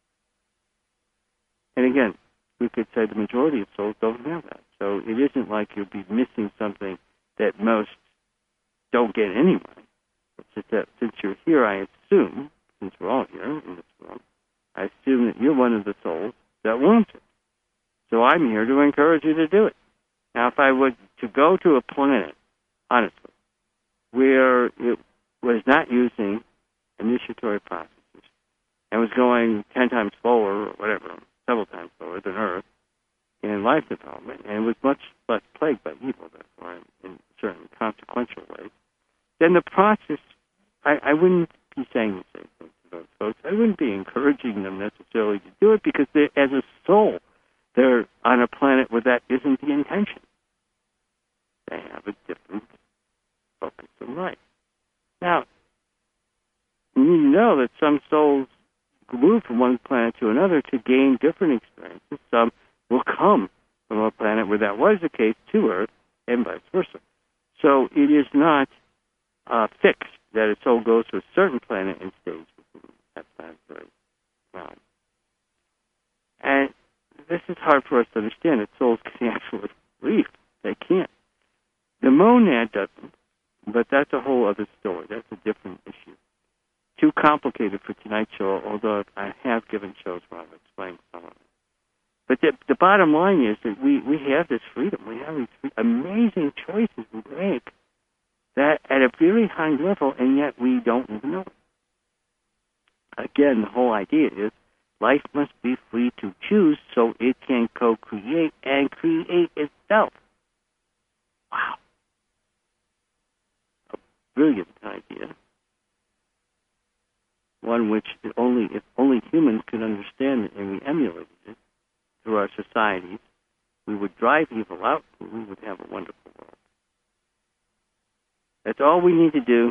And again, we could say the majority of souls don't have that. So it isn't like you'll be missing something that most don't get anyway. It's just that since you're here, I assume, since we're all here in this world, I assume that you're one of the souls that wants it. So I'm here to encourage you to do it. Now, if I were to go to a planet, honestly, where it was not using initiatory processes and was going 10 times slower or whatever, several times slower than Earth in life development, and was much less plagued by evil, therefore, in certain consequential ways, then the process, I wouldn't be saying the same thing to those folks. I wouldn't be encouraging them necessarily to do it, because as a soul, they're on a planet where that isn't the intention. They have a different focus in life. Now, you know that some souls move from one planet to another to gain different experiences. Some will come from a planet where that was the case to Earth, and vice versa. So it is not fixed that a soul goes to a certain planet and stays within that planetary realm. And this is hard for us to understand, that souls can actually leave. They can't. The monad doesn't, but that's a whole other story. That's a different issue. Too complicated for tonight's show, although I have given shows where I've explained some of it. But the bottom line is that we have this freedom. We have these amazing choices we make that at a very high level, and yet we don't even know it. Again, the whole idea is life must be free to choose so it can co-create and create itself. Wow. A brilliant idea. One which if only humans could understand it and we emulated it through our societies, we would drive evil out and we would have a wonderful world. That's all we need to do.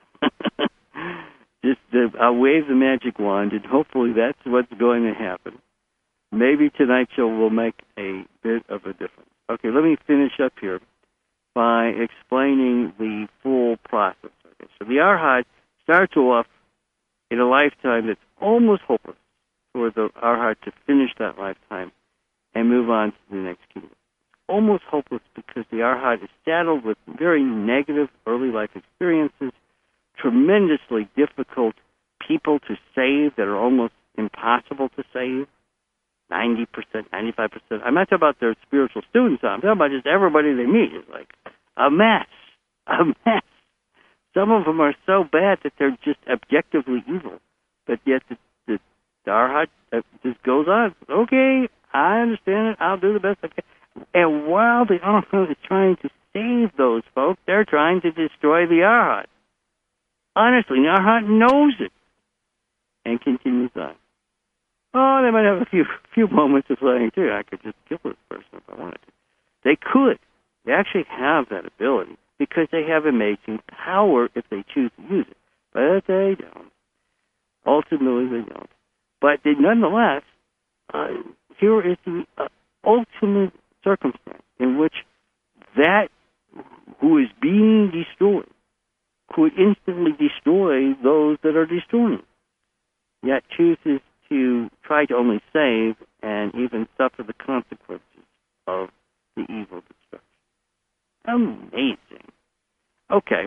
I'll wave the magic wand, and hopefully that's what's going to happen. Maybe tonight's show will make a bit of a difference. Okay, let me finish up here by explaining the full process. Okay, so the Arhat starts off in a lifetime that's almost hopeless for the Arhat to finish that lifetime and move on to the next kingdom. Almost hopeless because the Arhat is saddled with very negative early life experiences, tremendously difficult people to save that are almost impossible to save, 90%, 95%. I'm not talking about their spiritual students. I'm talking about just everybody they meet is like a mess. Some of them are so bad that they're just objectively evil, but yet the Arhat just goes on. Okay, I understand it. I'll do the best I can. And while the Arhat is trying to save those folks, they're trying to destroy the Arhat. Honestly, the Arhat knows it and continues on. Oh, they might have a few moments of saying, too, I could just kill this person if I wanted to. They could. They actually have that ability because they have amazing power if they choose to use it. But they don't. Ultimately, they don't. But nonetheless, here is the ultimate circumstance in which that who is being destroyed could instantly destroy those that are destroying, yet chooses to try to only save and even suffer the consequences of the evil destruction. Amazing. Okay.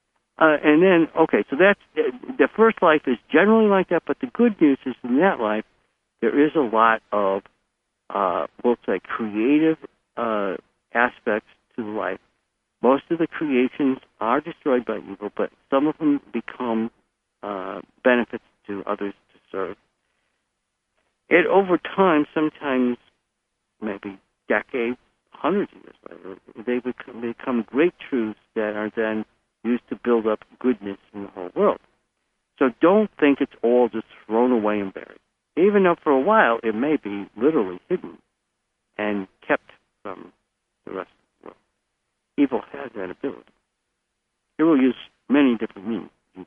So that's the first life is generally like that, but the good news is in that life, there is a lot of, we'll say, creative aspects to the life. Most of the creations are destroyed by evil, but some of them become benefits to others to serve. And over time, sometimes maybe decades, hundreds of years later, they become great truths that are then used to build up goodness in the whole world. So don't think it's all just thrown away and buried. Even though for a while it may be literally hidden and kept from the rest of the world. Evil has that ability. It will use many different means to do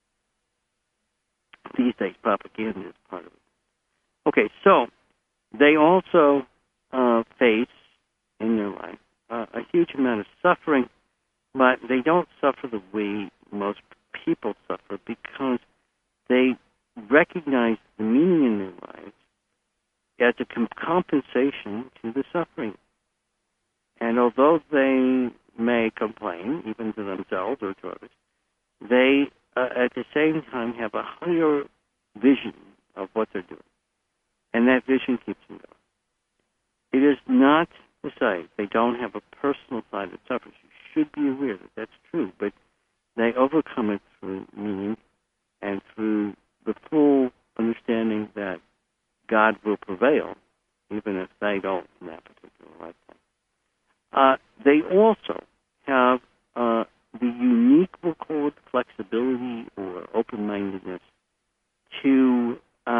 that. These days, propaganda is part of it. Okay, so they also face in their life a huge amount of suffering, but they don't suffer the way most people suffer because they recognize the meaning in their lives as a compensation to the suffering. And although they may complain, even to themselves or to others, they at the same time have a higher vision of what they're doing. And that vision keeps them going. It is not to say they don't have a personal side that suffers. You should be aware that that's true, but they overcome it through meaning and through the full understanding that God will prevail, even if they don't in that particular lifetime. They also have the unique, we'll call it, flexibility or open-mindedness to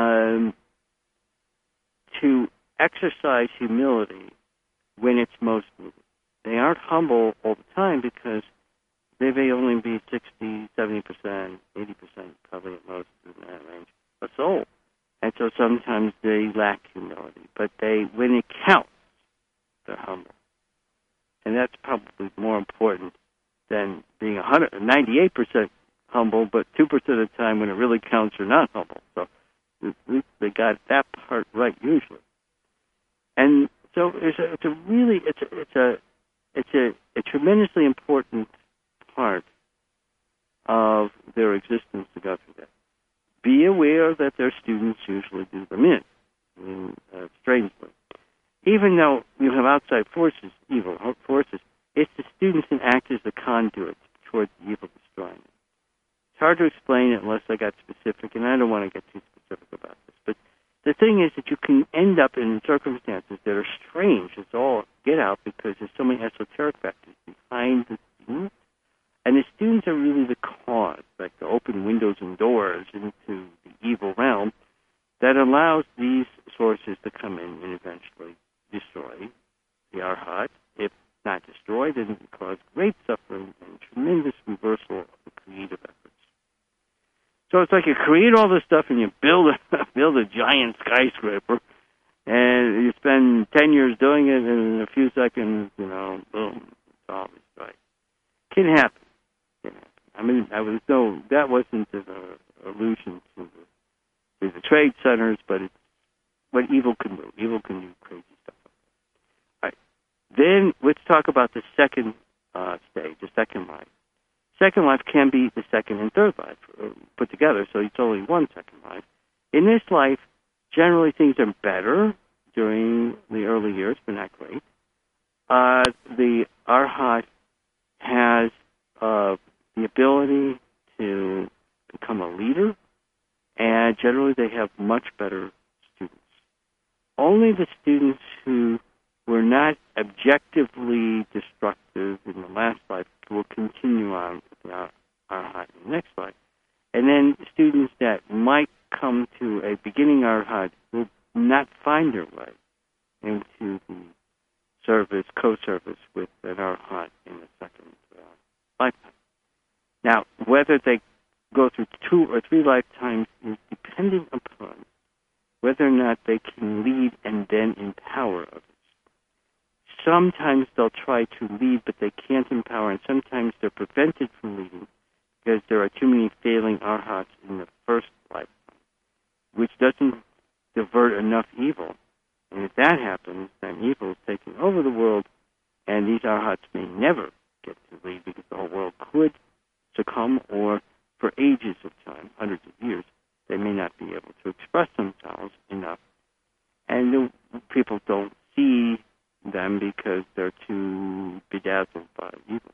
exercise humility when it's most needed. They aren't humble all the time because they may only be 60, 70%, 80%, probably at most in that range, a soul. And so sometimes they lack humility. But when it counts, they're humble. And that's probably more important than being 98% humble, but 2% of the time when it really counts, you're not humble. So they got that part right usually. And so it's a tremendously important part of their existence to go through that. Be aware that their students usually do them in, strangely. Even though you have outside forces, evil forces, it's the students that act as the conduit towards the evil destroying it. It's hard to explain it unless I got specific, and I don't want to get too specific about this. But the thing is that you can end up in circumstances that are strange as all get out because there's so many esoteric factors behind the students. And the students are really the cause, like the open windows and doors into the evil realm that allows these sources to come in and eventually destroy the Arhat. If not destroyed, then it cause great suffering and tremendous reversal of the creative efforts. So it's like you create all this stuff and you build a giant skyscraper, and you spend 10 years doing it, and in a few seconds, boom, it's all destroyed. Can happen. I mean, that wasn't an allusion to the trade centers, but it's what evil can do. Evil can do crazy stuff. All right. Then let's talk about the second stage, the second life. Second life can be the second and third life put together, so it's only one second life. In this life, generally things are better during the early years, but not great. The Arhat has the ability to become a leader, and generally they have much better students. Only the students who were not objectively destructive in the last life will continue on with the Arhat in the next life. And then students that might come to a beginning Arhat will not find their way into the co-service with an Arhat in the second lifetime. Now, whether they go through 2 or 3 lifetimes is dependent upon whether or not they can lead and then empower others. Sometimes they'll try to lead, but they can't empower, and sometimes they're prevented from leading because there are too many failing Arhats in the first lifetime, which doesn't divert enough evil. And if that happens, then evil is taking over the world, and these Arhats may never get to lead because the whole world could succumb, or for ages of time, hundreds of years, they may not be able to express themselves enough. And the people don't see them because they're too bedazzled by evil.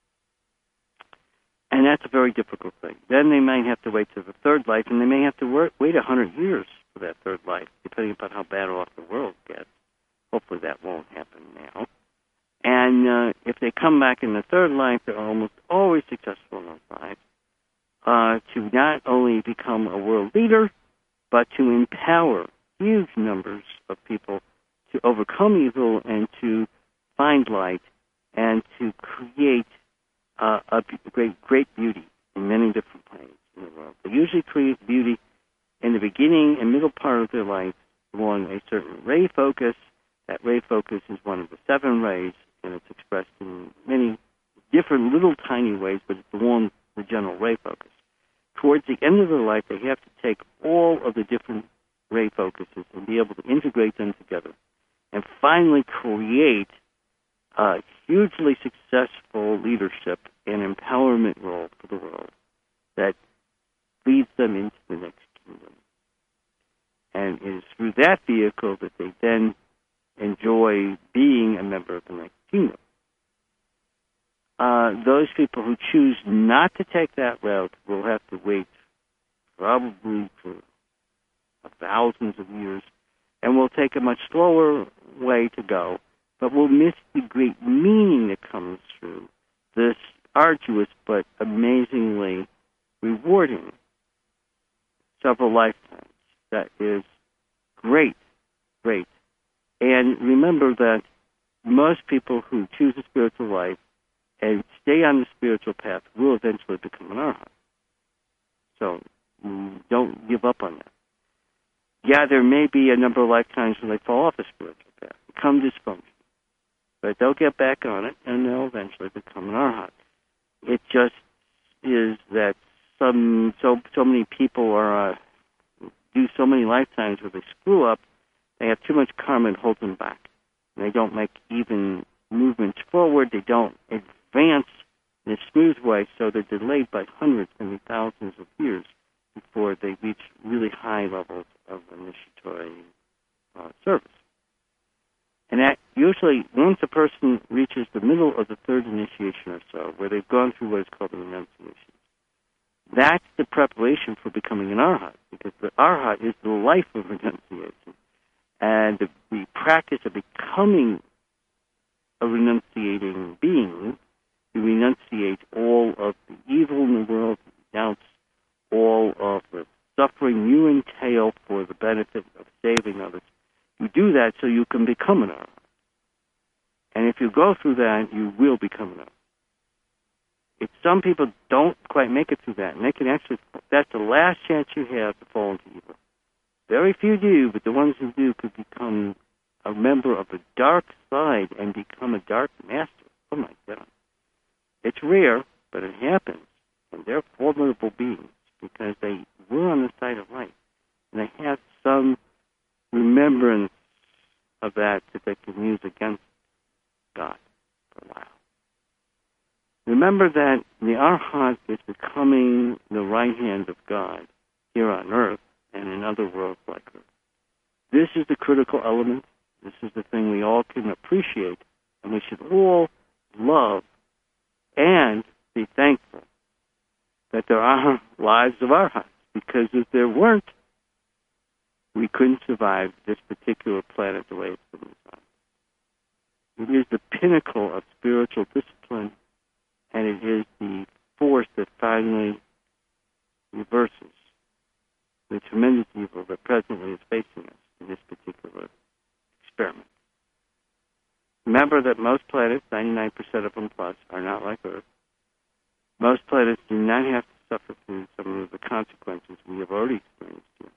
And that's a very difficult thing. Then they might have to wait to the third life, and they may have to wait 100 years for that third life, depending upon how bad off the world gets. Hopefully that won't happen now. And if they come back in the third life, they're almost always successful in those lives, to not only become a world leader, but to empower huge numbers of people to overcome evil and to find light and to create a great beauty in many different planes in the world. They usually create beauty in the beginning and middle part of their life along a certain ray focus. That ray focus is one of the 7 rays, and it's expressed in many different little tiny ways, but it's along the general ray focus. Towards the end of their life, they have to take all of the different ray focuses and be able to integrate them together and finally create a hugely successful leadership and empowerment role for the world that leads them into the next kingdom. And it is through that vehicle that they then enjoy being a member of the next kingdom. Those people who choose not to take that route will have to wait probably for thousands of years and will take a much slower way to go, but will miss the great meaning that comes through this arduous but amazingly rewarding several lifetimes. That is great. And remember that most people who choose a spiritual life and stay on the spiritual path will eventually become an arhat. So don't give up on that. Yeah, there may be a number of lifetimes when they fall off the spiritual path, become dysfunctional. But they'll get back on it, and they'll eventually become an arhat. It just is that so many people do so many lifetimes where they screw up, they have too much karma and holds them back. And they don't make even movements forward. They don't advance in a smooth way, so they're delayed by hundreds, maybe thousands of years before they reach really high levels of initiatory service. And that usually, once a person reaches the middle of the third initiation or so, where they've gone through what is called an renunciation, that's the preparation for becoming an arhat, because the arhat is the life of renunciation. And the practice of becoming a renunciating being, you renunciate all of the evil in the world, renounce all of the suffering you entail for the benefit of saving others. You do that so you can become an arhat. And if you go through that, you will become an arhat. If some people don't quite make it through that, and they can actually, that's the last chance you have to fall into evil. Very few do, but the ones who do could become a member of the dark side and become a dark master. Oh my God. It's rare, but it happens. And they're formidable beings because they were on the side of light. And they have some remembrance of that they can use against God for a while. Remember that the arhat is becoming the right hand of God here on earth and in other worlds like earth. This is the critical element. This is the thing we all can appreciate, and we should all love and be thankful that there are lives of arhats, because if there weren't, we couldn't survive this particular planet the way it's been designed. It is the pinnacle of spiritual discipline, and it is the force that finally reverses the tremendous evil that presently is facing us in this particular experiment. Remember that most planets, 99% of them plus, are not like Earth. Most planets do not have to suffer through some of the consequences we have already experienced here.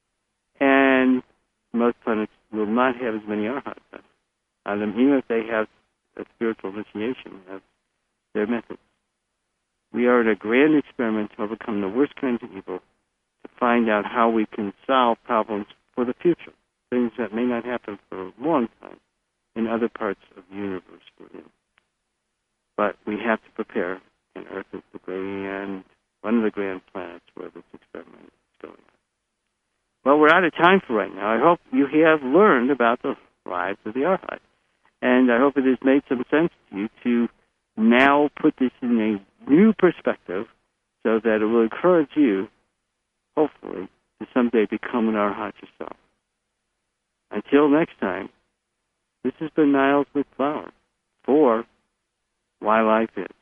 And most planets will not have as many arhats on them, even if they have a spiritual initiation of their methods. We are in a grand experiment to overcome the worst kinds of evil, to find out how we can solve problems for the future, things that may not happen for a long time in other parts of the universe we're in. But we have to prepare, and Earth is one of the grand planets where this experiment is going on. Well, we're out of time for right now. I hope you have learned about the lives of the arhat, and I hope it has made some sense to you to now put this in a new perspective so that it will encourage you, hopefully, to someday become an arhat yourself. Until next time, this has been Niles McFlower for why life is.